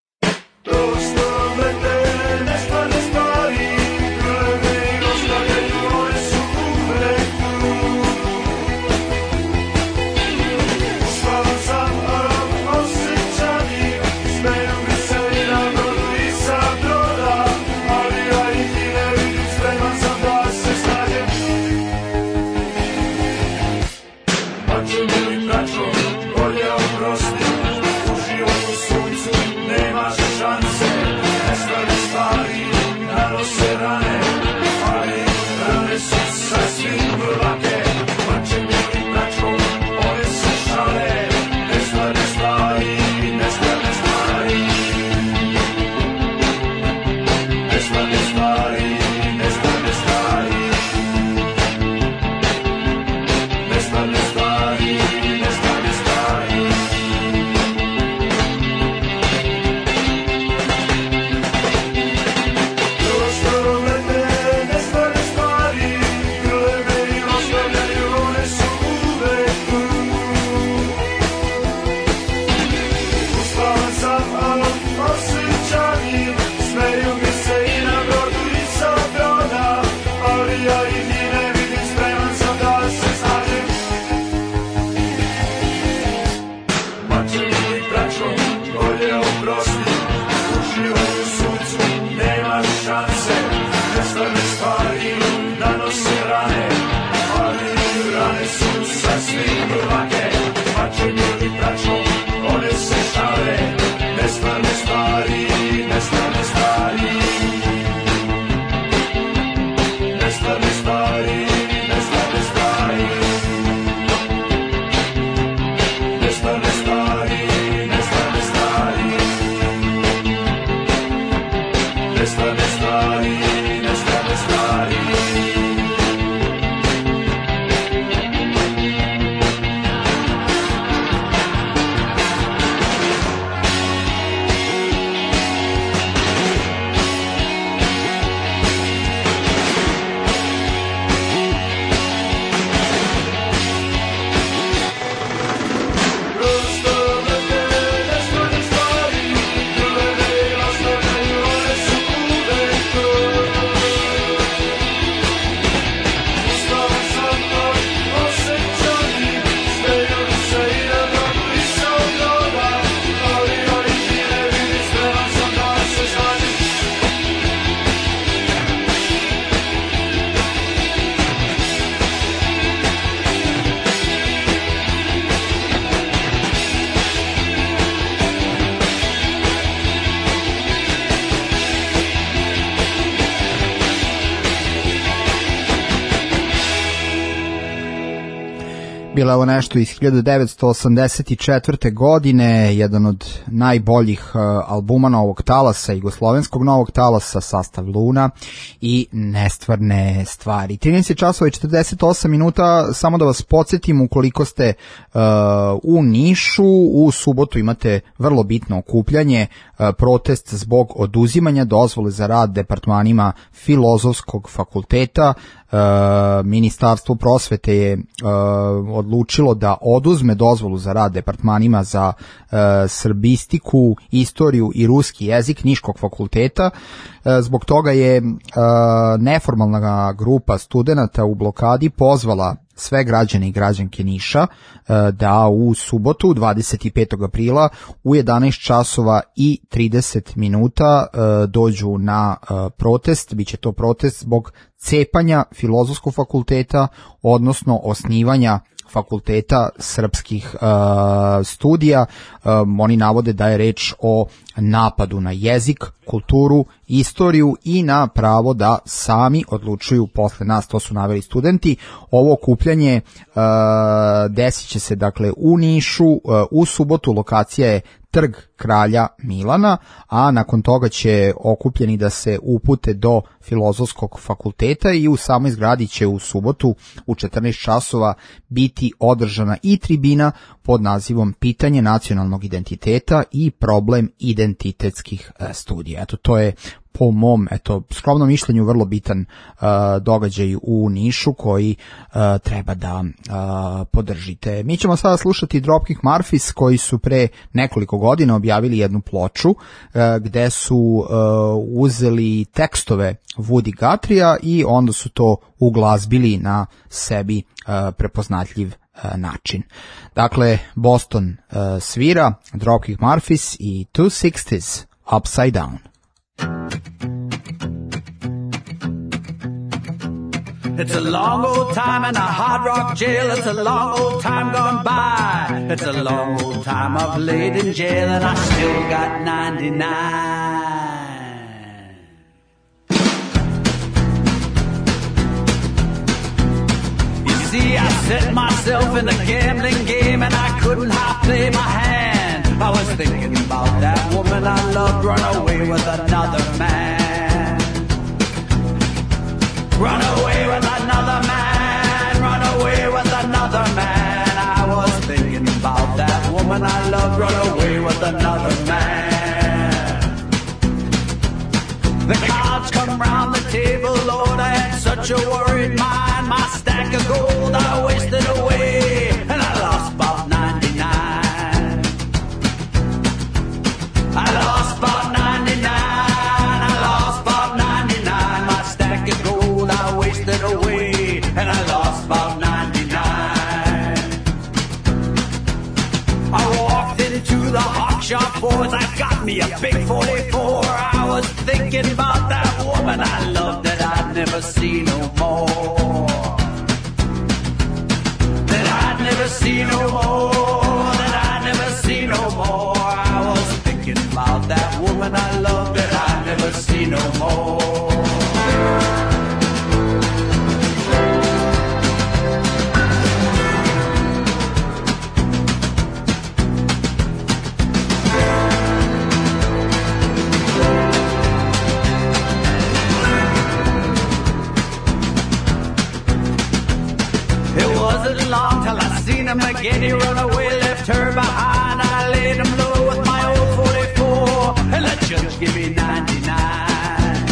Bilo je ovo nešto iz 1984. godine, jedan od najboljih albuma novog talasa, jugoslovenskog novog talasa, sastav Luna i Nestvarne stvari. 13 časova i 48 minuta, samo da vas podsjetim, ukoliko ste u Nišu, u subotu imate vrlo bitno okupljanje, protest zbog oduzimanja dozvole za rad departmanima Filozofskog fakulteta. Ministarstvo prosvete je odlučilo da oduzme dozvolu za rad departmanima za srbistiku, istoriju i ruski jezik Niškog fakulteta. Zbog toga je neformalna grupa studenata u blokadi pozvala sve građane i građanke Niša da u subotu 25. aprila u 11 časova i 30 minuta dođu na protest. Biće to protest zbog cepanja Filozofskog fakulteta, odnosno osnivanja fakulteta srpskih studija. Oni navode da je reč o napadu na jezik, kulturu, istoriju i na pravo da sami odlučuju posle nas, to su naveli studenti. Ovo okupljanje desit će se dakle u Nišu, u subotu, lokacija je Trg kralja Milana, a nakon toga će okupljeni da se upute do Filozofskog fakulteta i u samoj zgradi će u subotu u 14 časova biti održana i tribina pod nazivom Pitanje nacionalnog identiteta i problem identitetskih studija. Eto, to je po mom skromnom mišljenju vrlo bitan događaj u Nišu koji treba da podržite. Mi ćemo sada slušati Dropkick Murphys koji su pre nekoliko godina objavili jednu ploču gde su uzeli tekstove Woody Guthrieja i onda su to uglazbili na sebi prepoznatljiv način. Dakle, Boston svira Dropkick Murphys i 260s Upside Down. It's a long old time in a hard rock jail. It's a long old time gone by. It's a long old time I've laid in jail and I still got 99. You see, I set myself in the gambling game and I couldn't half play my hand. I was thinking about that woman I loved run away with another man. Run away with another man, run away with another man. I was thinking about that woman I loved, run away with another man. The cards come round the table, Lord, I had such a worried mind. My stack of gold I wasted away, and I lost about 99. I lost about 99, I lost about 99. My stack of gold I wasted away, and I lost about 99. I walked into the hawk shop, boys, I got me a big 44. I was thinking about that woman I loved that I'd never see no more. That I'd never see no more, that I'd never see no more. I was thinking about that woman I loved that I'd never see no more. Long till I seen him again, he run away, left her behind. I laid him low with my old 44, and the judge give me 99.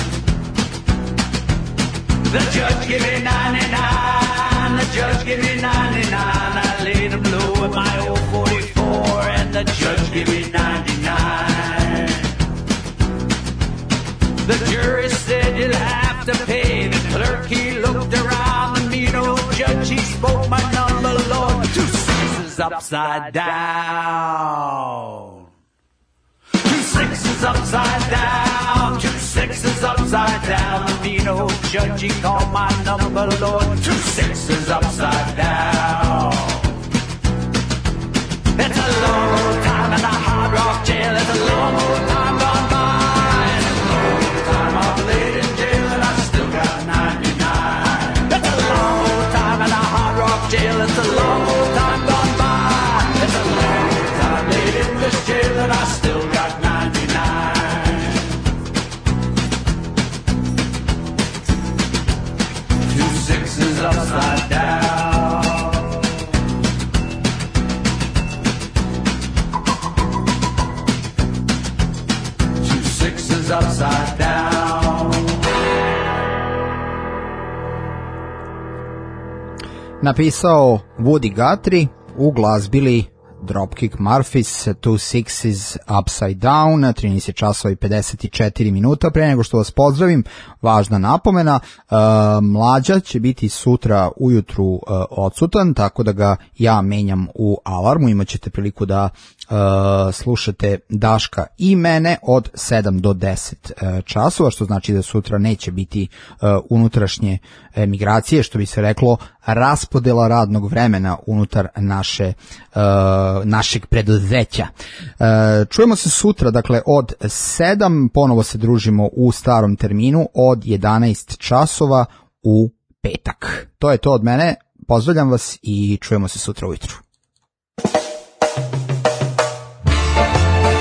The judge give me 99, the judge give me 99. I laid him low with my old 44, and the judge give me 99. The jury said you'll have to pay. The clerk, he looked around, the mean old judge, he spoke my number, Lord. 2 6s upside down. 2 6s upside down. 2 6s upside down. The mean old judge, he called my number, Lord. 2 6s upside down. It's a long old time in a hard rock jail. It's a long old time gone by. It's a long old time I've laid in jail and I still got 99. It's a long old time in a hard rock jail. It's a long old time gone by. It's a long old time laid in this jail and I still got 99. 2 6s upside down. 2 6s upside down. Napisao Woody Guthrie, uglazbili Dropkick Murphys, 2 6s Upside Down, 13 časova i 54 minuta. Pre nego što vas pozdravim, važna napomena, Mlađa će biti sutra ujutru odsutan, tako da ga ja menjam u alarmu. Imaćete priliku da slušate Daška i mene od 7 do 10 časova, što znači da sutra neće biti unutrašnje emigracije, što bi se reklo raspodela radnog vremena unutar našeg preduzeća. Čujemo se sutra, dakle od 7, ponovo se družimo u starom terminu od 11 časova u petak. To je to od mene, pozdravljam vas i čujemo se sutra ujutru.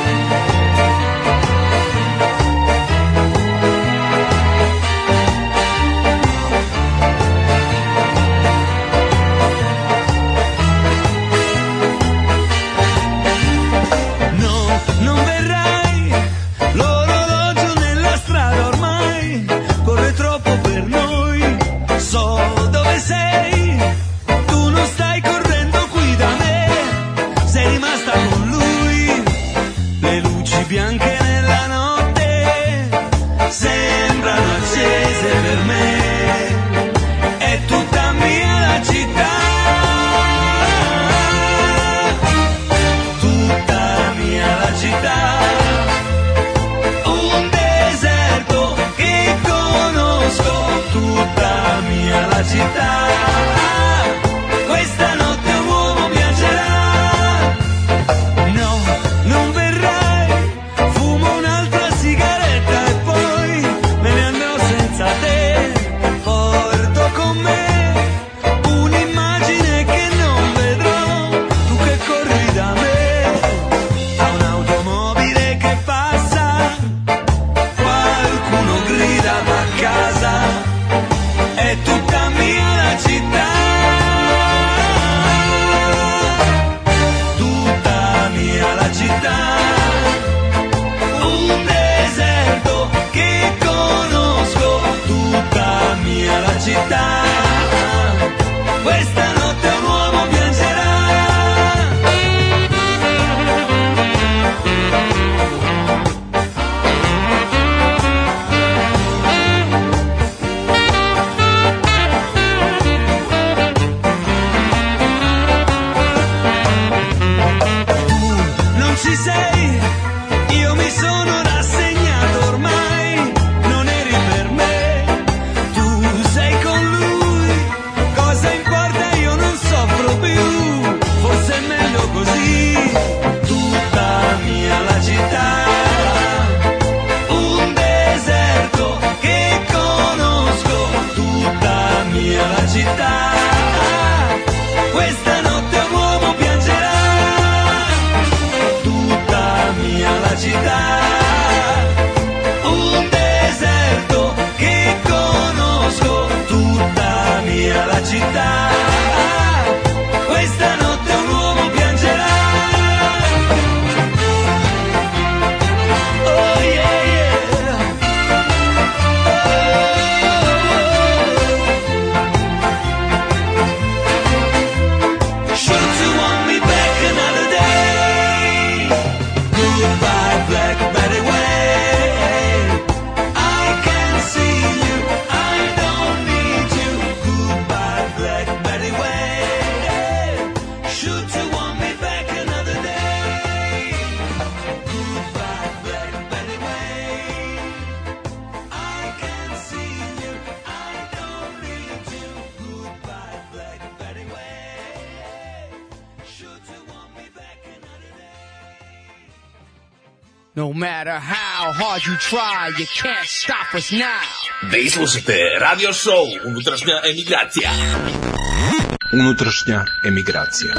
Should you want me back another day? Goodbye, Black Betty Way. I can see you, I don't need you. Goodbye, Black Betty Way. Should you want me back another day? No matter how hard you try, you can't stop us now. Vi slušate radio show Unutrašnja emigracija. Unutrašnja emigracija.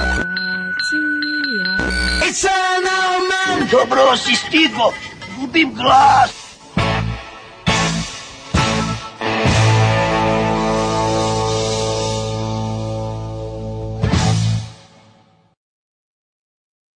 It's an old man. Dobro si stigo, gubim glas.